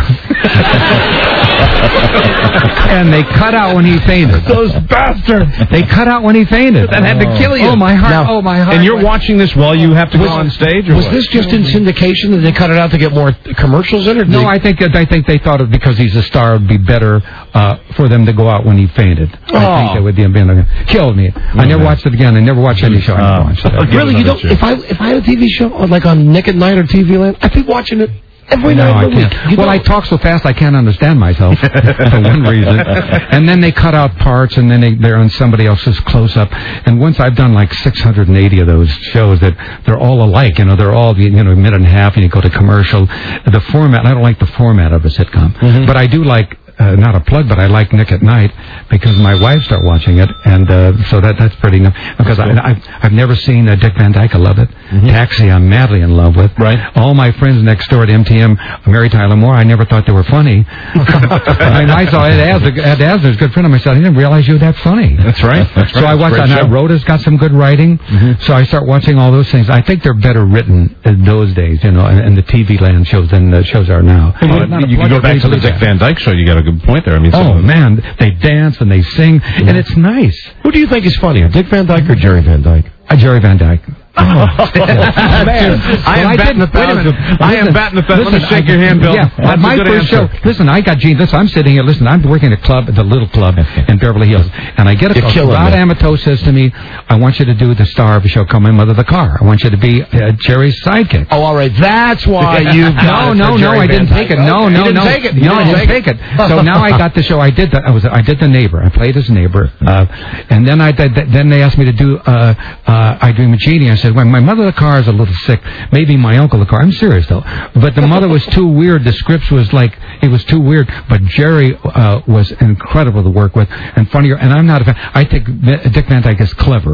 And they cut out when he fainted. Those bastards. They cut out when he fainted. That had to kill you. Oh, my heart. Now- oh, my heart. And you're watching this while you have to Was- go on stage? Or Was what? this just in syndication that they cut it out to get more commercials in? Or did No, they- I think that I think they thought it because he's a star, it would be better uh, for them to go out when he fainted. I Oh. think that would be killed me. I never watched it again. I never watched any show. I never watched it. Really, you don't. If I if I had a T V show like on Nick at Night or T V Land, I'd be watching it every No, night I of the week. can't. You Well, I don't. talk so fast I can't understand myself for one reason. And then they cut out parts, and then they, they're on somebody else's close-up. And once I've done like six hundred eighty of those shows that they're all alike. You know, they're all you know a minute and a half, and you go to commercial. The format, I don't like the format of a sitcom, Mm-hmm. but I do like. Uh, not a plug, but I like Nick at Night because my wife started watching it, and uh, so that that's pretty nice. Because I, I've I've never seen uh, Dick Van Dyke. I love it. Taxi, I'm madly in love with. Right. All my friends next door at M T M, Mary Tyler Moore, I never thought they were funny. I, I saw Ed Asner, Ed Asner's a good friend of mine. I said, I didn't realize you were that funny. That's right. That's So right. I watched Great that. show. Rhoda's got some good writing. So I start watching all those things. I think they're better written in those days, you know, and, and the T V land shows than the shows are now. Well, Not a you can plug, go back to the everybody Dick does. Van Dyke show. You got a good point there. I mean, Oh some- man, they dance and they sing, and it's nice. Who do you think is funnier, Dick Van Dyke or Jerry Van Dyke? Uh, Jerry Van Dyke. Oh, man. Well, I am I batting a didn't- wait a thousand. minute. I am Listen, batting a thousand. Let me listen, shake I- your hand, Bill. Yeah, That's my a good first answer. show. Listen, I got Gene. Listen, I'm sitting here. Listen, I'm working at a club, the Little Club in Beverly Hills, and I get a You're call. killing Rod me. Amato says to me, "I want you to do the star of a show called My Mother the Car. I want you to be uh, Jerry's sidekick." Oh, all right. That's why you got No, it no, for no, Jerry I Van didn't Dyke. take it. Okay. No, You no, didn't no. take it. You No, I didn't didn't take it. So now I got the show. I did the, I was, I did the neighbor. I played his neighbor, uh, and then I did, then they asked me to do uh, uh, I Dream of Jeannie. I said, "Well, my mother the car is a little sick. Maybe my uncle the car." I'm serious though, but the mother was too weird. The scripts was like it was too weird. But Jerry uh, was incredible to work with and funnier. And I'm not a fan. I think Dick Van Dyke is clever.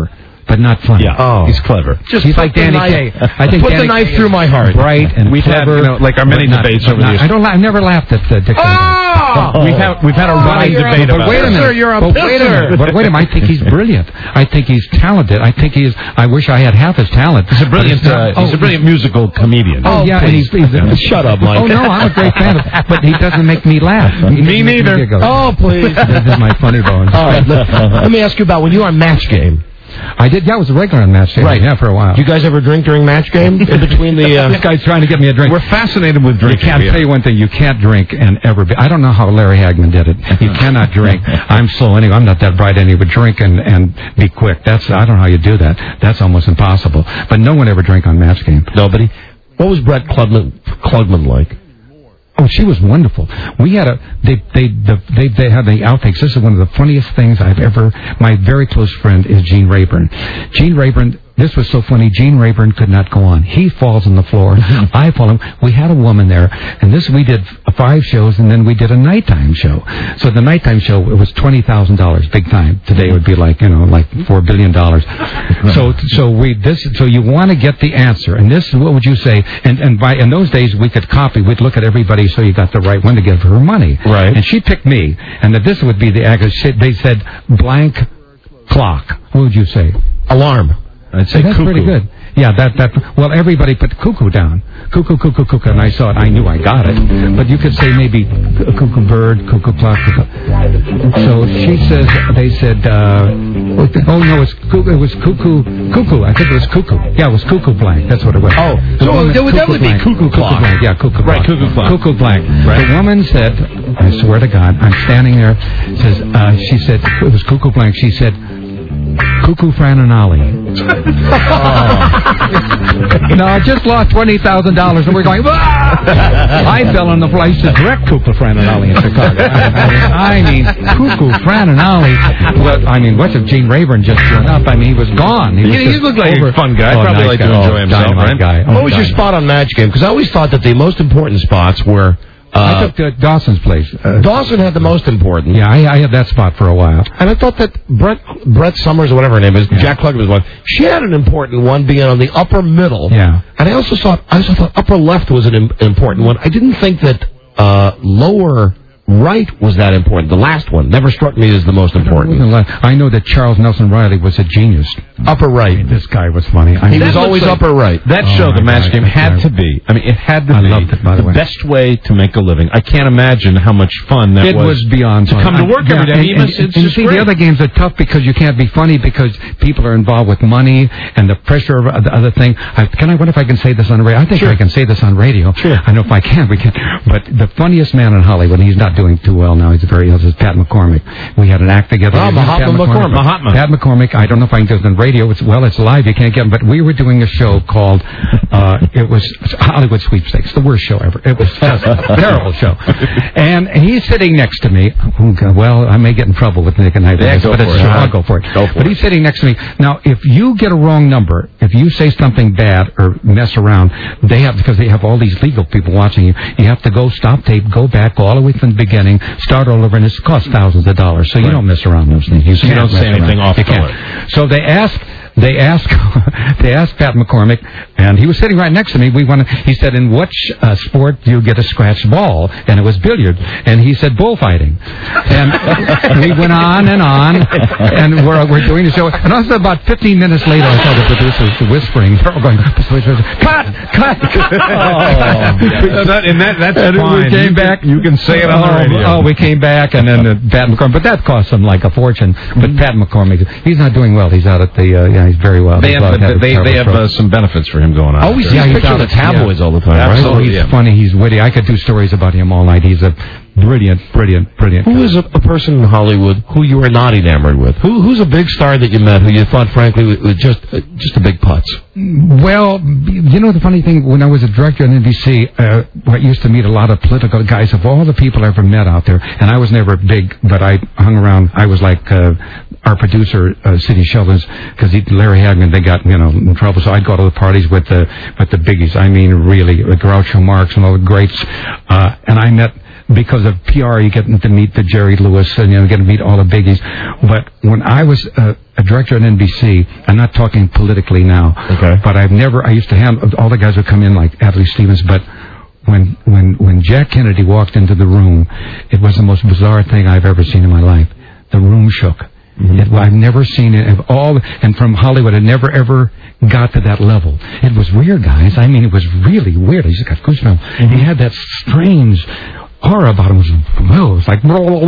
but not funny. Yeah. Oh. He's clever. Just He's put like the Danny knife- Kaye. I think put Danny the knife Kaye through is my heart. Bright and We've had, clever, you know, like our many but not- debates but over the not- years. I don't. I've never laughed at uh, Dick. Oh! We've had we've had a running you're a debate But about wait a this. minute. Sir, you're a but wait a pisser. minute. But wait a minute. I think he's brilliant. I think he's talented. I think he's. I wish I had half his talent. He's a brilliant. But it's Uh, not- he's oh, a brilliant musical comedian. Oh, yeah, and he's, he's Shut up, Mike. Oh no, I'm a great fan of. But he doesn't make me laugh. He doesn't Me make neither. giggle. Oh, please. This is my funny bone. All right, let, let me ask you about when you were on Match Game. I did. Yeah, I was a regular on Match Game. Right. Yeah, for a while. Do you guys ever drink during Match Game? In between the... Uh... This guy's trying to get me a drink. We're fascinated with You drinking. can't yeah. tell you one thing. You can't drink and ever be. I don't know how Larry Hagman did it. You cannot drink. I'm slow anyway. I'm not that bright anyway. But drink and, and be quick. That's I don't know how you do that. That's almost impossible. But no one ever drank on Match Game. Nobody? What was Brett Klugman, Klugman like? Oh, she was wonderful. We had a they they the, they they had the outtakes. This is one of the funniest things I've ever. My very close friend is Gene Rayburn. Gene Rayburn. This was so funny. Gene Rayburn could not go on. He falls on the floor. I fall him. We had a woman there, and this we did five shows, and then we did a nighttime show. So the nighttime show it was twenty thousand dollars, big time. Today it would be like you know like four billion dollars. So so we this so you want to get the answer, and this what would you say? And and by in those days we could copy. We'd look at everybody so you got the right one to give her money. Right. And she picked me, and that this would be the answer. They said blank clock. What would you say? Alarm. I'd say That's cuckoo. pretty good. Yeah, that that. Well, everybody put cuckoo down. Cuckoo, cuckoo, cuckoo, and I saw it. I knew I got it. But you could say maybe cuckoo bird, cuckoo clock. Cuckoo. So she says. They said. Uh, oh no, it's cuckoo. It was cuckoo, cuckoo. I think it was cuckoo. Yeah, it was cuckoo blank. That's what it was. Oh, The so woman- that would- that cuckoo would be blank. cuckoo clock. blank. Yeah, cuckoo clock. Right, cuckoo clock. Cuckoo blank. Right. The woman said. I swear to God, I'm standing there. Says. Uh, she said it was cuckoo blank. She said. Cuckoo Fran and Ollie. oh. No, I just lost twenty thousand dollars, and we're going, "Ah!" I fell on the floor. I used to direct Cuckoo Fran and Ollie in Chicago. I, I mean, Cuckoo Fran and Ollie. Well, I mean, what's if Gene Rayburn just turned up? I mean, he was gone. He, was He, he just looked like over. a fun guy. Oh, Probably nice like guy. to enjoy Oh, himself, dynamite right? guy. Oh, What was your dynamite. spot on Match Game? Because I always thought that the most important spots were... I Uh, took uh, Dawson's place. Uh, Dawson had the most important. yeah, I, I had that spot for a while. And I thought that Brett Brett Summers, or whatever her name is, Jack Klugman's wife, she had an important one being on the upper middle. Yeah. And I also thought I also thought upper left was an im- important one. I didn't think that uh, lower right was that important. The last one never struck me as the most important. I know that Charles Nelson Riley was a genius. Upper right. This guy was funny. I He mean, was always like- upper right. That Oh, show, my the Match God, Game, that had guy- to be. I mean, it had to I be loved it, by the way. best way to make a living. I can't imagine how much fun that It was beyond to fun. come to work Yeah, every day. I and- mean, and- it's, it's and just see, great. the other games are tough because you can't be funny because people are involved with money and the pressure of the other thing. I, can I wonder if I can say this on radio? I think Sure. I can say this on radio. Sure. I know if I can, we can. But the funniest man in Hollywood, he's not doing too well now. He's very ill. Is Pat McCormick. We had an act together. Oh, You know Mahatma Pat McCormick. Mahatma. Pat McCormick. I don't know if I can do it on radio. It's, well, it's live. You can't get him. But we were doing a show called, uh, it was Hollywood Sweepstakes. The worst show ever. It was just a terrible show. And he's sitting next to me. Oh, God, well, I may get in trouble with Nick and I. Yeah, go but for it's it. true. Uh-huh. I'll go for it. Go for but it. he's sitting next to me. Now, if you get a wrong number, if you say something bad or mess around, they have, because they have all these legal people watching you, you have to go stop tape, go back, go all the way from the beginning, start all over, and it's cost thousands of dollars. So you don't mess around those things. You, So you can't don't say mess anything around. off You color. can't. So they ask, they ask, they asked Pat McCormick, and he was sitting right next to me. We wanted, he said, "In what uh, sport do you get a scratched ball?" And it was billiard. And he said, "Bullfighting." And we went on and on, and we're we're doing the show. And also about fifteen minutes later, I saw the producers whispering, they're all going, "Cut, cut!" Oh, that, and that, that's and fine. we came you back. Can, you can say it on the oh, radio. Oh, we came back, and then uh, Pat McCormick. But that cost him like a fortune. But Pat McCormick, he's not doing well. He's out at the. Uh, yeah, he's very well. They He's have, out- had a they, terrible they have stroke. uh, some benefits for him going on. Oh, we see Yeah, his he's picture out in the at- tabloids yeah. all the time, right? Oh, he's yeah. funny. He's witty. I could do stories about him all night. He's a brilliant, brilliant, brilliant. Who is a, a person in Hollywood who you were not enamored with? Who Who's a big star that you met who you thought, frankly, was was just uh, just a big putz? Well, you know the funny thing, when I was a director at N B C, uh, I used to meet a lot of political guys. Of all the people I ever met out there, and I was never big, but I hung around. I was like uh, our producer, uh, Sidney Sheldon's, because Larry Hagman, they got you know in trouble. So I'd go to the parties with the with the biggies. I mean, really, with Groucho Marx and all the greats. Uh, and I met because of P R, you get to meet the Jerry Lewis and you know, get to meet all the biggies. But when I was uh, a director at N B C, I'm not talking politically now, okay. but I've never, I used to handle, all the guys would come in like Adlai Stevens, but when, when, when Jack Kennedy walked into the room, it was the most bizarre thing I've ever seen in my life. The room shook. Mm-hmm. It, I've never seen it of all, and from Hollywood, I never ever got to that level. It was weird, guys. I mean, it was really weird. I just got goosebumps. Mm-hmm. He had that strange aura about him. It was, oh, it was like.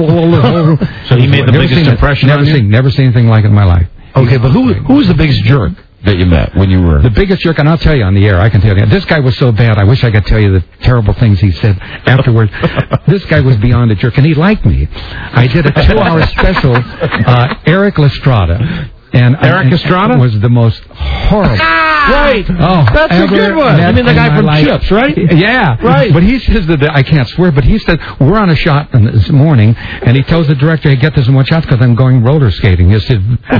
So he made the biggest impression never on you? Seen, never seen anything like it in my life. Okay, but who who was the biggest jerk that you met when you were? The biggest jerk, and I'll tell you on the air, I can tell you. This guy was so bad, I wish I could tell you the terrible things he said afterwards. This guy was beyond a jerk, and he liked me. I did a two-hour special, uh, Eric Lestrada. And Eric Estrada was the most horrible. Right. Oh, that's a good one. You mean the guy from life. Chips, right? Yeah. Right. But he says that I can't swear, but he said we're on a shot this morning, and he tells the director, "Hey, get this in one shot because I'm going roller skating." He said, oh,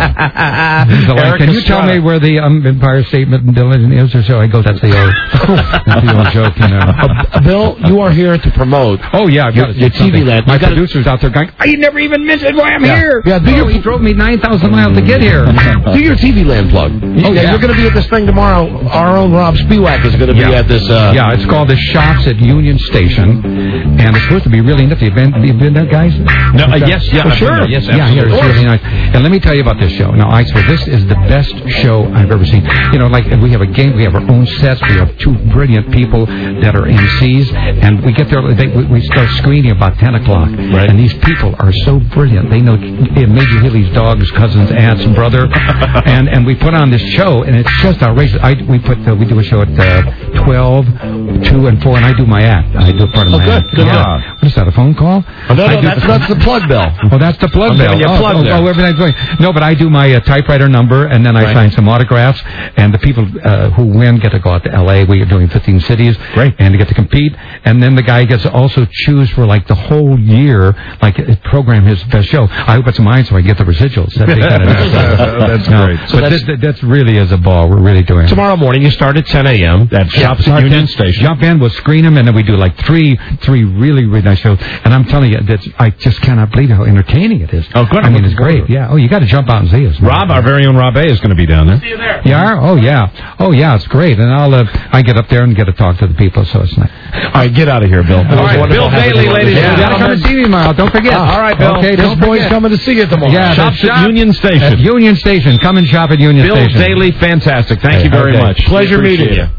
"Wow." He's like, Eric "Can you Estrada. tell me where the um, Empire State Building is?" Or so I go, "That's the old, that's the old joke, you know." Uh, Bill, you are here to promote. Oh yeah, I've got your, your T V land. My You gotta- producer's out there going, "I never even mentioned why I'm Yeah. here." Yeah, do oh, your- he drove me nine thousand miles to get here. Do your T V land plug. Oh, yeah. You're going to be at this thing tomorrow. Our own Rob Spiewak is going to be Yeah. at this. Uh, yeah, it's called the Shops at Union Station, and it's supposed to be really nifty. Have you been, you been there, guys? No, uh, yes, yeah, oh, I've been sure. there. Yes, yeah, yeah, it's absolutely. really nice. And let me tell you about this show. Now, I swear, this is the best show I've ever seen. You know, like we have a game, we have our own sets, we have two brilliant people that are M Cs, and we get there. They, we, we start screening about ten o'clock, right. And these people are so brilliant. They know Major Hilly's dog's cousin's aunt's brother, and and we put on this show, and it's just outrageous. I we put uh, we do a show at uh, twelve, two, and four, and I do my act. I do part of Oh, my good, act. good. Yeah. What is that? A phone call? Oh, no, I no, do that's, the- that's the plug bell. Oh, that's the plug I'm bell. giving you a oh, plug oh, there. oh, everything's going. No, but I do my uh, typewriter number, and then I Right. sign some autographs, and the people uh, who win get to go out to L A. We are doing fifteen cities, Great. and they get to compete. And then the guy gets to also choose for like the whole year, like uh, program his best show. I hope it's mine, so I get the residuals. That'd be kind of nice. That's No, great. So but that's- this, that's really is a ball. We're really doing it. Tomorrow morning, you start at ten a.m. That Shops Start at Union in, Station. Jump in, we'll screen them, and then we do like three, three really, really nice shows. And I'm telling you, that's, I just cannot believe how entertaining it is. Oh, good. I I'm mean, it's looking forward great. to it. Yeah. Oh, you got to jump out and see us. Rob, our very own Rob A, is going to be down there. See you there. You are? Oh, yeah. Oh, yeah, it's great. And I'll, uh, I get up there and get to talk to the people, so it's nice. All right, get out of here, Bill. All right, Bill Bailey, ladies Yeah, and you gotta come gentlemen. and see me tomorrow. Don't forget. Ah, all right, Bill. Okay, this don't boy's forget. coming to see you tomorrow. Yeah, Shops shop at Union Station. At Union Station. Come and shop at Union Bill Station. Daly, fantastic. Thank you very Okay. much. Pleasure We appreciate meeting you.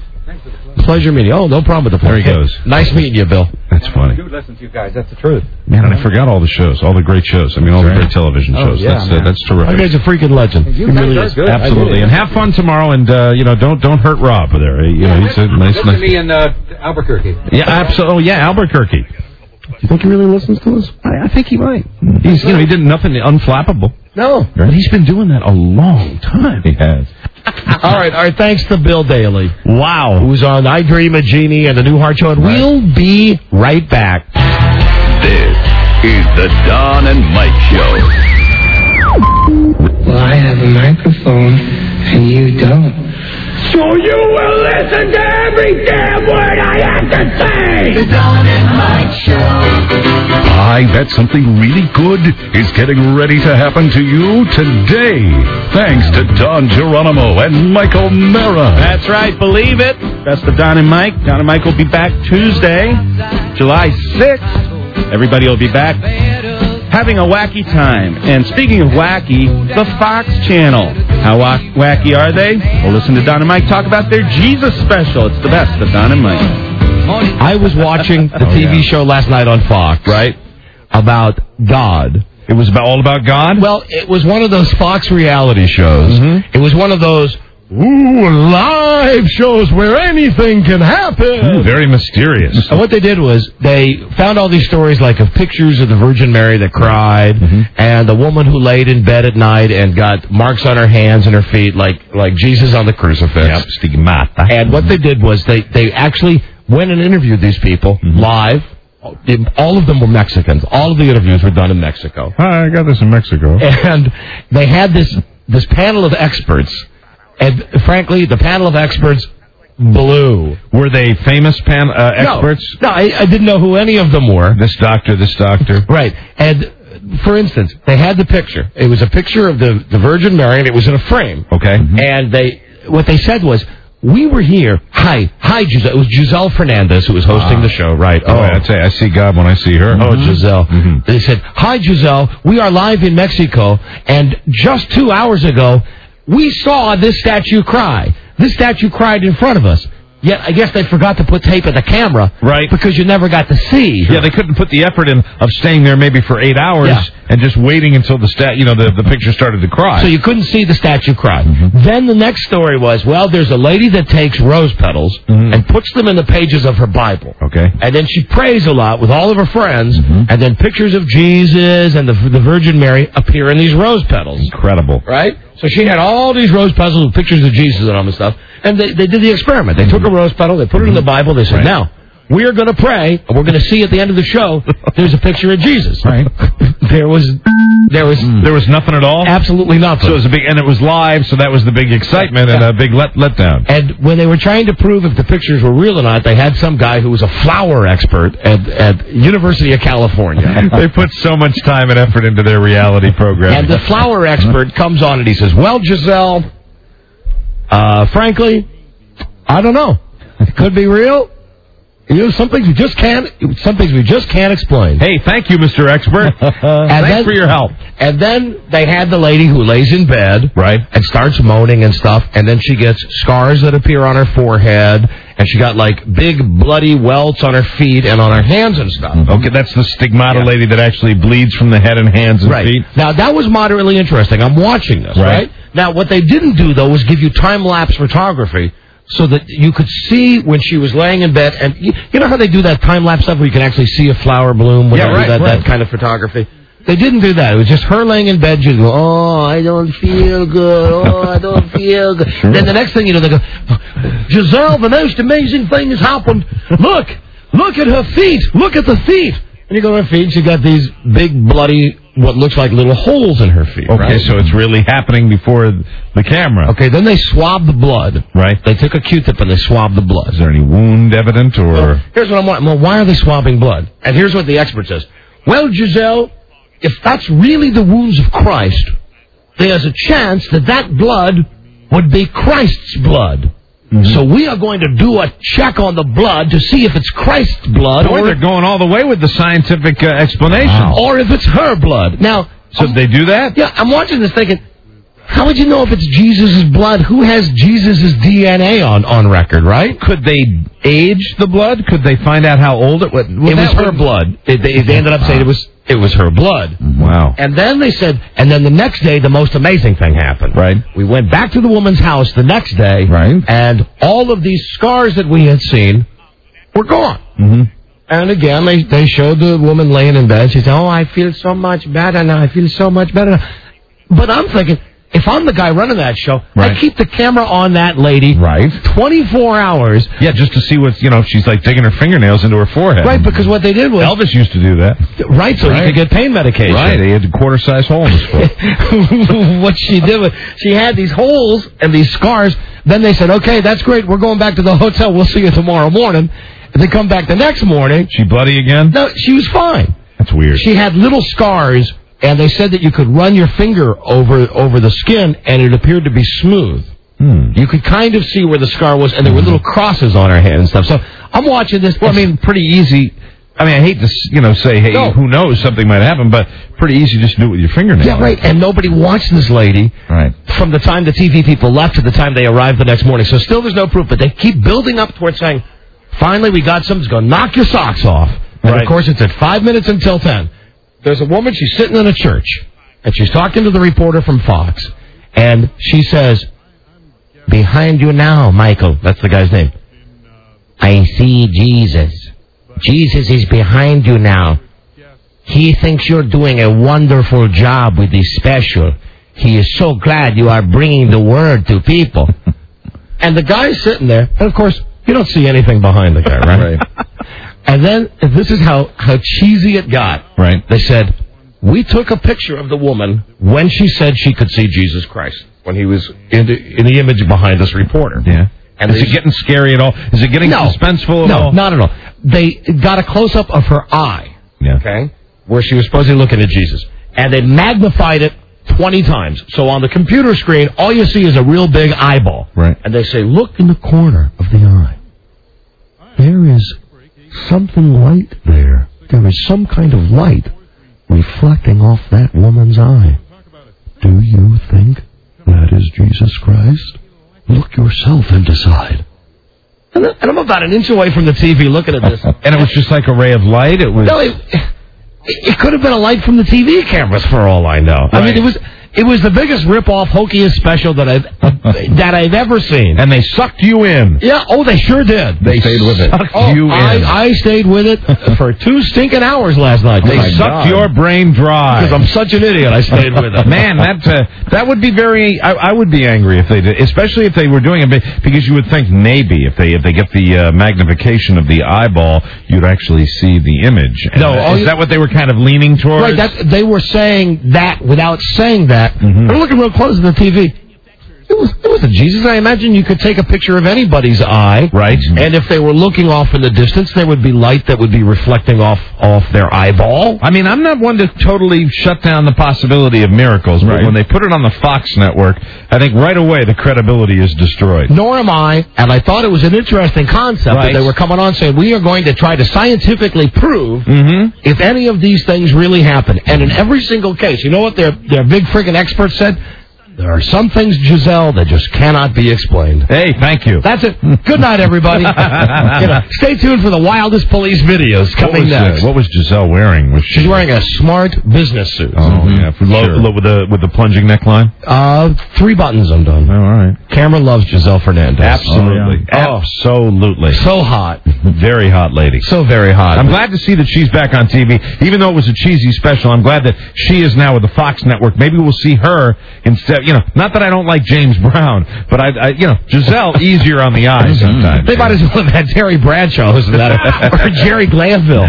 Pleasure meeting you. Oh, no problem with the There he plug. goes. Nice meeting you, Bill. That's funny. Listen to you guys. That's the truth. Man, and I forgot all the shows, all the great shows. I mean, all the great television Oh, shows. yeah, that's, uh, man. that's That terrific. guy's a freaking legend. He You guys really are is. good. Absolutely. And have fun tomorrow, and, uh, you know, don't don't hurt Rob there. You know, he's a nice, Listen to nice... me in uh, Albuquerque. Yeah, absolutely. Oh, yeah, Albuquerque. You think he really listens to us? I, I think he might. He's, you know, he did nothing unflappable. No. But he's been doing that a long time. He has. all right, all right. Thanks to Bill Daly, Wow. who's on I Dream of Jeannie and the New Heart Show. And we'll be right back. This is the Don and Mike Show. Well, I have a microphone and you don't. So you will listen to every damn word I have to say! The Don and Mike Show. Hi, that's something really good is getting ready to happen to you today. Thanks to Don Geronimo and Mike O'Mara. That's right, believe it. That's the Don and Mike. Don and Mike will be back Tuesday, July sixth. Everybody will be back having a wacky time. And speaking of wacky, the Fox Channel. How wa- wacky are they? Well, listen to Don and Mike talk about their Jesus special. It's the best of Don and Mike. I was watching the Oh, T V yeah. show last night on Fox. Right. About God. It was about, all about God? Well, it was one of those Fox reality shows. Mhm. It was one of those, ooh, live shows where anything can happen. Ooh, very mysterious. And what they did was they found all these stories like of pictures of the Virgin Mary that cried, Mm-hmm. and the woman who laid in bed at night and got marks on her hands and her feet like like Jesus on the crucifix. Yep, stigmata. And what they did was they, they actually went and interviewed these people Mm-hmm. live. All of them were Mexicans. All of the interviews were done in Mexico. Hi, I got this in Mexico. And they had this this panel of experts. And frankly, the panel of experts blew. Were they famous pan uh, experts? No, no I, I didn't know who any of them were. This doctor, this doctor. Right. And, for instance, they had the picture. It was a picture of the, the Virgin Mary, and it was in a frame. Okay. Mm-hmm. And they, what they said was, we were here. Hi. Hi, Giselle. It was Giselle Fernandez who was hosting ah. the show, right? Oh, I'd say I see God when I see her. Oh, mm-hmm. Giselle. Mm-hmm. They said, hi, Giselle. We are live in Mexico, and just two hours ago, we saw this statue cry. This statue cried in front of us. Yet, I guess they forgot to put tape at the camera. Right. Because you never got to see her. Yeah, they couldn't put the effort in of staying there maybe for eight hours yeah. and just waiting until the stat, you know, the, the picture started to cry. So you couldn't see the statue cry. Mm-hmm. Then the next story was, well, there's a lady that takes rose petals mm-hmm. and puts them in the pages of her Bible. Okay. And then she prays a lot with all of her friends, mm-hmm. and then pictures of Jesus and the, the Virgin Mary appear in these rose petals. Incredible. Right? So she had all these rose petals with pictures of Jesus and all this stuff. And they, they did the experiment. They mm-hmm. took a rose petal, they put it in the Bible, they said, right. now, we're going to pray, and we're going to see at the end of the show, there's a picture of Jesus. Right. There was, there was, mm. there was nothing at all? Absolutely nothing. So it was a big, and it was live, so that was the big excitement yeah. and a big let letdown. And when they were trying to prove if the pictures were real or not, they had some guy who was a flower expert at, at University of California. They put so much time and effort into their reality program. And the flower expert comes on and he says, well, Giselle, uh, frankly, I don't know. It could be real. You know, some things we just can't. Some things we just can't explain. Hey, thank you, Mister Expert. Thanks then, for your help. And then they had the lady who lays in bed, right, and starts moaning and stuff. And then she gets scars that appear on her forehead, and she got like big bloody welts on her feet and on her hands and stuff. Okay, that's the stigmata yeah. lady that actually bleeds from the head and hands and right. feet. Now that was moderately interesting. I'm watching this. Right. right? Now what they didn't do though was give you time lapse photography. So that you could see when she was laying in bed, and you, you know how they do that time-lapse stuff where you can actually see a flower bloom when yeah, they right, do that, right. that kind of photography? They didn't do that. It was just her laying in bed. She'd go, oh, I don't feel good. Oh, I don't feel good. Sure. Then the next thing you know, they go, Giselle, the most amazing thing has happened. Look, look at her feet. Look at the feet. And you go to her feet, she got these big, bloody, what looks like little holes in her feet. Okay, right? so it's really happening before the camera. Okay, then they swab the blood. Right. They took a Q-tip and they swabbed the blood. Is there any wound evident, or? Well, here's what I'm wondering. Well, why are they swabbing blood? And here's what the expert says. Well, Giselle, if that's really the wounds of Christ, there's a chance that that blood would be Christ's blood. Mm-hmm. So we are going to do a check on the blood to see if it's Christ's blood. Boy, or they're going all the way with the scientific uh, explanation. Wow. Or if it's her blood. Now, so I'm, they do that? Yeah, I'm watching this thinking, how would you know if it's Jesus' blood? Who has Jesus' D N A on, on record, right? Could they age the blood? Could they find out how old it was? It was her blood. It, they, they ended up saying it was it was her blood. Wow. And then they said, and then the next day, the most amazing thing happened. Right. We went back to the woman's house the next day. Right. And all of these scars that we had seen were gone. Mm-hmm. And again, they, they showed the woman laying in bed. She said, oh, I feel so much better now. I feel so much better now. But I'm thinking, if I'm the guy running that show, right. I keep the camera on that lady right. twenty-four hours. Yeah, just to see what, you know, she's like digging her fingernails into her forehead. Right, because what they did was... Elvis used to do that. Right, so right. he could get pain medication. Right, he had a quarter-size hole in his foot. What she did was, she had these holes and these scars. Then they said, okay, that's great. We're going back to the hotel. We'll see you tomorrow morning. And they come back the next morning. She bloody again? No, she was fine. That's weird. She had little scars... And they said that you could run your finger over over the skin, and it appeared to be smooth. Hmm. You could kind of see where the scar was, and there were little crosses on her hand and stuff. So I'm watching this. Well, I mean, pretty easy. I mean, I hate to, you know, say, hey, no. who knows, something might happen, but pretty easy just to do it with your fingernail. Yeah, right. And nobody watched this lady right. from the time the T V people left to the time they arrived the next morning. So still there's no proof, but they keep building up towards saying, finally we got something that's going to knock your socks off. And, right. of course, it's at five minutes until ten. There's a woman, she's sitting in a church, and she's talking to the reporter from Fox, and she says, behind you now, Michael, that's the guy's name, I see Jesus. Jesus is behind you now. He thinks you're doing a wonderful job with this special. He is so glad you are bringing the word to people. And the guy's sitting there, and of course, you don't see anything behind the guy, right? Right. And then, this is how, how cheesy it got. Right. They said, we took a picture of the woman when she said she could see Jesus Christ, when he was in the, in the image behind this reporter. Yeah. And Is it getting scary at all? Is it getting no, suspenseful at no, all? No, not at all. They got a close-up of her eye, yeah. okay, where she was supposedly looking at Jesus. And they magnified it twenty times. So on the computer screen, all you see is a real big eyeball. Right. And they say, look in the corner of the eye. There is something light there. There is some kind of light reflecting off that woman's eye. Do you think that is Jesus Christ? Look yourself and decide. And I'm about an inch away from the T V looking at this. And it was just like a ray of light? It was... No, it, it could have been a light from the T V cameras for all I know. Right. I mean, it was... It was the biggest rip-off, hokiest special that I've that I've ever seen. And they sucked you in. Yeah, oh, they sure did. They, they stayed with it. Sucked oh, you I, in. I stayed with it for two stinking hours last night. They oh sucked God. your brain dry. Because I'm such an idiot, I stayed with it. Man, that uh, that would be very... I, I would be angry if they did, especially if they were doing it, because you would think maybe if they if they get the uh, magnification of the eyeball, you'd actually see the image. And, no, uh, is you, that what they were kind of leaning towards? Right, that, they were saying that without saying that. Mm-hmm. They're looking real close at the T V. It was it was a Jesus. I imagine you could take a picture of anybody's eye, right? And if they were looking off in the distance, there would be light that would be reflecting off off their eyeball. I mean, I'm not one to totally shut down the possibility of miracles, but right. when they put it on the Fox network, I think right away the credibility is destroyed. Nor am I, and I thought it was an interesting concept right. that they were coming on saying we are going to try to scientifically prove mm-hmm. if any of these things really happen. And in every single case, you know what their their big friggin' experts said? There are some things, Giselle, that just cannot be explained. Hey, thank you. That's it. Good night, everybody. you know, stay tuned for the wildest police videos coming what was, next. Uh, what was Giselle wearing? Was she... She's wearing a smart business suit. Oh, mm-hmm. yeah. For low, sure. low, with the with the plunging neckline? Uh, three buttons undone. Oh, all right. Cameron loves Giselle Fernandez. Absolutely. Oh, yeah. Absolutely. So hot. Very hot lady. So very hot. I'm glad to see that she's back on T V. Even though it was a cheesy special, I'm glad that she is now with the Fox network. Maybe we'll see her instead. You know, not that I don't like James Brown, but I, I you know, Giselle easier on the eyes sometimes. They might as well have had Terry Bradshaw hosting that, or Jerry Glanville.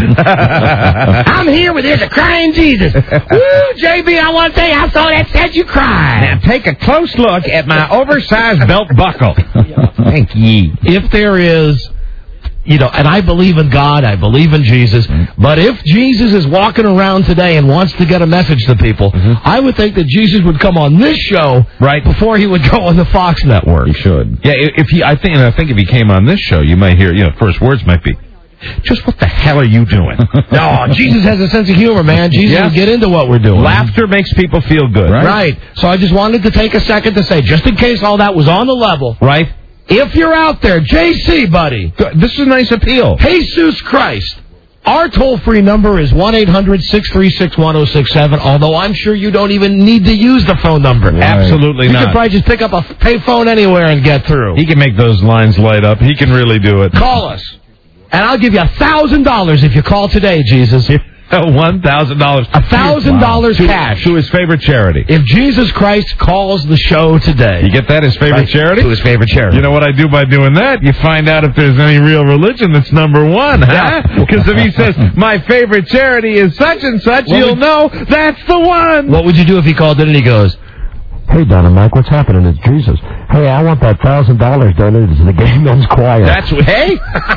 I'm here with There's a Crying Jesus. Woo, J B, I want to tell you, I saw that said you cried. Now take a close look at my oversized belt buckle. Thank ye. If there is... You know, and I believe in God, I believe in Jesus, mm-hmm. but if Jesus is walking around today and wants to get a message to people, mm-hmm. I would think that Jesus would come on this show right before he would go on the Fox network. He should. Yeah, if he, I think, and I think if he came on this show, you might hear, you know, first words might be, just what the hell are you doing? No, Jesus has a sense of humor, man. Jesus yeah. will get into what we're doing. Laughter makes people feel good, right? Right. So I just wanted to take a second to say, just in case all that was on the level. Right. If you're out there, J C, buddy. This is a nice appeal. Jesus Christ. Our toll-free number is one eight hundred six three six one oh six seven, although I'm sure you don't even need to use the phone number. Right. Absolutely you not. You can probably just pick up a payphone anywhere and get through. He can make those lines light up. He can really do it. Call us. And I'll give you one thousand dollars if you call today, Jesus. one thousand dollars. one thousand dollars wow. cash. To his favorite charity. If Jesus Christ calls the show today. You get that, his favorite right. charity? To his favorite charity. You know what I do by doing that? You find out if there's any real religion that's number one, huh? Because if he says, my favorite charity is such and such, what you'll would... know that's the one. What would you do if he called in and he goes, hey, Don and Mike, what's happening? It's Jesus. Hey, I want that one thousand dollars donated to the Gay Men's Choir. That's what, hey?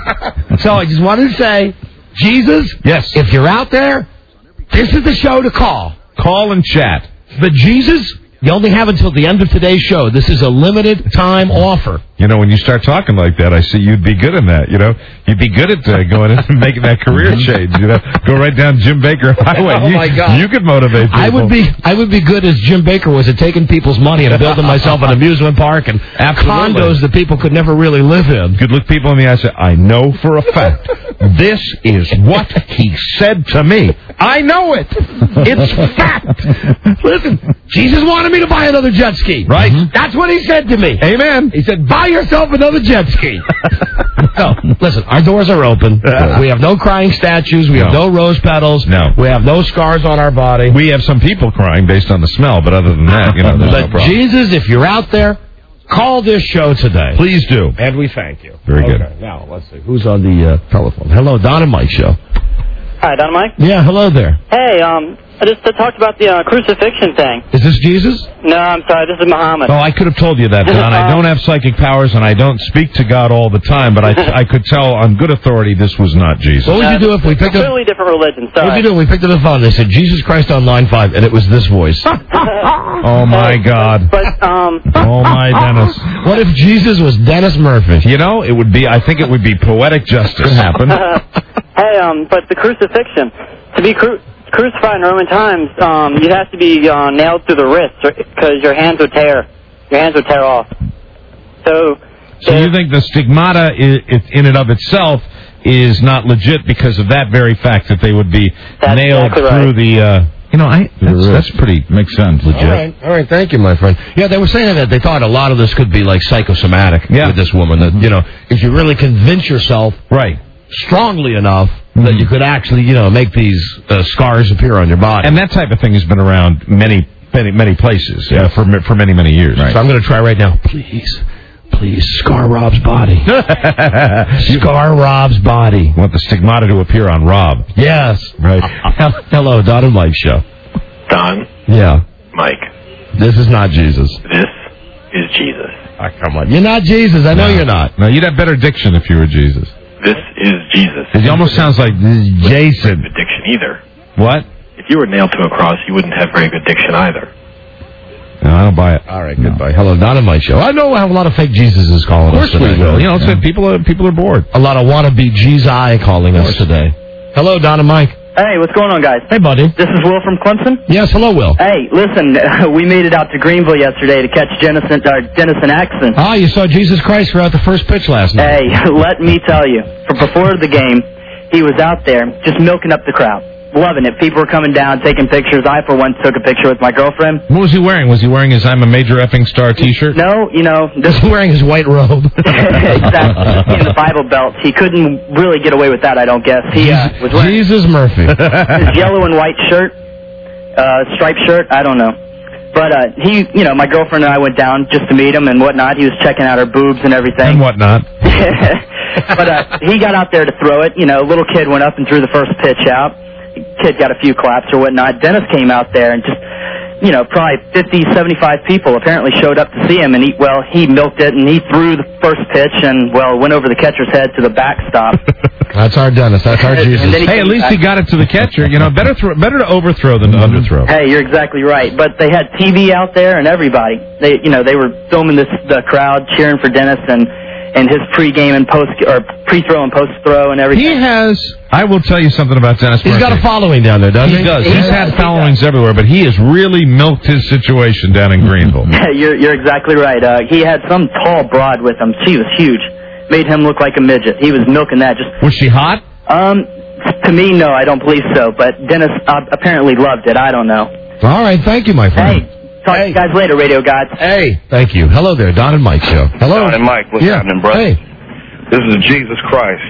So I just wanted to say, Jesus, yes. if you're out there, this is the show to call. Call and chat. But Jesus, you only have until the end of today's show. This is a limited time offer. You know, when you start talking like that, I see you'd be good in that, you know. You'd be good at uh, going in and making that career change, you know. Go right down Jim Baker Highway. Oh, you, my God. You could motivate people. I would be I would be good as Jim Baker was at taking people's money and building myself an amusement park and Absolutely. condos that people could never really live in. Could look people in the eye and say, I know for a fact, this is what he said to me. I know it. It's fact. Listen, Jesus wanted me to buy another jet ski. Right. Mm-hmm. That's what he said to me. Amen. He said, buy yourself another jet ski. No, listen, our doors are open. We have no crying statues. We have no, no rose petals. No. We have no scars on our body. We have some people crying based on the smell, but other than that, you know, there's but no problem. Jesus, if you're out there, call this show today. Please do. And we thank you. Very okay, good. Now, let's see. Who's on the uh, telephone? Hello, Don and Mike show. Hi, Don and Mike? Yeah, hello there. Hey, um, I just uh, talked about the uh, crucifixion thing. Is this Jesus? No, I'm sorry. This is Muhammad. Oh, I could have told you that, Don. I don't have psychic powers, and I don't speak to God all the time, but I, I could tell on good authority this was not Jesus. What would you do if we picked up... Completely different religion. What would Sorry. you do if we picked up the phone and they said, Jesus Christ on line five, and it was this voice? Oh, my God. But, um... Oh, my Dennis. What if Jesus was Dennis Murphy? You know, it would be, I think it would be poetic justice. Could happen. Hey, um, but the crucifixion. To be cru- crucified in Roman times, um, you have to be uh, nailed through the wrists because your hands would tear. Your hands would tear off. So... So you think the stigmata is, in and of itself is not legit because of that very fact that they would be That's nailed exactly through right. the... Uh, you know, I that's, that's pretty... Makes sense, legit. All right, all right, thank you, my friend. Yeah, they were saying that they thought a lot of this could be like psychosomatic Yeah. with this woman. That, you know, if you really convince yourself Right. strongly enough that you could actually, you know, make these uh, scars appear on your body. And that type of thing has been around many, many, many places uh, for for many, many years. So I'm going to try right now. Please, please, scar Rob's body. Scar Rob's body. Want the stigmata to appear on Rob. Yes. Right. Hello, Don and Mike show. Don, Yeah. Mike, This is not Jesus. this is Jesus. Ah, come on. You're not Jesus. I know No. you're not. No, you'd have better diction if you were Jesus. This is Jesus. It almost sounds like Jason. Good diction either. What? If you were nailed to a cross, you wouldn't have very good diction either. No, I don't buy it. All right, goodbye. Hello, Don and Mike show. I know how a lot of fake Jesuses calling us Of course today. we will. You know, it's that people are, people are bored. A lot of wannabe Jesus calling us today. Hello, Don and Mike. Hey, what's going on, guys? Hey, buddy. This is Will from Clemson. Yes, hello, Will. Hey, listen, we made it out to Greenville yesterday to catch Dennison, uh, Dennison Axon. Ah, you saw Jesus Christ throughout the first pitch last night. Hey, let me tell you, for before the game, he was out there just milking up the crowd. Loving it. People were coming down, taking pictures. I, for one, took a picture with my girlfriend. What was he wearing? Was he wearing his I'm a Major Effing Star t-shirt? No, you know... This He's wearing his white robe. Exactly. In the Bible belt. He couldn't really get away with that, I don't guess. He uh, was wearing Jesus Murphy. his yellow and white shirt, uh, striped shirt, I don't know. But uh, he, you know, my girlfriend and I went down just to meet him and whatnot. He was checking out her boobs and everything. And whatnot. But uh, he got out there to throw it. You know, a little kid went up and threw the first pitch out. Kid got a few claps or whatnot. Dennis came out there and just, you know, probably fifty, seventy-five people apparently showed up to see him. And he, well, he milked it and he threw the first pitch and, well, went over the catcher's head to the backstop. That's our Dennis. That's our Jesus. And then he Hey, at came least back. he got it to the catcher. You know, better throw, better to overthrow than to underthrow. Hey, you're exactly right. But they had T V out there and everybody. They, you know, they were filming this, the crowd cheering for Dennis and, and his pre-game and post, or pre-throw and post-throw and everything. He has, I will tell you something about Dennis He's Murphy. got a following down there, doesn't he? He does. He He's does. had He followings does. everywhere, but he has really milked his situation down in Greenville. you're, you're exactly right. Uh, he had some tall broad with him. She was huge. Made him look like a midget. He was milking that. Just Was she hot? Um, to me, no, I don't believe so. But Dennis uh, apparently loved it. I don't know. All right, thank you, my friend. Hey, talk to you guys later, radio gods. Hey. Thank you. Hello there, Don and Mike show. Hello. Don and Mike, what's Yeah. happening, brother? Hey. This is Jesus Christ.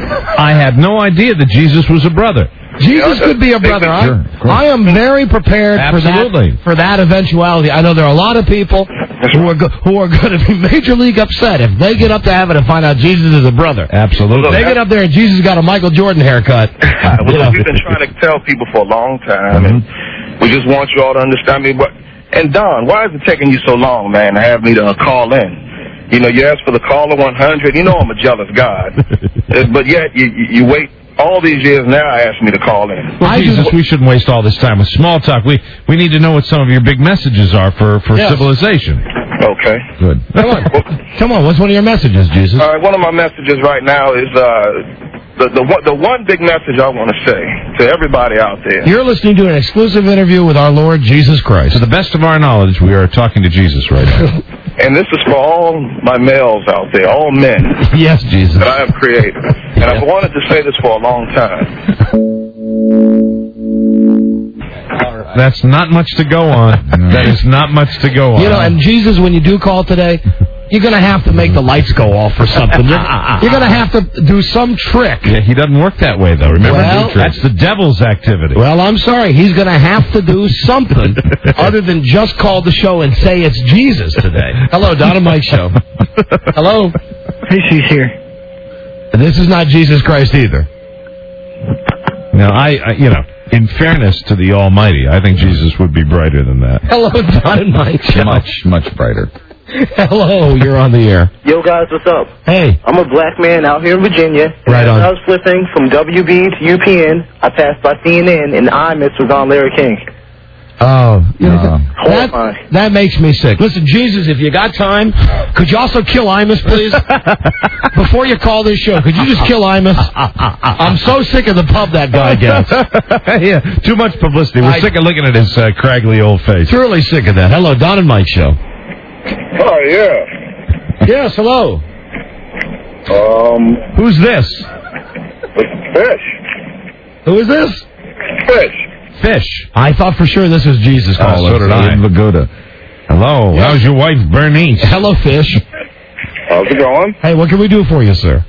I had no idea that Jesus was a brother. Jesus could be a brother. I, Sure, of course. I am very prepared Absolutely. for that for that eventuality. I know there are a lot of people who are go, who are going to be major league upset if they get up to heaven and find out Jesus is a brother. Absolutely. They get up there and Jesus got a Michael Jordan haircut. Well, You know. we've been trying to tell people for a long time, and we just want you all to understand me. But and Don, why is it taking you so long, man, to have me to uh, call in? You know, you asked for the caller one hundred. You know I'm a jealous God, Uh, but yet you, you you wait all these years now. Ask me to call in. Well, Jesus, we shouldn't waste all this time with small talk. We we need to know what some of your big messages are for, for Yes. civilization. Okay. Good. Come on. Come on. What's one of your messages, Jesus? All right. One of my messages right now is uh, the the one the one big message I want to say to everybody out there. You're listening to an exclusive interview with our Lord Jesus Christ. To the best of our knowledge, we are talking to Jesus right now. And this is for all my males out there, all men Yes, Jesus. that I have created. And I've wanted to say this for a long time. That's not much to go on. That is not much to go on. You know, and Jesus, when you do call today, you're going to have to make the lights go off or something. You're, you're going to have to do some trick. Yeah, he doesn't work that way, though. Remember, Well, that's the devil's activity. Well, I'm sorry. He's going to have to do something other than just call the show and say it's Jesus today. Hello, Don and Mike show. Hello. She's here. And this is not Jesus Christ either. No, I, I you know, in fairness to the Almighty, I think Jesus would be brighter than that. Hello, Don and Mike Show. Much, much brighter. Hello, you're on the air. Yo, guys, what's up? Hey. I'm a black man out here in Virginia. And Right as on. I was flipping from W B to U P N, I passed by C N N, and Imus was on Larry King. Oh, you know, Uh, that, that makes me sick. Listen, Jesus, if you got time, could you also kill Imus, please? Before you call this show, could you just kill Imus? I'm so sick of the pub that guy gets. Yeah, too much publicity. We're I- sick of looking at his uh, craggly old face. Truly sick of that. Hello, Don and Mike Show. Oh, yeah. Yes, hello. Um, Who's this? it's Fish. Who is this? Fish. Fish. I thought for sure this was Jesus Uh, calling. so did I. Lagoda. Hello. Yes. How's your wife, Bernice? Hello, Fish. How's it going? Hey, what can we do for you, sir?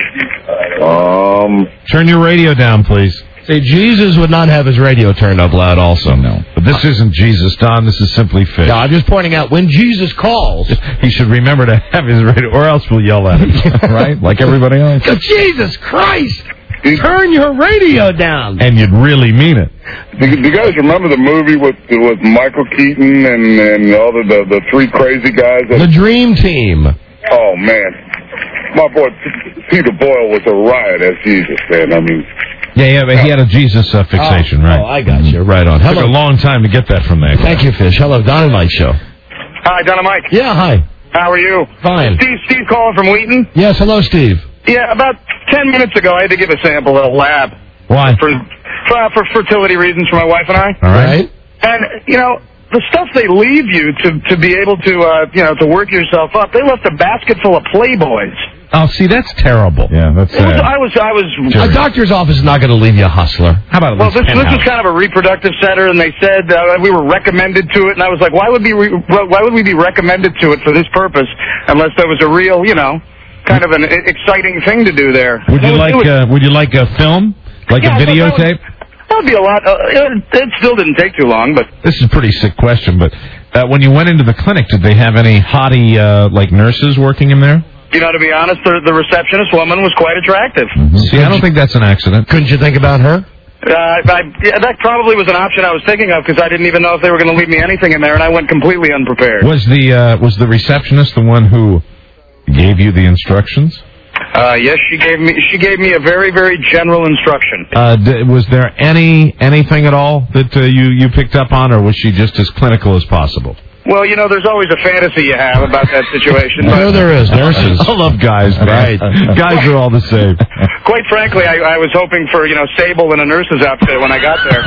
Um, Turn your radio down, please. See, Jesus would not have his radio turned up loud also. No. But this isn't Jesus, Don. This is simply Fish. No, I'm just pointing out, when Jesus calls... He should remember to have his radio, or else we'll yell at him. Right? Like everybody else. Jesus Christ! Turn your radio down! And you'd really mean it. do, do you guys remember the movie with with Michael Keaton and and all the the, the three crazy guys? That, The Dream Team. oh man, my boy Peter Boyle was a riot as Jesus, man. I mean, Yeah, yeah, but he had a Jesus uh, fixation, oh, right? Oh, I got you. Right on. It took Hello. a long time to get that from that guy. Thank you, Fish. Hello, Don and Mike Show. hi, Don and Mike. Yeah, hi. How are you? Fine. Steve, Steve calling from Wheaton. Yes, hello, Steve. Yeah, about ten minutes ago, I had to give a sample at a lab Why? for for, for fertility reasons for my wife and I. All right. And you know, the stuff they leave you to to be able to uh, you know to work yourself up. They left a basket full of Playboys. Oh, see, that's terrible. Yeah, that's It was, sad. I was I was. A doctor's office is not going to leave you a hustler. How about at Well, least this, this penthouse? was kind of a reproductive center, and they said uh, we were recommended to it, and I was like, why would be re- why would we be recommended to it for this purpose unless there was a real, you know, kind of an i- exciting thing to do there? Would It you was- like it was- uh, Would you like a film, like Yeah, a that- that would- videotape? That would be a lot. Uh, it, it still didn't take too long, but This is a pretty sick question, but uh, when you went into the clinic, did they have any hottie uh, like nurses working in there? you know, to be honest, the, the receptionist woman was quite attractive. See, I don't think that's an accident. Couldn't you think about her? Uh, I, yeah, that probably was an option I was thinking of because I didn't even know if they were going to leave me anything in there, and I went completely unprepared. Was the uh, was the receptionist the one who gave you the instructions? Uh, yes, she gave me she gave me a very very general instruction. Uh, d- was there any anything at all that uh, you you picked up on, or was she just as clinical as possible? Well, you know, there's always a fantasy you have about that situation. Sure but there is. Nurses. I love guys, man. Guys are all the same. quite frankly, I, I was hoping for you know sable in a nurse's outfit when I got there.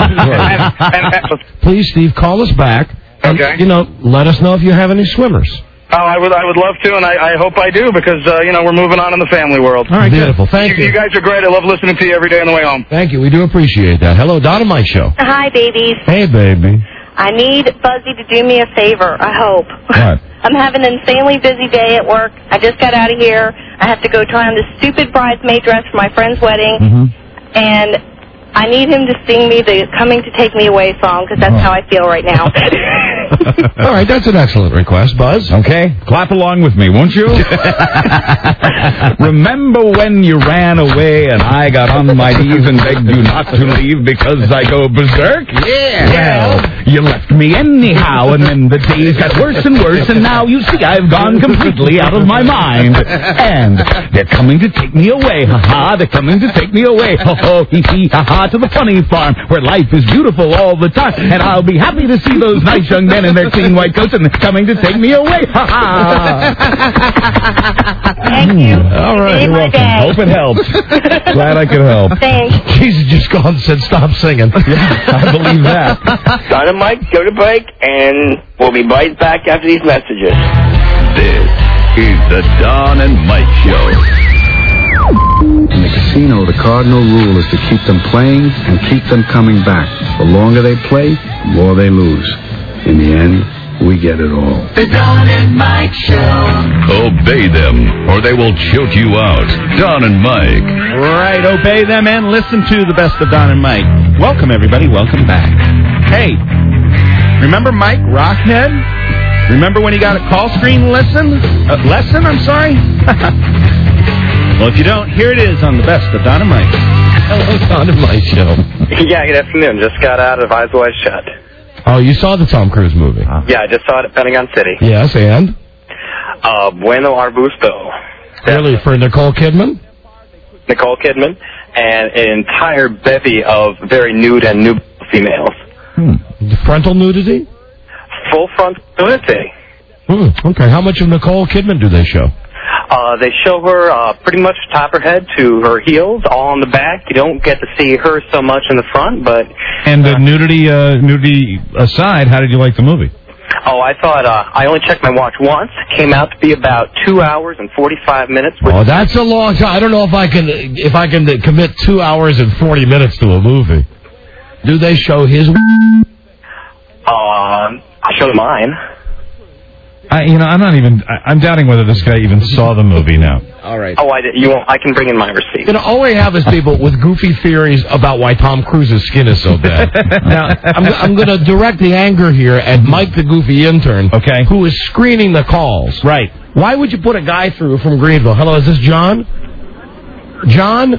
and, and, Please, Steve, call us back. And, Okay. you know, let us know if you have any swimmers. oh, I would I would love to, and I, I hope I do because uh, you know we're moving on in the family world. All right, beautiful. Thank you, you. you guys are great. I love listening to you every day on the way home. Thank you. We do appreciate that. Hello, Don and Mike Show. Hi, babies. Hey, baby. I need Buzzy to do me a favor, I hope. What? I'm having an insanely busy day at work. I just got out of here. I have to go try on this stupid bridesmaid dress for my friend's wedding. Mm-hmm. And I need him to sing me the Coming to Take Me Away song because that's Oh. how I feel right now. All right, that's an excellent request, Buzz. Okay, clap along with me, won't you? Remember when you ran away and I got on my knees and begged you not to leave because I go berserk? Yeah. Well, you left me anyhow, and then the days got worse and worse, and now you see I've gone completely out of my mind. And they're coming to take me away, ha-ha, they're coming to take me away, ho-ho, hee-hee, ha-ha, to the funny farm where life is beautiful all the time. And I'll be happy to see those nice young men in their clean white coats and they're coming to take me away, ha-ha. Thank you. All right, made you're my welcome. day. Hope it helps. Glad I could help. Thanks. Jesus just called and said, stop singing. I believe that. Don and Mike, go to break, and we'll be right back after these messages. This is the Don and Mike Show. In the casino, the cardinal rule is to keep them playing and keep them coming back. The longer they play, the more they lose. In the end, we get it all. The Don and Mike Show. Obey them, or they will choke you out. Don and Mike. Right, obey them and listen to the best of Don and Mike. Welcome, everybody. Welcome back. Hey, remember Mike Rockhead? Remember when he got a call screen lesson? Uh, lesson, I'm sorry? Well, if you don't, here it is on the best of Don and Mike. Hello, Don and Mike Show. Yeah, good afternoon. Just got out of Eyes Wide Shut. Oh, you saw the Tom Cruise movie? Yeah, I just saw it at Pentagon City. Yes, and? Uh, Bueno Arbusto. Really, for Nicole Kidman? Nicole Kidman, and an entire bevy of very nude and nude females. Hmm. Frontal nudity? Full front nudity. Hmm. Okay, how much of Nicole Kidman do they show? Uh, they show her uh, pretty much top her head to her heels, all on the back. You don't get to see her so much in the front, but... And the nudity, uh, nudity aside, how did you like the movie? Oh, I thought, uh, I only checked my watch once. Came out to be about two hours and forty-five minutes. Which Oh, that's a long time. I don't know if I can if I can commit two hours and forty minutes to a movie. Do they show his... Uh, I'll show mine. I, you know, I'm not even. I, I'm doubting whether this guy even saw the movie now. All right. Oh, I did. You won't, I can bring in my receipt. You know, all we have is people with goofy theories about why Tom Cruise's skin is so bad. Now, I'm, I'm going to direct the anger here at Mike, the goofy intern, okay, who is screening the calls. Right. Why would you put a guy through from Greenville? Hello, is this John? John?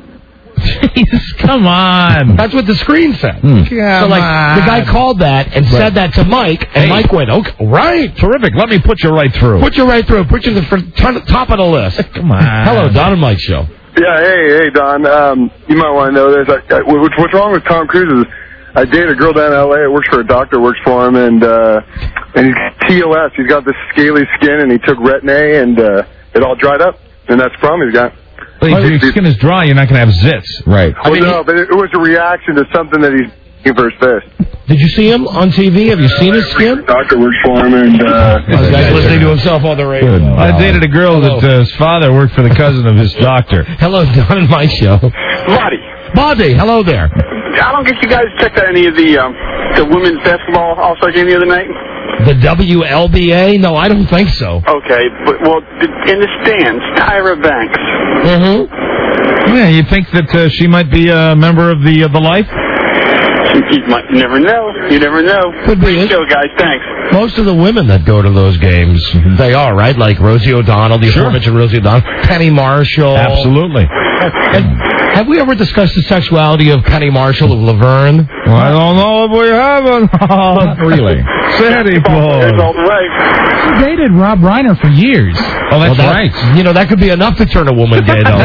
Jesus, come on. That's what the screen said. Hmm. So, like, the guy called that and right. said that to Mike, and hey. Mike went, okay, right. Terrific. Let me put you right through. Put you right through. Put you to the top of the list. Come on. Hello, Don and Mike Show. Yeah, hey, hey, Don. Um, you might want to know this. I, I, what's, what's wrong with Tom Cruise is I dated a girl down in L A. It works for a doctor, works for him, and uh, and he's T O S. He's got this scaly skin, and he took Retin-A, and uh, it all dried up, and that's the problem he's got. But if your skin is dry, you're not going to have zits. Right. Well, I mean, no, but it was a reaction to something that he's doing for his fist. Did you see him on T V? Have you seen his skin? Doctor works for him, and uh, oh, the guy's listening to himself on the radio. Wow. I dated a girl Hello. that uh, his father worked for the cousin of his doctor. Hello, Don and Mike Show. Buddy. Buddy, hello there. I don't guess you guys checked out any of the um, the women's basketball All-Star game the other night. The W L B A? No, I don't think so. Okay, but well, in the stands, Tyra Banks. Mm-hmm. Yeah, you think that uh, she might be a member of the uh, the Life? You might never know. You never know. Could be. Great show, guys. Thanks. Most of the women that go to those games, mm-hmm. they are, right? Like Rosie O'Donnell, the sure. aforementioned Rosie O'Donnell, Penny Marshall. Absolutely. And have we ever discussed the sexuality of Penny Marshall of Laverne? Well, I don't know if we haven't. Not really. Sandy boy. That's all right. He dated Rob Reiner for years. Oh, that's well, that, right. You know, that could be enough to turn a woman gay, though.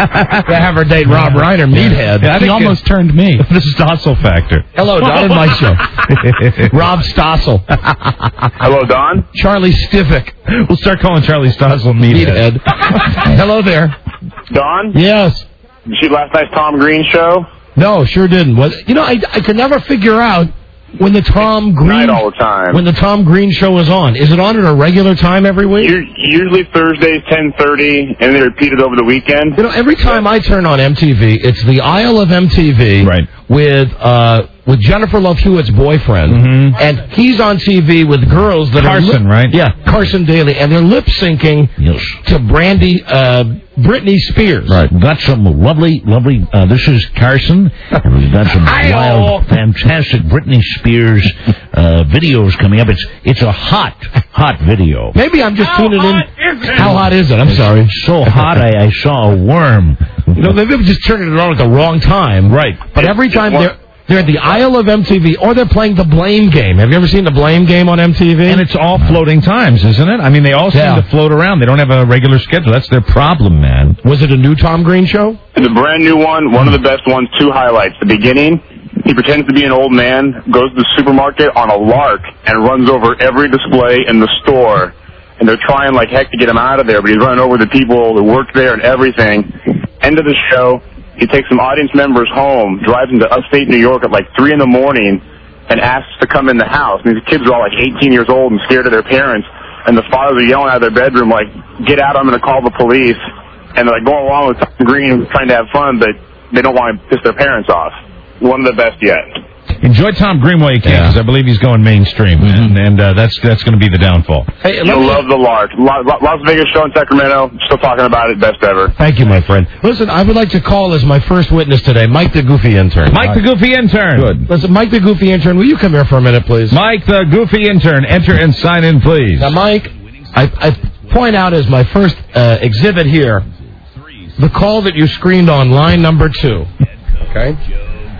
To have her date Rob Reiner, meathead. Yeah, he almost turned me. The Stossel factor. Hello, Don and Mike Show. Rob Stossel. Hello, Don. Charlie Stivic. We'll start calling Charlie Stossel meathead. meathead. Hello there. Don? Yes. Did you see last night's Tom Green show? No, sure didn't. What, you know, I, I could never figure out when the Tom Green Night all the time. When the Tom Green show is on. Is it on at a regular time every week? Usually Thursdays, ten thirty, and they repeat it over the weekend. You know, every time I turn on M T V, it's the Isle of M T V right. with uh, with Jennifer Love Hewitt's boyfriend, mm-hmm. and he's on T V with girls that Carson, are Carson, right? Yeah, Carson Daly, and they're lip syncing yes. to Brandy. Uh, Britney Spears. Right. We've got some lovely, lovely, uh, this is Carson. We've got some wild, fantastic Britney Spears uh, videos coming up. It's it's a hot, hot video. Maybe I'm just tuning in. How hot is it? I'm it's sorry. So hot, I, I saw a worm. You know, maybe I'm just turning it on at the wrong time. Right. But every time they're... They're at the Isle of M T V, or they're playing the Blame Game. Have you ever seen the Blame Game on M T V? And it's all floating times, isn't it? I mean, they all seem yeah. to float around. They don't have a regular schedule. That's their problem, man. Was it a new Tom Green show? It's a brand new one, one of the best ones. Two highlights. The beginning, he pretends to be an old man, goes to the supermarket on a lark, and runs over every display in the store. And they're trying like heck to get him out of there, but he's running over the people that work there and everything. End of the show. He takes some audience members home, drives them to upstate New York at like three in the morning, and asks to come in the house. And these kids are all like eighteen years old and scared of their parents. And the fathers are yelling out of their bedroom like, "Get out! I'm going to call the police." And they're like going along with Tom Green, trying to have fun, but they don't want to piss their parents off. One of the best yet. Enjoy Tom Green while you can, because yeah. I believe he's going mainstream, mm-hmm. and, and uh, that's that's going to be the downfall. Hey, You'll me... love the lark. Las Vegas show in Sacramento. Still talking about it. Best ever. Thank you, my friend. Listen, I would like to call as my first witness today, Mike the Goofy Intern. Mike the Goofy Intern. Good. Listen, Mike the Goofy Intern, will you come here for a minute, please? Mike the Goofy Intern, enter and sign in, please. Now, Mike, I, I point out as my first uh, exhibit here the call that you screened on line number two. Okay?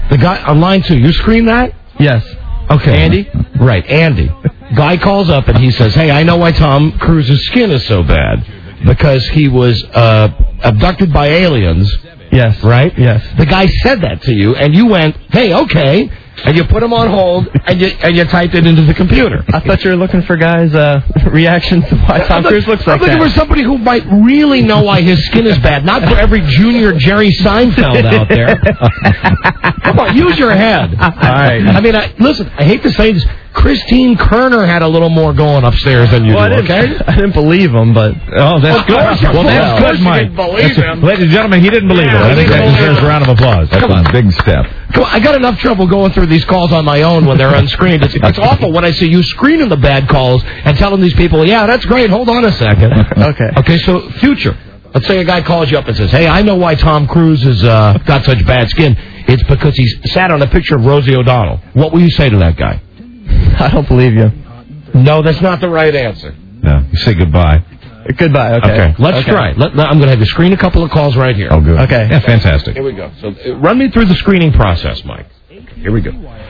The guy on line two, you screen that? Yes. Okay. Andy? Right, Andy. Guy calls up and he says, hey, I know why Tom Cruise's skin is so bad. Because he was uh, abducted by aliens. Yes. Right? Yes. The guy said that to you, and you went, hey, okay. And you put him on hold, and you and you typed it into the computer. I thought you were looking for guys' uh, reactions to why Tom Cruise looks like I'm looking that. for somebody who might really know why his skin is bad, not for every junior Jerry Seinfeld out there. Come on, use your head. All right. I mean, I, listen, I hate to say this. Christine Kerner had a little more going upstairs than you well, do, I didn't, okay? I didn't believe him, but... Oh, that's Of good. course you Well, did. that's Of good, course you Mike. didn't believe him. Ladies and gentlemen, he didn't believe Yeah, it. I he think didn't that believe deserves him. a round of applause. That's Come on. a big step. Come on, I got enough trouble going through these calls on my own when they're unscreened. It's, it's awful when I see you screening the bad calls and telling these people, yeah, that's great, hold on a second. Okay. Okay, so future. Let's say a guy calls you up and says, hey, I know why Tom Cruise has uh, got such bad skin. It's because he's sat on a picture of Rosie O'Donnell. What will you say to that guy? I don't believe you. No, that's not the right answer. No, you say goodbye. Goodbye, okay. Okay, let's okay. try. Let, I'm going to have you screen a couple of calls right here. Oh, good. Okay. Yeah, fantastic. Here we go. So uh, run me through the screening process, Mike. Here we go.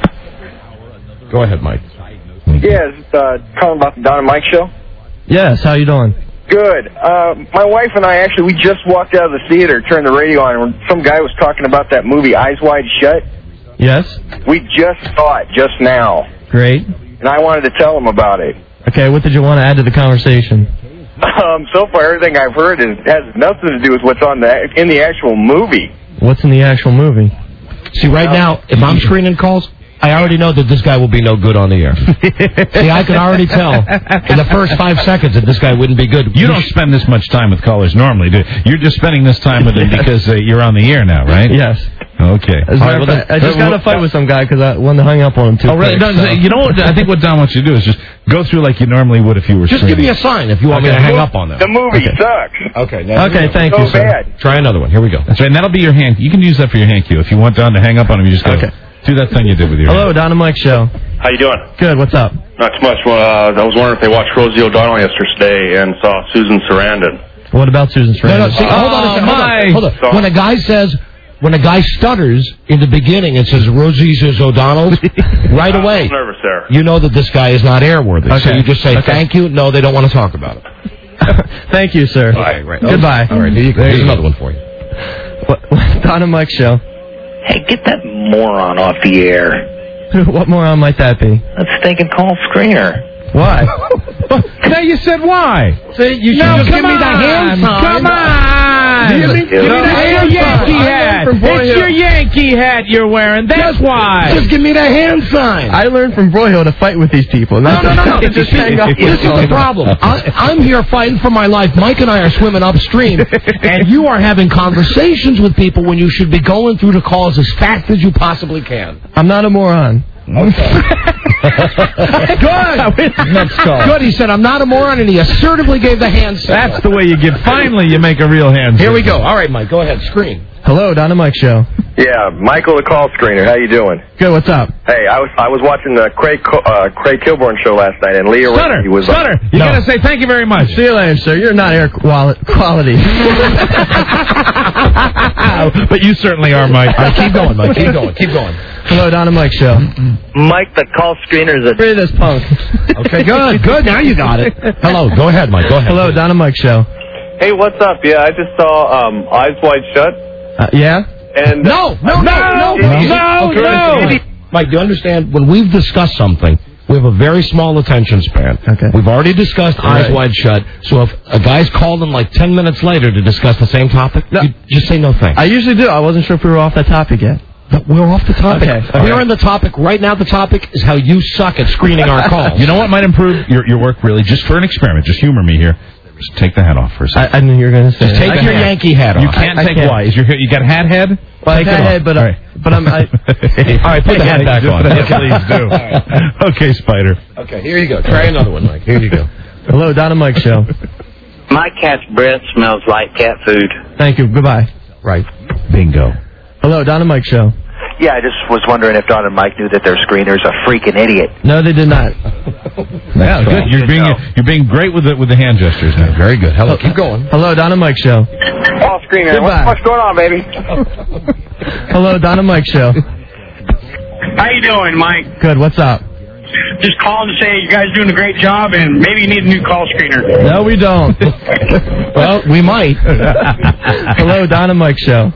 Go ahead, Mike. Yeah, is uh, calling about the Don and Mike show. Yes, how you doing? Good. Uh, my wife and I actually, we just walked out of the theater, turned the radio on, and some guy was talking about that movie Eyes Wide Shut. Yes? We just saw it just now, Great. and I wanted to tell him about it. Okay, what did you want to add to the conversation? Um, so far, everything I've heard is, has nothing to do with what's on the in the actual movie. What's in the actual movie? See, right now, if I'm screening calls, I already know that this guy will be no good on the air. See, I can already tell in the first five seconds that this guy wouldn't be good. You don't spend this much time with callers normally, do you? You're just spending this time with them because uh, you're on the air now, right? Yes. Okay. As a matter of fact, I just got in a fight with some guy because I wanted to hang up on him too. Oh, really? quick, No, so. You know what? I think what Don wants you to do is just go through like you normally would if you were Just screening. give me a sign if you want me to hang up on them. The movie Okay. sucks. Okay. Now Okay, thank so you, sir. bad. Try another one. Here we go. That's right, and that'll be your hand. You can use that for your hand cue. If you want Don to hang up on him, you just go Okay. do that thing you did with your Hello, hand. Don and Mike Show. How you doing? Good, what's up? Not too much. Uh, I was wondering if they watched Rosie O'Donnell yesterday and saw Susan Sarandon. What about Susan No, Sarandon? no, see, hold on a second. Hold on. Hold on. Sorry. When a guy says, when a guy stutters in the beginning and says Rosie's is O'Donnell's, right I away, was nervous there. you know that this guy is not airworthy. So Okay. you just say, Okay. thank you. No, they don't want to talk about it. Thank you, sir. Okay, right. Goodbye. All right, here you go. Here's another one for you. What, Don and Mike Show. Hey, get that moron off the air. What moron might that be? That stinking call screener. Why? Now you said why? See, you should No, just give come me the on. hand sign. Come on. Give me, give me No, the it's hand your sign. Yankee I hat. learned from It's Broyhill. your Yankee hat you're wearing. That's Just- why. Just give me the hand sign. I learned from Broyhill to fight with these people. No, no, no, no. Just hang up with This is the them. problem. I, I'm here fighting for my life. Mike and I are swimming upstream, and you are having conversations with people when you should be going through the calls as fast as you possibly can. I'm not a moron. Okay. Good. Next call. Good. He said, I'm not a moron, and he assertively gave the hand signal. That's the way you give. Finally, you make a real hand. Here we signal. go. All right, Mike, go ahead. Screen. Hello, Don and Mike Show. Yeah, Michael the call screener. How you doing? Good, what's up? Hey, I was I was watching the Craig Co- uh, Craig Kilborn show last night, and Leah Stunner, He was Stunner, you No. gotta say thank you very much. See you later, sir. You're not air quali- quality. But you certainly are, Mike. All right, keep going, Mike. Keep going. Keep going. Hello, Don and Mike Show. Mike, the call screener is a... Free this punk. Okay, good. Good. Now you got it. Hello. Go ahead, Mike. Go ahead. Hello, Don and Mike Show. Hey, what's up? Yeah, I just saw um, Eyes Wide Shut. Uh, yeah? And No, no, no, no, no, no. Mike, do you understand? When we've discussed something, we have a very small attention span. Okay. We've already discussed Eyes Right. Wide Shut, so if a guy's called in like ten minutes later to discuss the same topic, No. you just say no thanks. I usually do. I wasn't sure if we were off that topic yet. But we're off the topic. Okay, We're okay. in the topic. Right now, the topic is how you suck at screening our calls. You know what might improve your your work really? Just for an experiment, just humor me here. Just take the hat off for a I, second. I knew you were going to say Just that. take I your can't. Yankee hat off. You can't I take can't. why? Is your you got a hat head? Well, Take I it had, off. but, All I, right. but I'm... I, All right, put the hat back on. Please do. Okay, Spider. Okay, here you go. Try another one, Mike. Here you go. hello, Don and Mike Show. My cat's breath smells like cat food. Thank you. Goodbye. Right. Bingo. Hello, Don and Mike Show. Yeah, I just was wondering if Don and Mike knew that their screener's a freaking idiot. No, they did not. Yeah, good. You're being you're being great with the with the hand gestures now. Very good. Hello, keep going. Hello, Don and Mike Show. Call screener. Goodbye. What, what's going on, baby? Hello, Don and Mike Show. How you doing, Mike? Good. What's up? Just calling to say you guys are doing a great job, and maybe you need a new call screener. No, we don't. Well, we might. Hello, Don and Mike Show.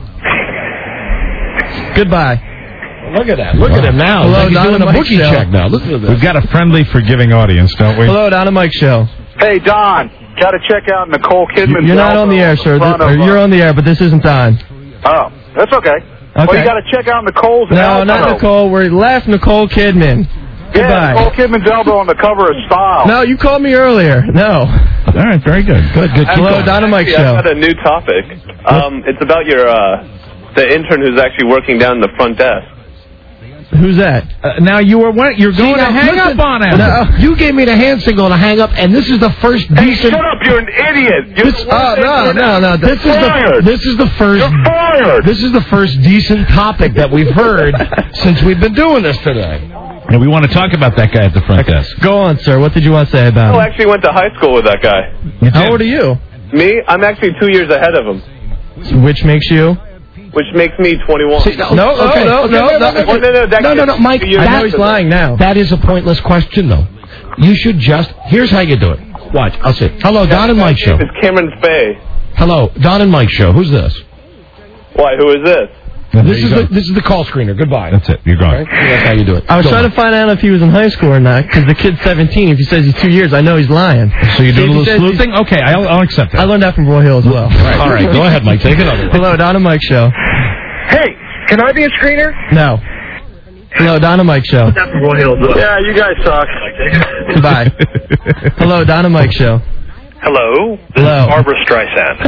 Goodbye. Look at that. Look wow. at him now. Hello, like Don and Mike Show. Check now. Listen to this. We've got a friendly, forgiving audience, don't we? Hello, Don and Mike Show. Hey, Don. Got to check out Nicole Kidman's You're not on the air, sir. This, or you're on the air, but this isn't on. Oh, that's okay. Okay. Well, you got to check out Nicole's No, elbow. not Nicole. We left Nicole Kidman. Yeah, Goodbye. Nicole Kidman's elbow on the cover of Style. No, you called me earlier. No. All right, very good. Good, good. Hello, Don and Mike Actually, Show. I've got a new topic. Um, it's about your uh, the intern who's actually working down the front desk. Who's that? Uh, now you were what? You're going See, to now, hang listen, up on him. No, you gave me the hand signal to hang up, and this is the first Hey, decent. shut up! You're an idiot. You're This, oh no, no, no! This is the this is the first. You're fired. This is the first decent topic that we've heard since we've been doing this today. And we want to talk about that guy at the front desk. Go on, sir. What did you want to say about I him? actually went to high school with that guy. How old are you? Me? I'm actually two years ahead of him, Which makes you? which makes me twenty-one. See, no, no, okay, no, okay, no, wait, no, wait, wait, no, no, no, that no, no, no, Mike. two years I know after he's that. lying now. That is a pointless question, though. You should just. Here's how you do it. Watch. I'll say. Hello, Don and Mike Show. It's Cameron Fay. Hello, Don and Mike Show. Who's this? Why? Who is this? This is the this is the call screener. Goodbye. That's it. You're gone. Okay? That's how you do it. I was Go trying on. to find out if he was in high school or not, because the kid's seventeen. If he says he's two years, I know he's lying. So you do See, a if he little says sleuthing? Okay, I'll, I'll accept that. I learned that from Roy Hill as well. All right, go ahead, Mike. Take another one. Hello, Don and Mike Show. Hey, can I be a screener? No. Hello, Don and Mike Show. Yeah, you guys suck. Goodbye. Hello, Don and Mike Show. Hello. This Hello. is Barbara Streisand.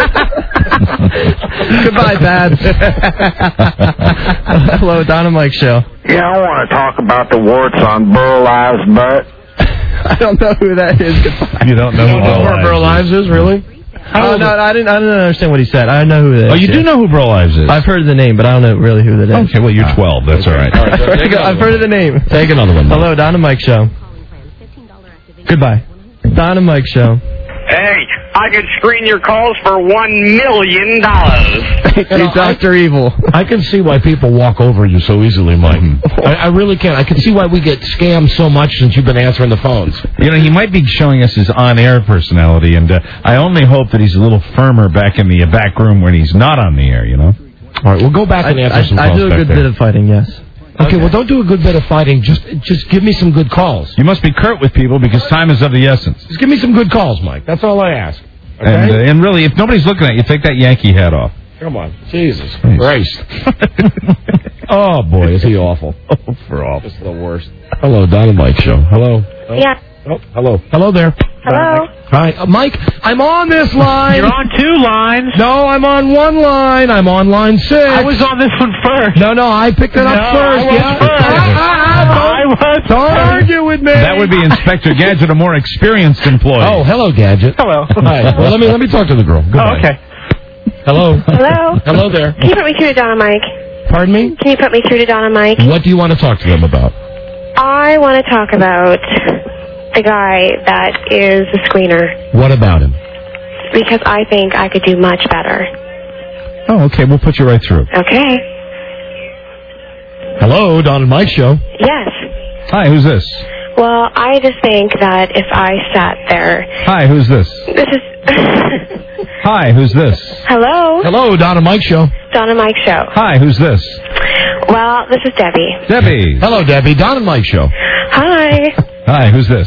Goodbye, Babs. Hello, Don and Mike Show. Yeah, I want to talk about the warts on Burl Ives' butt. I don't know who that is. Goodbye. You don't know who Burl Ives Burl Ives is, really? Oh, no, I didn't. I didn't understand what he said. I don't know who that is. Oh, you do know who Burl Ives is? I've heard of the name, but I don't know really who that is. Okay, well, you're twelve. That's all right. All right, so take another I've one. heard of the name. Take another one. Hello, Don and Mike Show. Goodbye. Don and Mike Show. Hey, I could screen your calls for one million dollars. Hey, Doctor Evil. I can see why people walk over you so easily, Mike. I, I really can. I can see why we get scammed so much since you've been answering the phones. You know, he might be showing us his on-air personality, and uh, I only hope that he's a little firmer back in the uh, back room when he's not on the air, you know? All right, we'll go back and I, answer I, some I calls do a back good there. bit of fighting, yes. Okay, well, don't do a good bit of fighting. Just just give me some good calls. You must be curt with people because time is of the essence. Just give me some good calls, Mike. That's all I ask. Okay? And, uh, and really, if nobody's looking at you, take that Yankee hat off. Come on. Jesus Christ. Oh, boy, is he awful. Oh, for awful. Just the worst. Hello, Don and Mike Show. Hello. Oh. Yeah. Oh, hello. Hello there. Hello. Hi, uh, Mike. I'm on this line. You're on two lines. No, I'm on one line. I'm on line six. I was on this one first. No, no, I picked it up No, first. I was yeah. first. I was Don't first. argue with me. That would be Inspector Gadget, a more experienced employee. Oh, hello, Gadget. Hello. Hi. Well, let me let me talk to the girl. Goodbye. Oh, okay. Hello. Hello. Hello there. Can you put me through to Don and Mike? Pardon me? Can you put me through to Don and Mike? What do you want to talk to them about? I want to talk about the guy that is the screener What about him? because I think I could do much better. Oh, okay. We'll put you right through. Okay. Hello, Don and Mike Show. Yes. Hi, who's this? Well, I just think that if I sat there, Hi, who's this? this is. Hi, who's this? Hello. Hello, Don and Mike Show. Don and Mike Show. Hi, who's this? Well, this is Debbie. Debbie. Hello, Debbie. Don and Mike Show. Hi. Hi, who's this?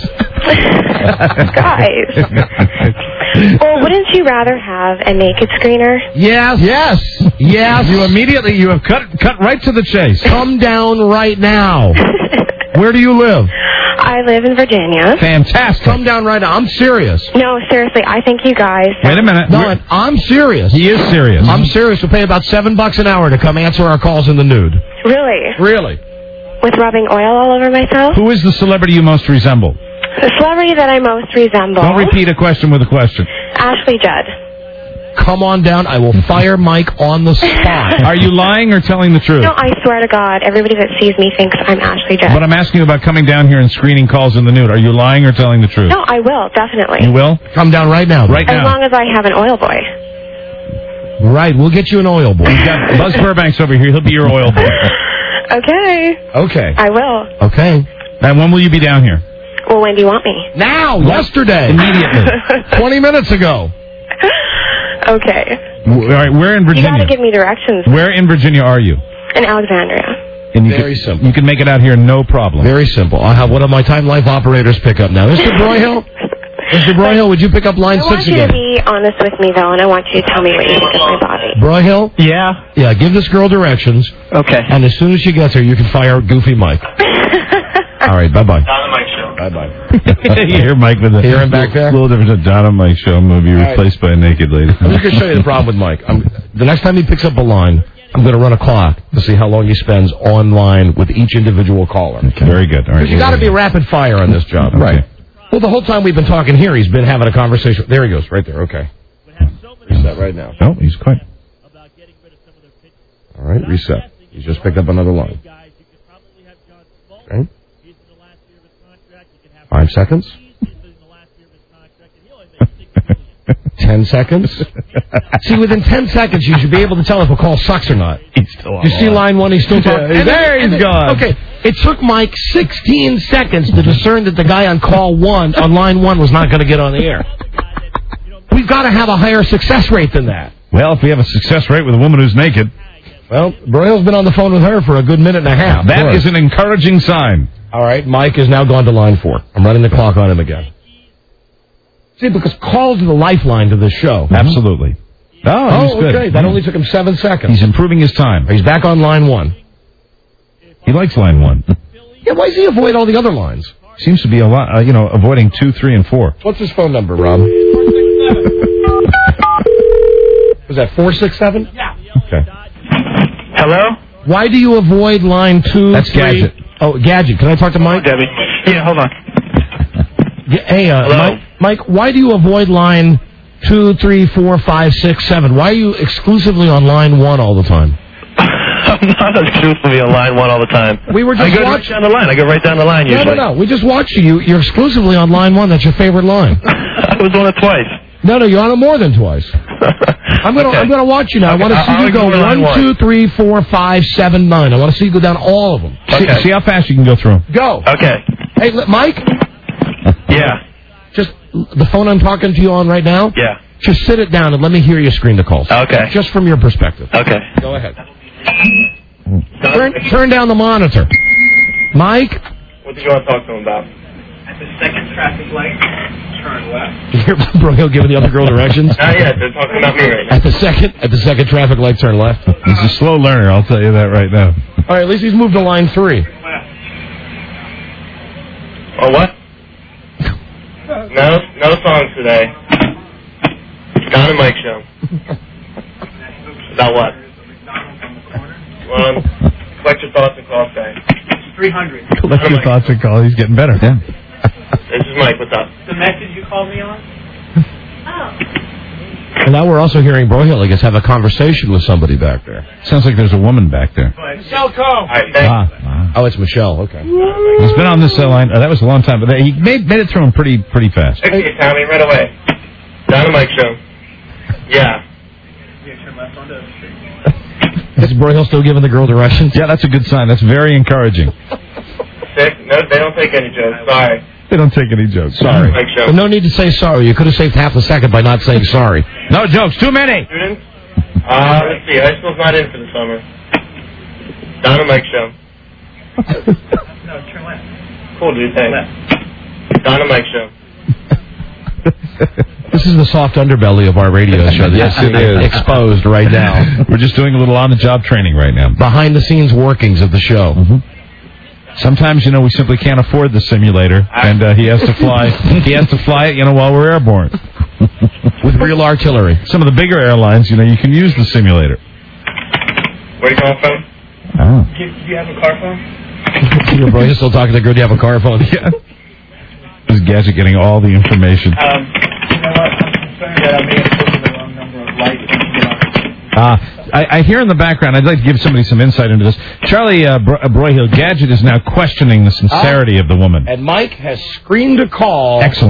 Guys. Well, wouldn't you rather have a naked screener? Yes. Yes. Yes. You immediately, you have cut cut right to the chase. Come down right now. Where do you live? I live in Virginia. Fantastic. Come down right now. I'm serious. No, seriously, I think you guys... Wait a minute. No, I'm, I'm serious. He is serious. I'm serious. We'll pay about seven bucks an hour to come answer our calls in the nude. Really? Really? With rubbing oil all over myself? Who is the celebrity you most resemble? The celebrity that I most resemble... Don't repeat a question with a question. Ashley Judd. Come on down. I will fire Mike on the spot. Are you lying or telling the truth? No, I swear to God, everybody that sees me thinks I'm Ashley Judd. But I'm asking you about coming down here and screening calls in the nude. Are you lying or telling the truth? No, I will, definitely. You will? Come down right now. Right As now. long as I have an oil boy. Right. We'll get you an oil boy. We've got Buzz Burbanks over here. He'll be your oil boy. Okay. Okay. I will. Okay. And when will you be down here? Well, when do you want me? Now, yesterday. Immediately. twenty minutes ago. Okay. All right, where in You Virginia? got to give me directions. Where in Virginia are you? In Alexandria. And you Very can, simple. You can make it out here, no problem. Very simple. I'll have one of my Time Life operators pick up now. Mister Broyhill? Mister Broyhill, would you pick up line I want six you again? to be honest with me, though, and I want you to tell me what you think of my body. Broyhill? Yeah? Yeah, give this girl directions. Okay. And as soon as she gets here, you can fire Goofy Mike. All right, bye-bye. Donna Mike Show. Bye-bye. You hear Mike with a Hear him back there? little different. Donna Mike Show movie right. replaced by a naked lady. I'm just going to show you the problem with Mike. I'm, the next time he picks up a line, I'm going to run a clock to see how long he spends online with each individual caller. Okay. Very good. All right. Because you got to be rapid fire on this job. Okay. Right. Well, the whole time we've been talking here, he's been having a conversation. There he goes, right there. Okay. Reset right now. No, he's quite. All right, reset. He's just picked up another line. Okay. Five seconds. Ten seconds. See, within ten seconds, you should be able to tell if a call sucks or not. He's still on You see line one, he's still talking. Yeah, there he's then, gone. Okay, it took Mike sixteen seconds to discern that the guy on call one, on line one, was not going to get on the air. We've got to have a higher success rate than that. Well, if we have a success rate with a woman who's naked, well, Broyhill's been on the phone with her for a good minute and a half. that is an encouraging sign. All right, Mike has now gone to line four. I'm running the clock on him again. See, because calls are the lifeline to this show. Absolutely. Oh, Oh, he's good. okay. That only took him seven seconds. He's improving his time. He's back on line one. He likes line one. Yeah, why does he avoid all the other lines? Seems to be a lot, uh, you know, avoiding two, three, and four. What's his phone number, Rob? Was that four six seven? Yeah. Okay. Hello? Why do you avoid line two? That's three? Gadget. Oh, Gadget. Can I talk to Mike? Debbie. Yeah, hold on. Yeah, hey, uh, Hello? Mike, Mike, why do you avoid line two, three, four, five, six, seven? Why are you exclusively on line one all the time? I'm not exclusively on line one all the time. We were just I go watching. right down the line. I go right down the line No, usually. no, no. We just watched you. You're exclusively on line one. That's your favorite line. I was on it twice. No, no, you're on it more than twice. I'm gonna, Okay. I'm gonna watch you now. I want to Okay, see I'll you go ignore line one, one. two, three, four, five, seven, nine. I want to see you go down all of them. See, Okay. see how fast you can go through them. Go. Okay. Hey, li- Mike. Yeah. Just the phone I'm talking to you on right now. Yeah. Just sit it down and let me hear you screen the calls. Okay. Just from your perspective. Okay. Go ahead. Turn, turn down the monitor. Mike. What did you want to talk to him about? At the second traffic light, turn left. You hear Broyhill giving the other girl directions? Not yet. They're talking about me right now. At the second, at the second traffic light, turn left. He's a slow learner, I'll tell you that right now. All right, at least he's moved to line three. Oh, what? No, no songs today. Don and Mike Show. About what? Well, collect your thoughts and call today. three hundred. Collect your thoughts and call. He's getting better. Yeah. This is Mike. What's up? The message you called me on? And now we're also hearing Broyhill, I guess, have a conversation with somebody back there. Sounds like there's a woman back there. Michelle Coe. All right, thanks. Ah, ah. Oh, it's Michelle. Okay. He's been on this uh, line. Uh, that was a long time, but he made made it through him pretty pretty fast. Fix it, Tommy, right away. Don and Mike Show. Yeah. Is Broyhill still giving the girl directions? Yeah, that's a good sign. That's very encouraging. Sick? No, they don't take any jokes. Sorry. They don't take any jokes. Sorry. Mike Show. Well, no need to say sorry. You could have saved half a second by not saying sorry. No jokes. Too many. Students? Uh, let's see. High school's not in for the summer. Don and Mike Show. No, turn left. Cool, dude. Thanks. Don and Mike Show. This is the soft underbelly of our radio show. Yes, it is. Exposed right now. We're just doing a little on-the-job training right now. Behind-the-scenes workings of the show. Mm-hmm. Sometimes, you know, we simply can't afford the simulator, and uh, he has to fly. He has to fly it, you know, while we're airborne. With real artillery. Some of the bigger airlines, you know, you can use the simulator. Where you calling from? Oh. Do you, do you have a car phone? Your brother's still talking to the girl. Do you have a car phone? Yeah. This Gadget getting all the information. Um, you know what? I'm concerned that I may have taken the wrong number of lights. Uh, I, I hear in the background, I'd like to give somebody some insight into this. Charlie uh, Bro- uh, Broyhill, Gadget is now questioning the sincerity Ah. of the woman. And Mike has screened a call. Excellent.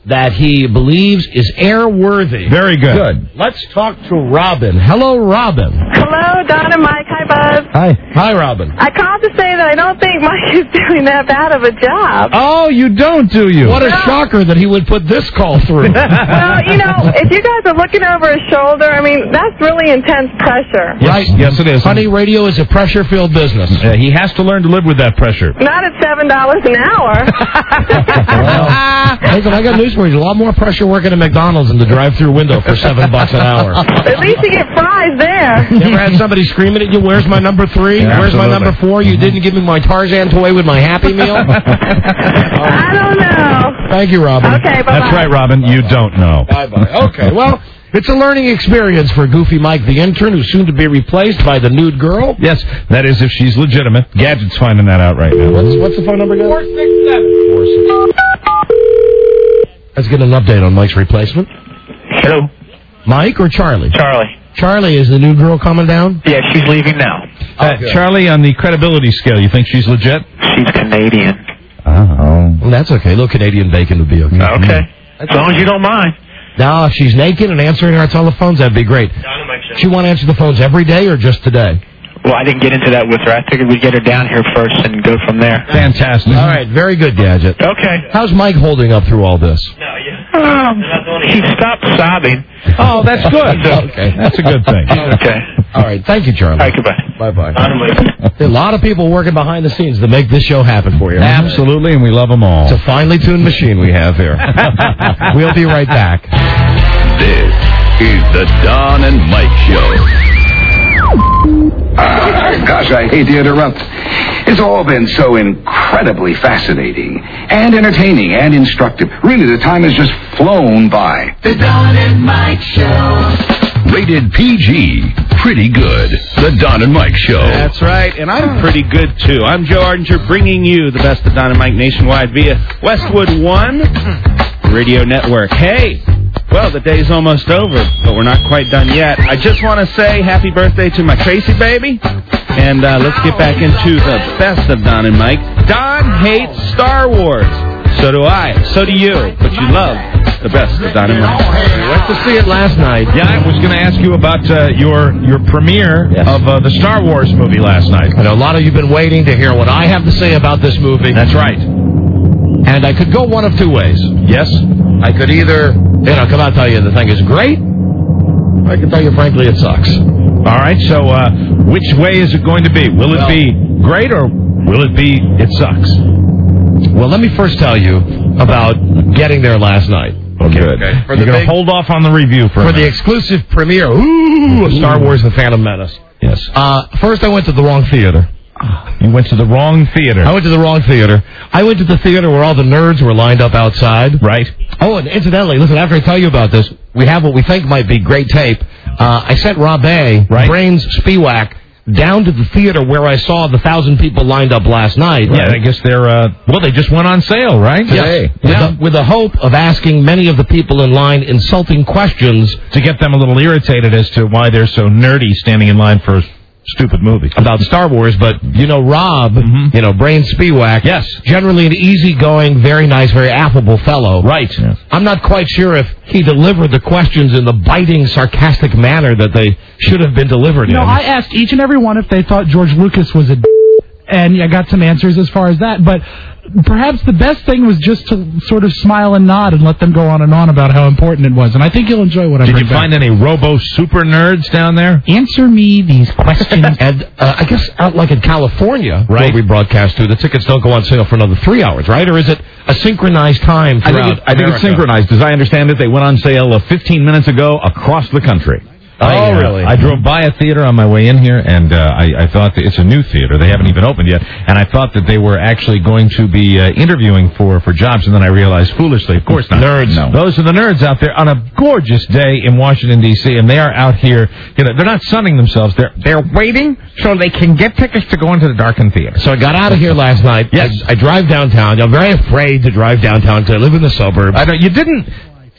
that he believes is airworthy. Very good. Good. Let's talk to Robin. Hello, Robin. Hello, Don and Mike. Hi, Buzz. Hi. Hi, Robin. I called to say that I don't think Mike is doing that bad of a job. Oh, you don't, do you? What a shocker that he would put this call through. Well, you know, if you guys are looking over his shoulder, I mean, that's really intense pressure. Right. Yes, it is. Honey, radio is a pressure-filled business. Uh, he has to learn to live with that pressure. Not at seven dollars an hour. Well, listen, I got news for you. There's a lot more pressure working at McDonald's in the drive-through window for seven bucks an hour. At least you get fries there. You ever had somebody screaming at you, where's my number three? Yeah, where's absolutely. my number four? You didn't give me my Tarzan toy with my Happy Meal? I don't know. Thank you, Robin. Okay, bye-bye. That's right, Robin. You don't know. Bye-bye. Okay, well, it's a learning experience for Goofy Mike the intern, who's soon to be replaced by the nude girl. Yes, that is if she's legitimate. Gadget's finding that out right now. What's, what's the phone number again? four six seven. four six seven. Let's get an update on Mike's replacement. Hello. Mike or Charlie? Charlie. Charlie, is the new girl coming down? Yeah, she's leaving now. Uh, Charlie, on the credibility scale, you think she's legit? She's Canadian. Oh. Well, that's okay. A little Canadian bacon would be okay. Okay. As long as you don't mind. Now, if she's naked and answering our telephones, that'd be great. She want to answer the phones every day or just today? Well, I didn't get into that with her. I figured we'd get her down here first and go from there. Fantastic. All right, very good, Gadget. Okay. How's Mike holding up through all this? Um, he stopped sobbing. Oh, that's good. Okay. That's a good thing. Okay. All right, thank you, Charlie. All right, goodbye. Bye-bye. A lot of people working behind the scenes to make this show happen for you. Absolutely, and we love them all. It's a finely tuned machine we have here. We'll be right back. This is the Don and Mike Show. Ah, gosh, I hate to interrupt. It's all been so incredibly fascinating and entertaining and instructive. Really, the time has just flown by. The Don and Mike Show. Rated P G. Pretty good. The Don and Mike Show. That's right, and I'm pretty good, too. I'm Joe Ardinger, bringing you the best of Don and Mike nationwide via Westwood One Radio Network. Hey, well, the day's almost over, but we're not quite done yet. I just want to say happy birthday to my Tracy baby, and uh, let's get back into the best of Don and Mike. Don hates Star Wars. So do I. So do you. But you love the best of Don and Mike. I went to see it last night. Yeah, I was going to ask you about uh, your your premiere Yes. of uh, the Star Wars movie last night. I know a lot of you have been waiting to hear what I have to say about this movie. That's right. And I could go one of two ways. Yes? I could either, you know, come out and tell you the thing is great, or I can tell you, frankly, it sucks. All right, so uh, which way is it going to be? Will it Well- be great or will it be it sucks? Well, let me first tell you about getting there last night. Okay. Good. Okay. For You're the going big- to hold off on the review for, For a the minute. exclusive premiere, ooh, of Star Wars The Phantom Menace. Yes. Uh, first, I went to the wrong theater. You went to the wrong theater. I went to the wrong theater. I went to the theater where all the nerds were lined up outside. Right. Oh, and incidentally, listen, after I tell you about this, we have what we think might be great tape. Uh, I sent Rob A, Right. Brains Spiewak, down to the theater where I saw the thousand people lined up last night. Yeah, I guess they're, uh, well, they just went on sale, right? Yes, with, Yeah. the, with the hope of asking many of the people in line insulting questions To get them a little irritated as to why they're so nerdy standing in line for a stupid movie. about Star Wars, but, you know, Rob, Mhm. you know, Brains Spiewak, Yes. generally an easygoing, very nice, very affable fellow. Right. Yes. I'm not quite sure if he delivered the questions in the biting, sarcastic manner that they should have been delivered No, in. I asked each and every one if they thought George Lucas was a d- and I got some answers as far as that. But perhaps the best thing was just to sort of smile and nod and let them go on and on about how important it was. And I think you'll enjoy what I Did bring you back. find any robo super nerds down there? Answer me these questions. And uh, I guess out like in California, where Right. we broadcast to, the tickets don't go on sale for another three hours, right? Or is it a synchronized time I throughout think, it, I think it's America? synchronized. As I understand it, they went on sale uh, fifteen minutes ago across the country. Oh, I, uh, really? I drove by a theater on my way in here, and uh, I, I thought that it's a new theater. They haven't even opened yet. And I thought that they were actually going to be uh, interviewing for, for jobs, and then I realized foolishly, of course not. Nerds. No. Those are the nerds out there on a gorgeous day in Washington, D C, and they are out here. You know, they're not sunning themselves. They're they're waiting so they can get tickets to go into the darkened theater. So I got out of here last night. Yes. I, I drive downtown. I'm very afraid to drive downtown because I live in the suburbs. I don't, you didn't...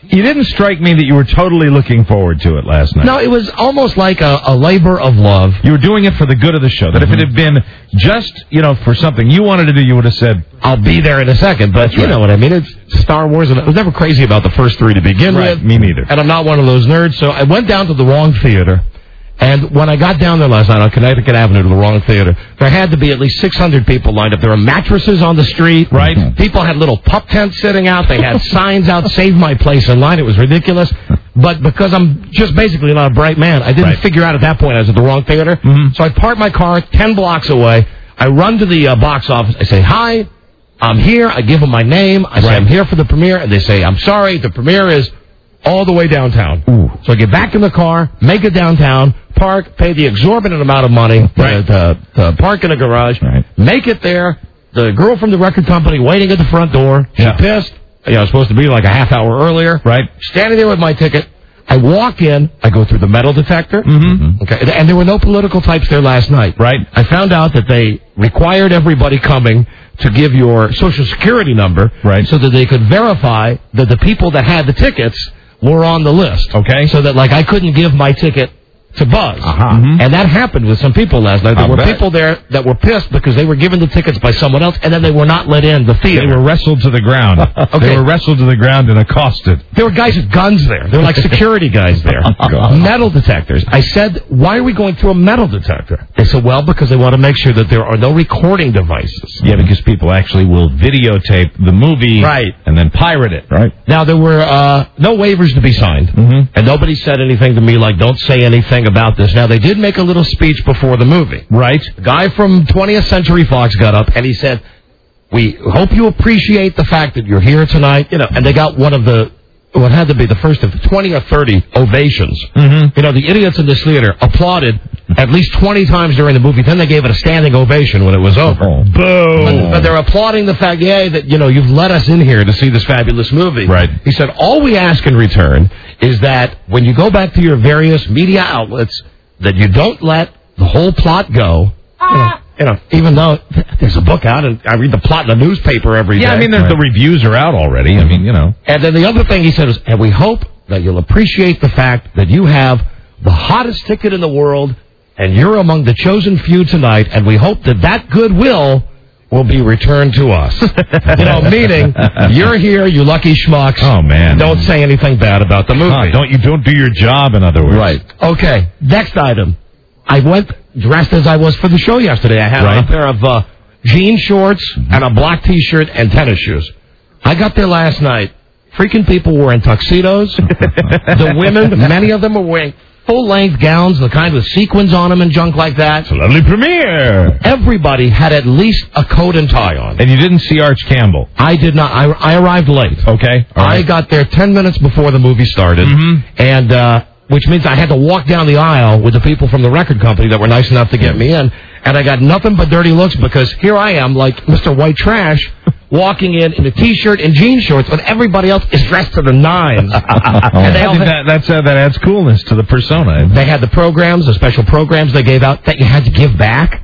You didn't strike me that you were totally looking forward to it last night. No, it was almost like a, a labor of love. You were doing it for the good of the show. That mm-hmm. if it had been just, you know, for something you wanted to do, you would have said, I'll be there in a second. But That's you right. know what I mean? It's Star Wars, and I was never crazy about the first three to begin right. with. Me neither. And I'm not one of those nerds, so I went down to the wrong theater. And when I got down there last night on Connecticut Avenue to the wrong theater, there had to be at least six hundred people lined up. There were mattresses on the street. Right. Mm-hmm. People had little pup tents sitting out. They had signs out, save my place in line. It was ridiculous. But because I'm just basically not a bright man, I didn't right. figure out at that point I was at the wrong theater. Mm-hmm. So I parked my car ten blocks away. I run to the uh, box office. I say, hi, I'm here. I give them my name. I say, right. I'm here for the premiere. And they say, I'm sorry, the premiere is all the way downtown. Ooh. So I get back in the car, make it downtown, park, pay the exorbitant amount of money right. to, to, to park in a garage, right. make it there. The girl from the record company waiting at the front door. She yeah. pissed. You know, I was supposed to be like a half hour earlier. Right. Standing there with my ticket. I walk in. I go through the metal detector. Mm-hmm. Okay. And there were no political types there last night. Right. I found out that they required everybody coming to give your Social Security number. Right. So that they could verify that the people that had the tickets were on the list. Okay. So that, like, I couldn't give my ticket to Buzz. Uh-huh. Mm-hmm. And that happened with some people last night. There I'll were bet. people there that were pissed because they were given the tickets by someone else, and then they were not let in the theater. They were wrestled to the ground. Okay. They were wrestled to the ground and accosted. There were guys with guns there. There were like security guys there. Oh, metal detectors. I said, why are we going through a metal detector? They said, well, because they want to make sure that there are no recording devices. Yeah, because people actually will videotape the movie right. and then pirate it. Right. Now, there were uh, no waivers to be signed, mm-hmm. and nobody said anything to me like, don't say anything about this. Now, they did make a little speech before the movie. Right. The guy from twentieth Century Fox got up, and he said, we hope you appreciate the fact that you're here tonight. You know, and they got one of the, what had to be the first of twenty or thirty ovations. Mm-hmm. You know, the idiots in this theater applauded at least twenty times during the movie. Then they gave it a standing ovation when it was over. Oh, boo! But, but they're applauding the fact, yeah, that, you know, you've let us in here to see this fabulous movie. Right. He said, all we ask in return is that when you go back to your various media outlets, that you don't let the whole plot go. You know, you know, even though there's a book out and I read the plot in the newspaper every yeah, day. I mean, the, right. the reviews are out already. I mean, you know. And then the other thing he said was, and we hope that you'll appreciate the fact that you have the hottest ticket in the world, and you're among the chosen few tonight, and we hope that that goodwill will be returned to us. You know, meaning, you're here, you lucky schmucks. Oh, man. Don't say anything bad about the movie. Huh, don't you don't do your job, in other words. Right. Okay, next item. I went dressed as I was for the show yesterday. I had right. on a pair of uh, jean shorts and a black T-shirt and tennis shoes. I got there last night. Freaking people were in tuxedos. The women, many of them were wearing full-length gowns, the kind with sequins on them and junk like that. It's a lovely premiere. Everybody had at least a coat and tie on. And you didn't see Arch Campbell? I did not. I, I arrived late. Okay. All right. I got there ten minutes before the movie started. Mm-hmm. And, uh... which means I had to walk down the aisle with the people from the record company that were nice enough to get me in. And I got nothing but dirty looks because here I am, like Mister White Trash, walking in in a T-shirt and jean shorts when everybody else is dressed to the nines. And they all had, that, that's, uh, that adds coolness to the persona. They had the programs, the special programs they gave out that you had to give back.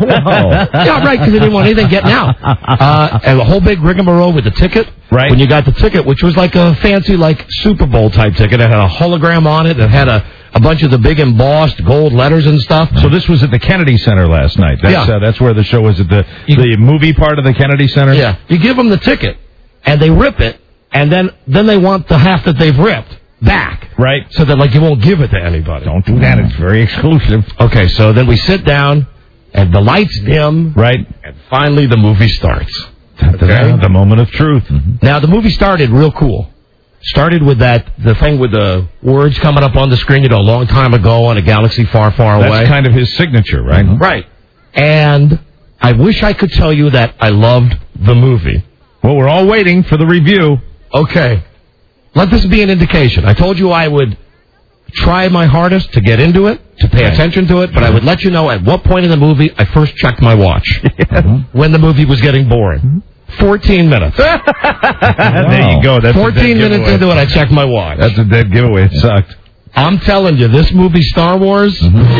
Yeah, right, because they didn't want anything getting out. Uh, and a whole big rigmarole with the ticket. Right. When you got the ticket, which was like a fancy, like, Super Bowl type ticket. It had a hologram on it. It had a, a bunch of the big embossed gold letters and stuff. So this was at the Kennedy Center last night. That's, Yeah. uh, that's where the show was, at the, the movie part of the Kennedy Center? Yeah. You give them the ticket, and they rip it, and then, then they want the half that they've ripped back. Right. So that, like, you won't give it to anybody. Don't do that. It's very exclusive. Okay, so then we sit down, and the lights dim. Right. And finally the movie starts. Okay. The moment of truth. Mm-hmm. Now, the movie started real cool. Started with that, the thing with the words coming up on the screen, you know, a long time ago on a galaxy far, far away. That's kind of his signature, right? Mm-hmm. Right. And I wish I could tell you that I loved the movie. Well, we're all waiting for the review. Okay. Let this be an indication. I told you I would try my hardest to get into it, to pay right. attention to it, but I would let you know at what point in the movie I first checked my watch. Mm-hmm. When the movie was getting boring. Mm-hmm. fourteen minutes. Wow. There you go. That's fourteen minutes giveaway. into it, I checked my watch. That's a dead giveaway. It sucked. I'm telling you, this movie, Star Wars,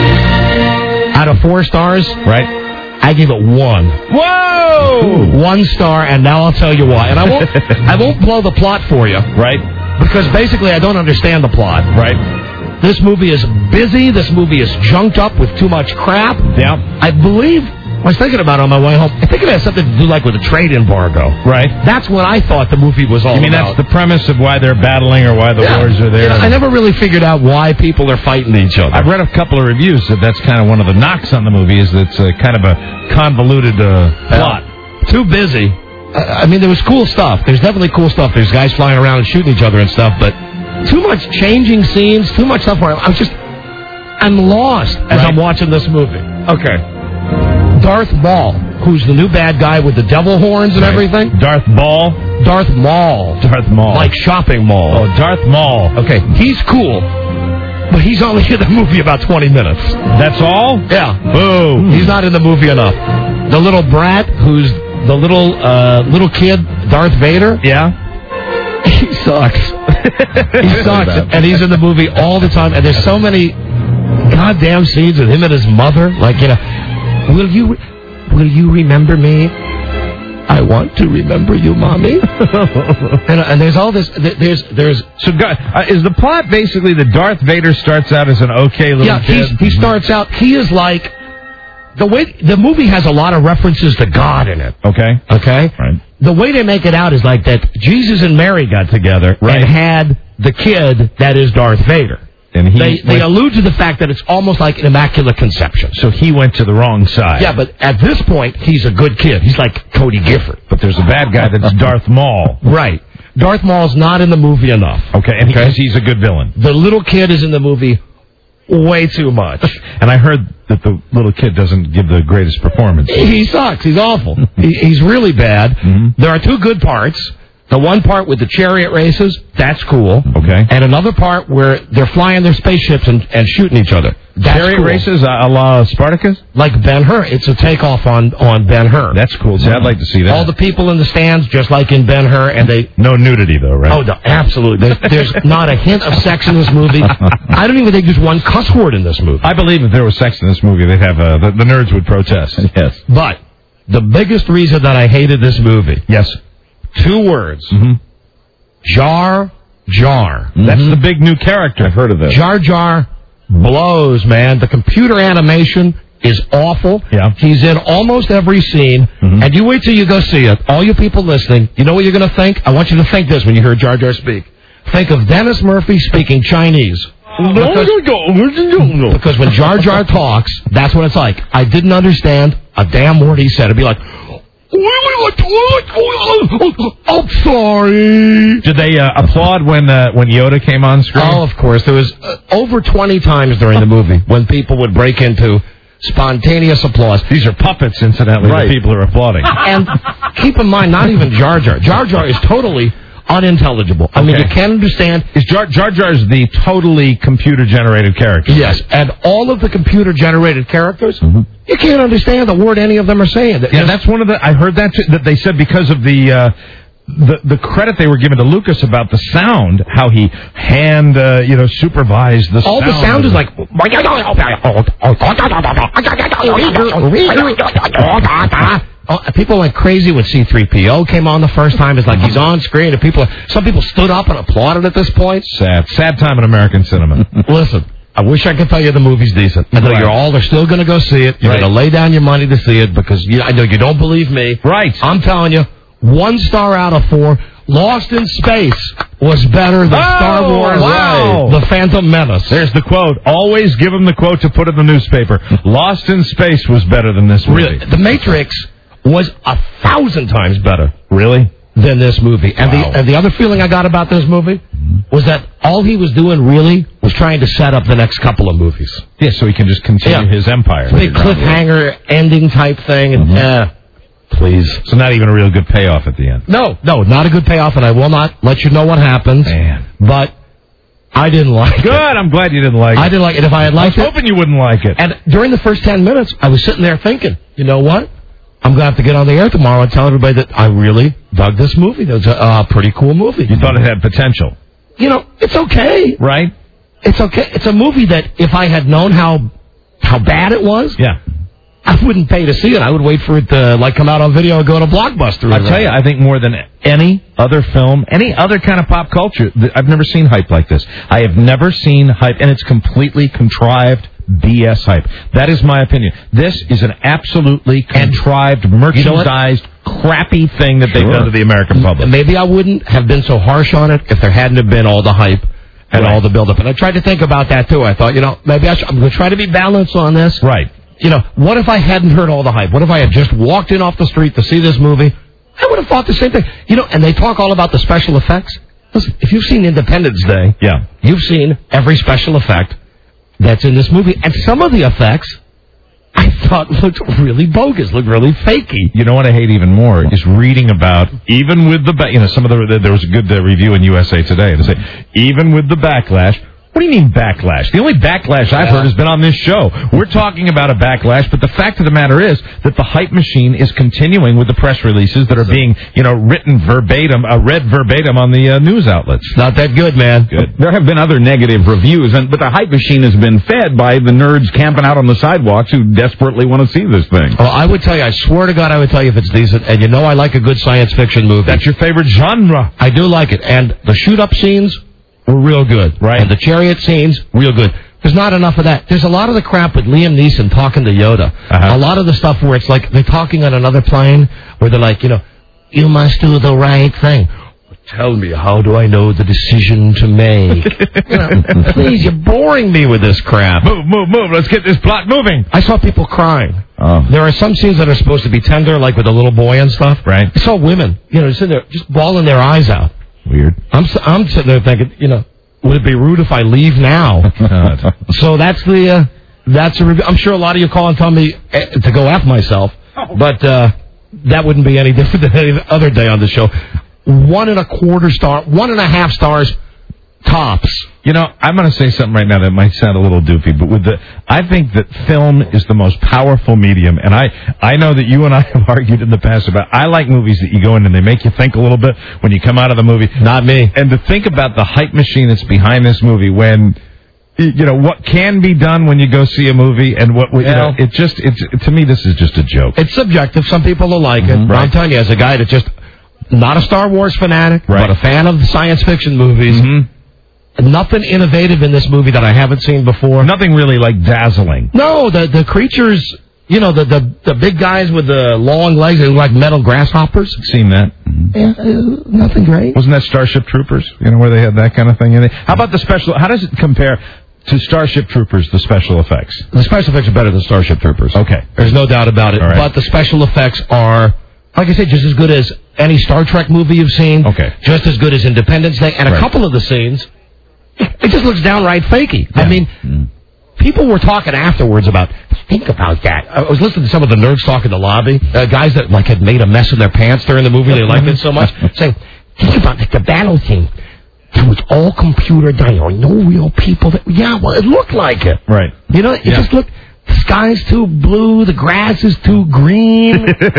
mm-hmm. out of four stars, right? I give it one. Whoa! One star, and now I'll tell you why. And I won't, I won't blow the plot for you, right? Because basically I don't understand the plot. Right. This movie is busy. This movie is junked up with too much crap. Yeah. I believe, I was thinking about it on my way home, I think it has something to do like with a trade embargo. Right. That's what I thought the movie was all You mean about. that's the premise of why they're battling or why the Yeah. wars are there? You know, I never really figured out why people are fighting each other. I've read a couple of reviews that that's kind of one of the knocks on the movie is that it's uh, kind of a convoluted uh, plot. Too busy. I I mean, there was cool stuff. There's definitely cool stuff. There's guys flying around and shooting each other and stuff, but too much changing scenes, too much stuff where I'm just, I'm lost as Right. I'm watching this movie. Okay. Darth Maul, who's the new bad guy with the devil horns and Right. everything. Darth Ball? Darth Maul. Darth Maul. Like shopping mall. Oh, Darth Maul. Okay, he's cool, but he's only in the movie about twenty minutes. That's all? Yeah. Boo. He's not in the movie enough. The little brat, who's the little uh, little kid, Darth Vader. Yeah. He sucks. He sucks, and he's in the movie all the time. And there's so many goddamn scenes with him and his mother. Like, you know, will you will you remember me? I want to remember you, mommy. and, and there's all this. There's there's. So uh, is the plot basically that Darth Vader starts out as an okay little yeah, kid? he's, he starts out. He is like the way the movie has a lot of references to God in it. Okay. Okay. Right. The way they make it out is like that Jesus and Mary got together Right. and had the kid that is Darth Vader. And he They, they went- allude to the fact that it's almost like an immaculate conception. So he went to the wrong side. Yeah, but at this point, he's a good kid. He's like Cody Gifford. But there's a bad guy that's Darth Maul. Right. Darth Maul's not in the movie enough. Okay, and Okay. because he's a good villain. The little kid is in the movie way too much. And I heard that the little kid doesn't give the greatest performance. He sucks. He's awful. he, he's really bad. Mm-hmm. There are two good parts. The one part with the chariot races, that's cool. Okay. And another part where they're flying their spaceships and, and shooting each other. That's Chariot cool. races a la Spartacus? Like Ben-Hur. It's a takeoff on, on Ben-Hur. That's cool. See, I'd like to see that. All the people in the stands, just like in Ben-Hur, and they... No nudity, though, right? Oh, no, absolutely. There's, there's not a hint of sex in this movie. I don't even think there's one cuss word in this movie. I believe if there was sex in this movie, they'd have uh, the, the nerds would protest. Yes. But the biggest reason that I hated this movie... Yes. Two words. Mm-hmm. Jar Jar. That's the big new character. I've heard of this. Jar Jar blows, man. The computer animation is awful. Yeah. He's in almost every scene. Mm-hmm. And you wait till you go see it. All you people listening, you know what you're going to think? I want you to think this when you hear Jar Jar speak. Think of Dennis Murphy speaking Chinese. Because, because when Jar Jar talks, that's what it's like. I didn't understand a damn word he said. It'd be like... I'm sorry. Did they uh, applaud when uh, when Yoda came on screen? Oh, of course. There was uh, over twenty times during the movie when people would break into spontaneous applause. These are puppets, incidentally, Right. the people are applauding. And keep in mind, not even Jar Jar. Jar Jar is totally unintelligible. I mean, Okay. you can't understand. Is Jar Jar Jar's the totally computer-generated character? Yes, and all of the computer-generated characters, Mm-hmm. you can't understand the word any of them are saying. Yeah, that's one of the. I heard that too, that they said because of the. Uh, the the credit they were giving to Lucas about the sound, how he hand uh, you know supervised the all sound. the sound is like. Oh, people went crazy when C three P O came on the first time. It's like he's on screen, and people, some people stood up and applauded at this point. sad, sad time in American cinema. Listen, I wish I could tell you the movie's decent. I know Right. you're all are still going to go see it. You're Right. going to lay down your money to see it because you, I know you don't believe me. Right. I'm telling you, one star out of four. Lost in Space was better than Oh, Star Wars. wow. The Phantom Menace. There's the quote. Always give them the quote to put in the newspaper. Lost in Space was better than this movie. Really, The Matrix was a thousand times better Really? than this movie. And Wow. the and the other feeling I got about this movie was that all he was doing really was trying to set up the next couple of movies. Yeah, so he can just continue Yeah. his empire. Big cliffhanger ending type thing, and eh, please. So not even a real good payoff at the end. No, no, not a good payoff, and I will not let you know what happens. Man. But I didn't like Good. it. I'm glad you didn't like it. I didn't like it. If I had I was liked it, hoping you wouldn't like it. and during the first ten minutes, I was sitting there thinking, you know what? I'm going to have to get on the air tomorrow and tell everybody that I really dug this movie. It was a uh, pretty cool movie. You thought it had potential, You know, it's okay. right? It's okay. It's a movie that if I had known how how bad it was, Yeah. I wouldn't pay to see it. I would wait for it to like come out on video and go to Blockbuster. I tell you, I think more than any other film, any other kind of pop culture, I've never seen hype like this. I have never seen hype, and it's completely contrived B S hype. That is my opinion. This is an absolutely contrived, merchandised, crappy thing that they've done to the American public. Maybe I wouldn't have been so harsh on it if there hadn't have been all the hype and Right. all the buildup. And I tried to think about that, too. I thought, you know, maybe I should, I'm going to try to be balanced on this. Right. You know, what if I hadn't heard all the hype? What if I had just walked in off the street to see this movie? I would have thought the same thing. You know, and they talk all about the special effects. Listen, if you've seen Independence Day, yeah, you've seen every special effect that's in this movie. And some of the effects I thought looked really bogus, looked really fakey. You know what I hate even more is reading about, even with the, ba- you know, some of the, there was a good uh, review in U S A Today to say, even with the backlash. What do you mean backlash? The only backlash I've heard has been on this show. We're talking about a backlash, but the fact of the matter is that the hype machine is continuing with the press releases that are being, you know, written verbatim, uh, read verbatim on the uh, news outlets. Not that good, man. Good. There have been other negative reviews, and but the hype machine has been fed by the nerds camping out on the sidewalks who desperately want to see this thing. Well, I would tell you, I swear to God, I would tell you if it's decent. And you know I like a good science fiction movie. That's your favorite genre. I do like it. And the shoot-up scenes were real good. Right. And the chariot scenes, real good. There's not enough of that. There's a lot of the crap with Liam Neeson talking to Yoda. Uh-huh. A lot of the stuff where it's like they're talking on another plane, where they're like, you know, you must do the right thing. Tell me, how do I know the decision to make? You know, please, you're boring me with this crap. Move, move, move. Let's get this plot moving. I saw people crying. Oh. There are some scenes that are supposed to be tender, like with the little boy and stuff. Right. I saw women, you know, sitting there just bawling their eyes out. Weird. I'm s- I'm sitting there thinking, you know, would it be rude if I leave now? So that's the uh, that's a review. I'm sure a lot of you call and tell me eh, to go F myself, but uh, that wouldn't be any different than any other day on the show. One and a quarter star, one and a half stars, tops. You know, I'm going to say something right now that might sound a little doofy, but with the, I think that film is the most powerful medium, and I, I know that you and I have argued in the past about, I like movies that you go in and they make you think a little bit when you come out of the movie. Not me. And to think about the hype machine that's behind this movie when, you know, what can be done when you go see a movie and what, you know, it just, it's, to me, this is just a joke. It's subjective. Some people will like Mhm, it. But right. I'm telling you, as a guy that's just not a Star Wars fanatic, Right. but a fan of science fiction movies, Mhm. nothing innovative in this movie that I haven't seen before. Nothing really like dazzling. No, the the creatures, you know, the the, the big guys with the long legs, they look like metal grasshoppers. Seen that? Yeah, uh, nothing great. Wasn't that Starship Troopers? You know, where they had that kind of thing in it? How about the special, how does it compare to Starship Troopers, the special effects? The special effects are better than Starship Troopers. Okay. There's no doubt about it. All right. But the special effects are, like I said, just as good as any Star Trek movie you've seen. Okay. Just as good as Independence Day. And a Right. couple of the scenes, it just looks downright fakey. I mean, Mm. people were talking afterwards about, think about that. I was listening to some of the nerds talk in the lobby, uh, guys that like had made a mess of their pants during the movie. They liked it so much. Saying, think about like, the battle scene. It was all computer done. There were no real people. That, yeah, well, it looked like it. Right. You know, it Yeah. just looked, the sky's too blue, the grass is too green.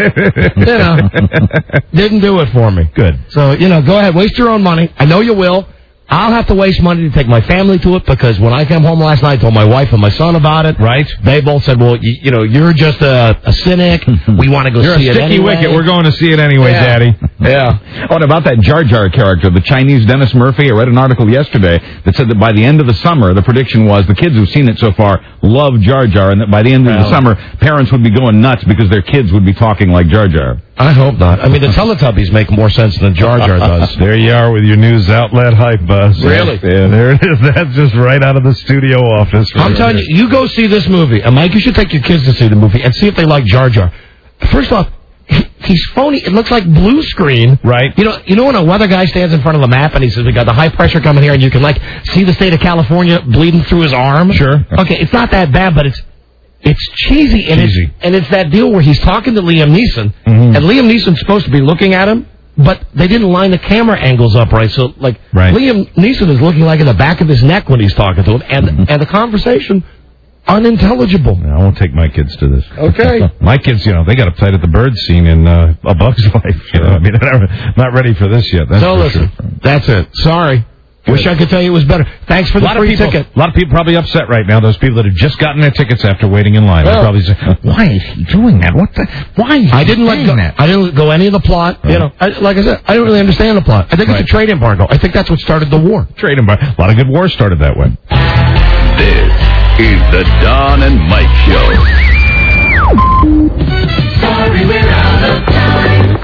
You know, didn't do it for me. Good. So, you know, go ahead, waste your own money. I know you will. I'll have to waste money to take my family to it because when I came home last night, I told my wife and my son about it. Right. They both said, well, you, you know, you're just a, a cynic. We want to go You're see a it sticky anyway. wicket. We're going to see it anyway, Yeah. Daddy. Yeah. Oh, and about that Jar Jar character, the Chinese Dennis Murphy, I read an article yesterday that said that by the end of the summer, the prediction was the kids who've seen it so far love Jar Jar, and that by the end of the Well. summer, parents would be going nuts because their kids would be talking like Jar Jar. I hope not. I mean, the Teletubbies make more sense than Jar Jar does. There you are with your news outlet hype buzz. Really? Yeah, there it is. That's just right out of the studio office. I'm right telling there. you, you go see this movie. And Mike, you should take your kids to see the movie and see if they like Jar Jar. First off, he, he's phony. It looks like blue screen. Right. You know, you know when a weather guy stands in front of the map and he says, we got the high pressure coming here, and you can, like, see the state of California bleeding through his arm? Sure. Okay, it's not that bad, but it's it's cheesy. And, Cheesy. It's, and it's that deal where he's talking to Liam Neeson, Mhm. and Liam Neeson's supposed to be looking at him, but they didn't line the camera angles up right. So, like, Right. Liam Neeson is looking like in the back of his neck when he's talking to him, and Mm-hmm. and the conversation, unintelligible. I won't take my kids to this. Okay. My kids, you know, they got upset at the bird scene in uh, A Bug's Life. You know, I mean, they're not ready for this yet. That's So for listen, sure. that's it. Sorry. Wish I could tell you it was better. Thanks for the lot free of people, ticket. A lot of people probably upset right now. Those people that have just gotten their tickets after waiting in line. Well, They're probably saying, "Why is he doing that? What the? Why is he I didn't let doing go. that?" I didn't go any of the plot. Right. You know, I, like I said, I don't really understand the plot. I think Right. it's a trade embargo. I think that's what started the war. Trade embargo. A lot of good wars started that way. This is the Don and Mike Show. Sorry, we're out of time.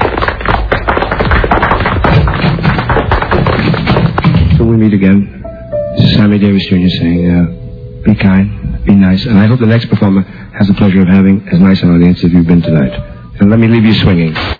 Till we meet again, this is Sammy Davis Junior saying, uh, be kind, be nice, and I hope the next performer has the pleasure of having as nice an audience as you've been tonight. And let me leave you swinging.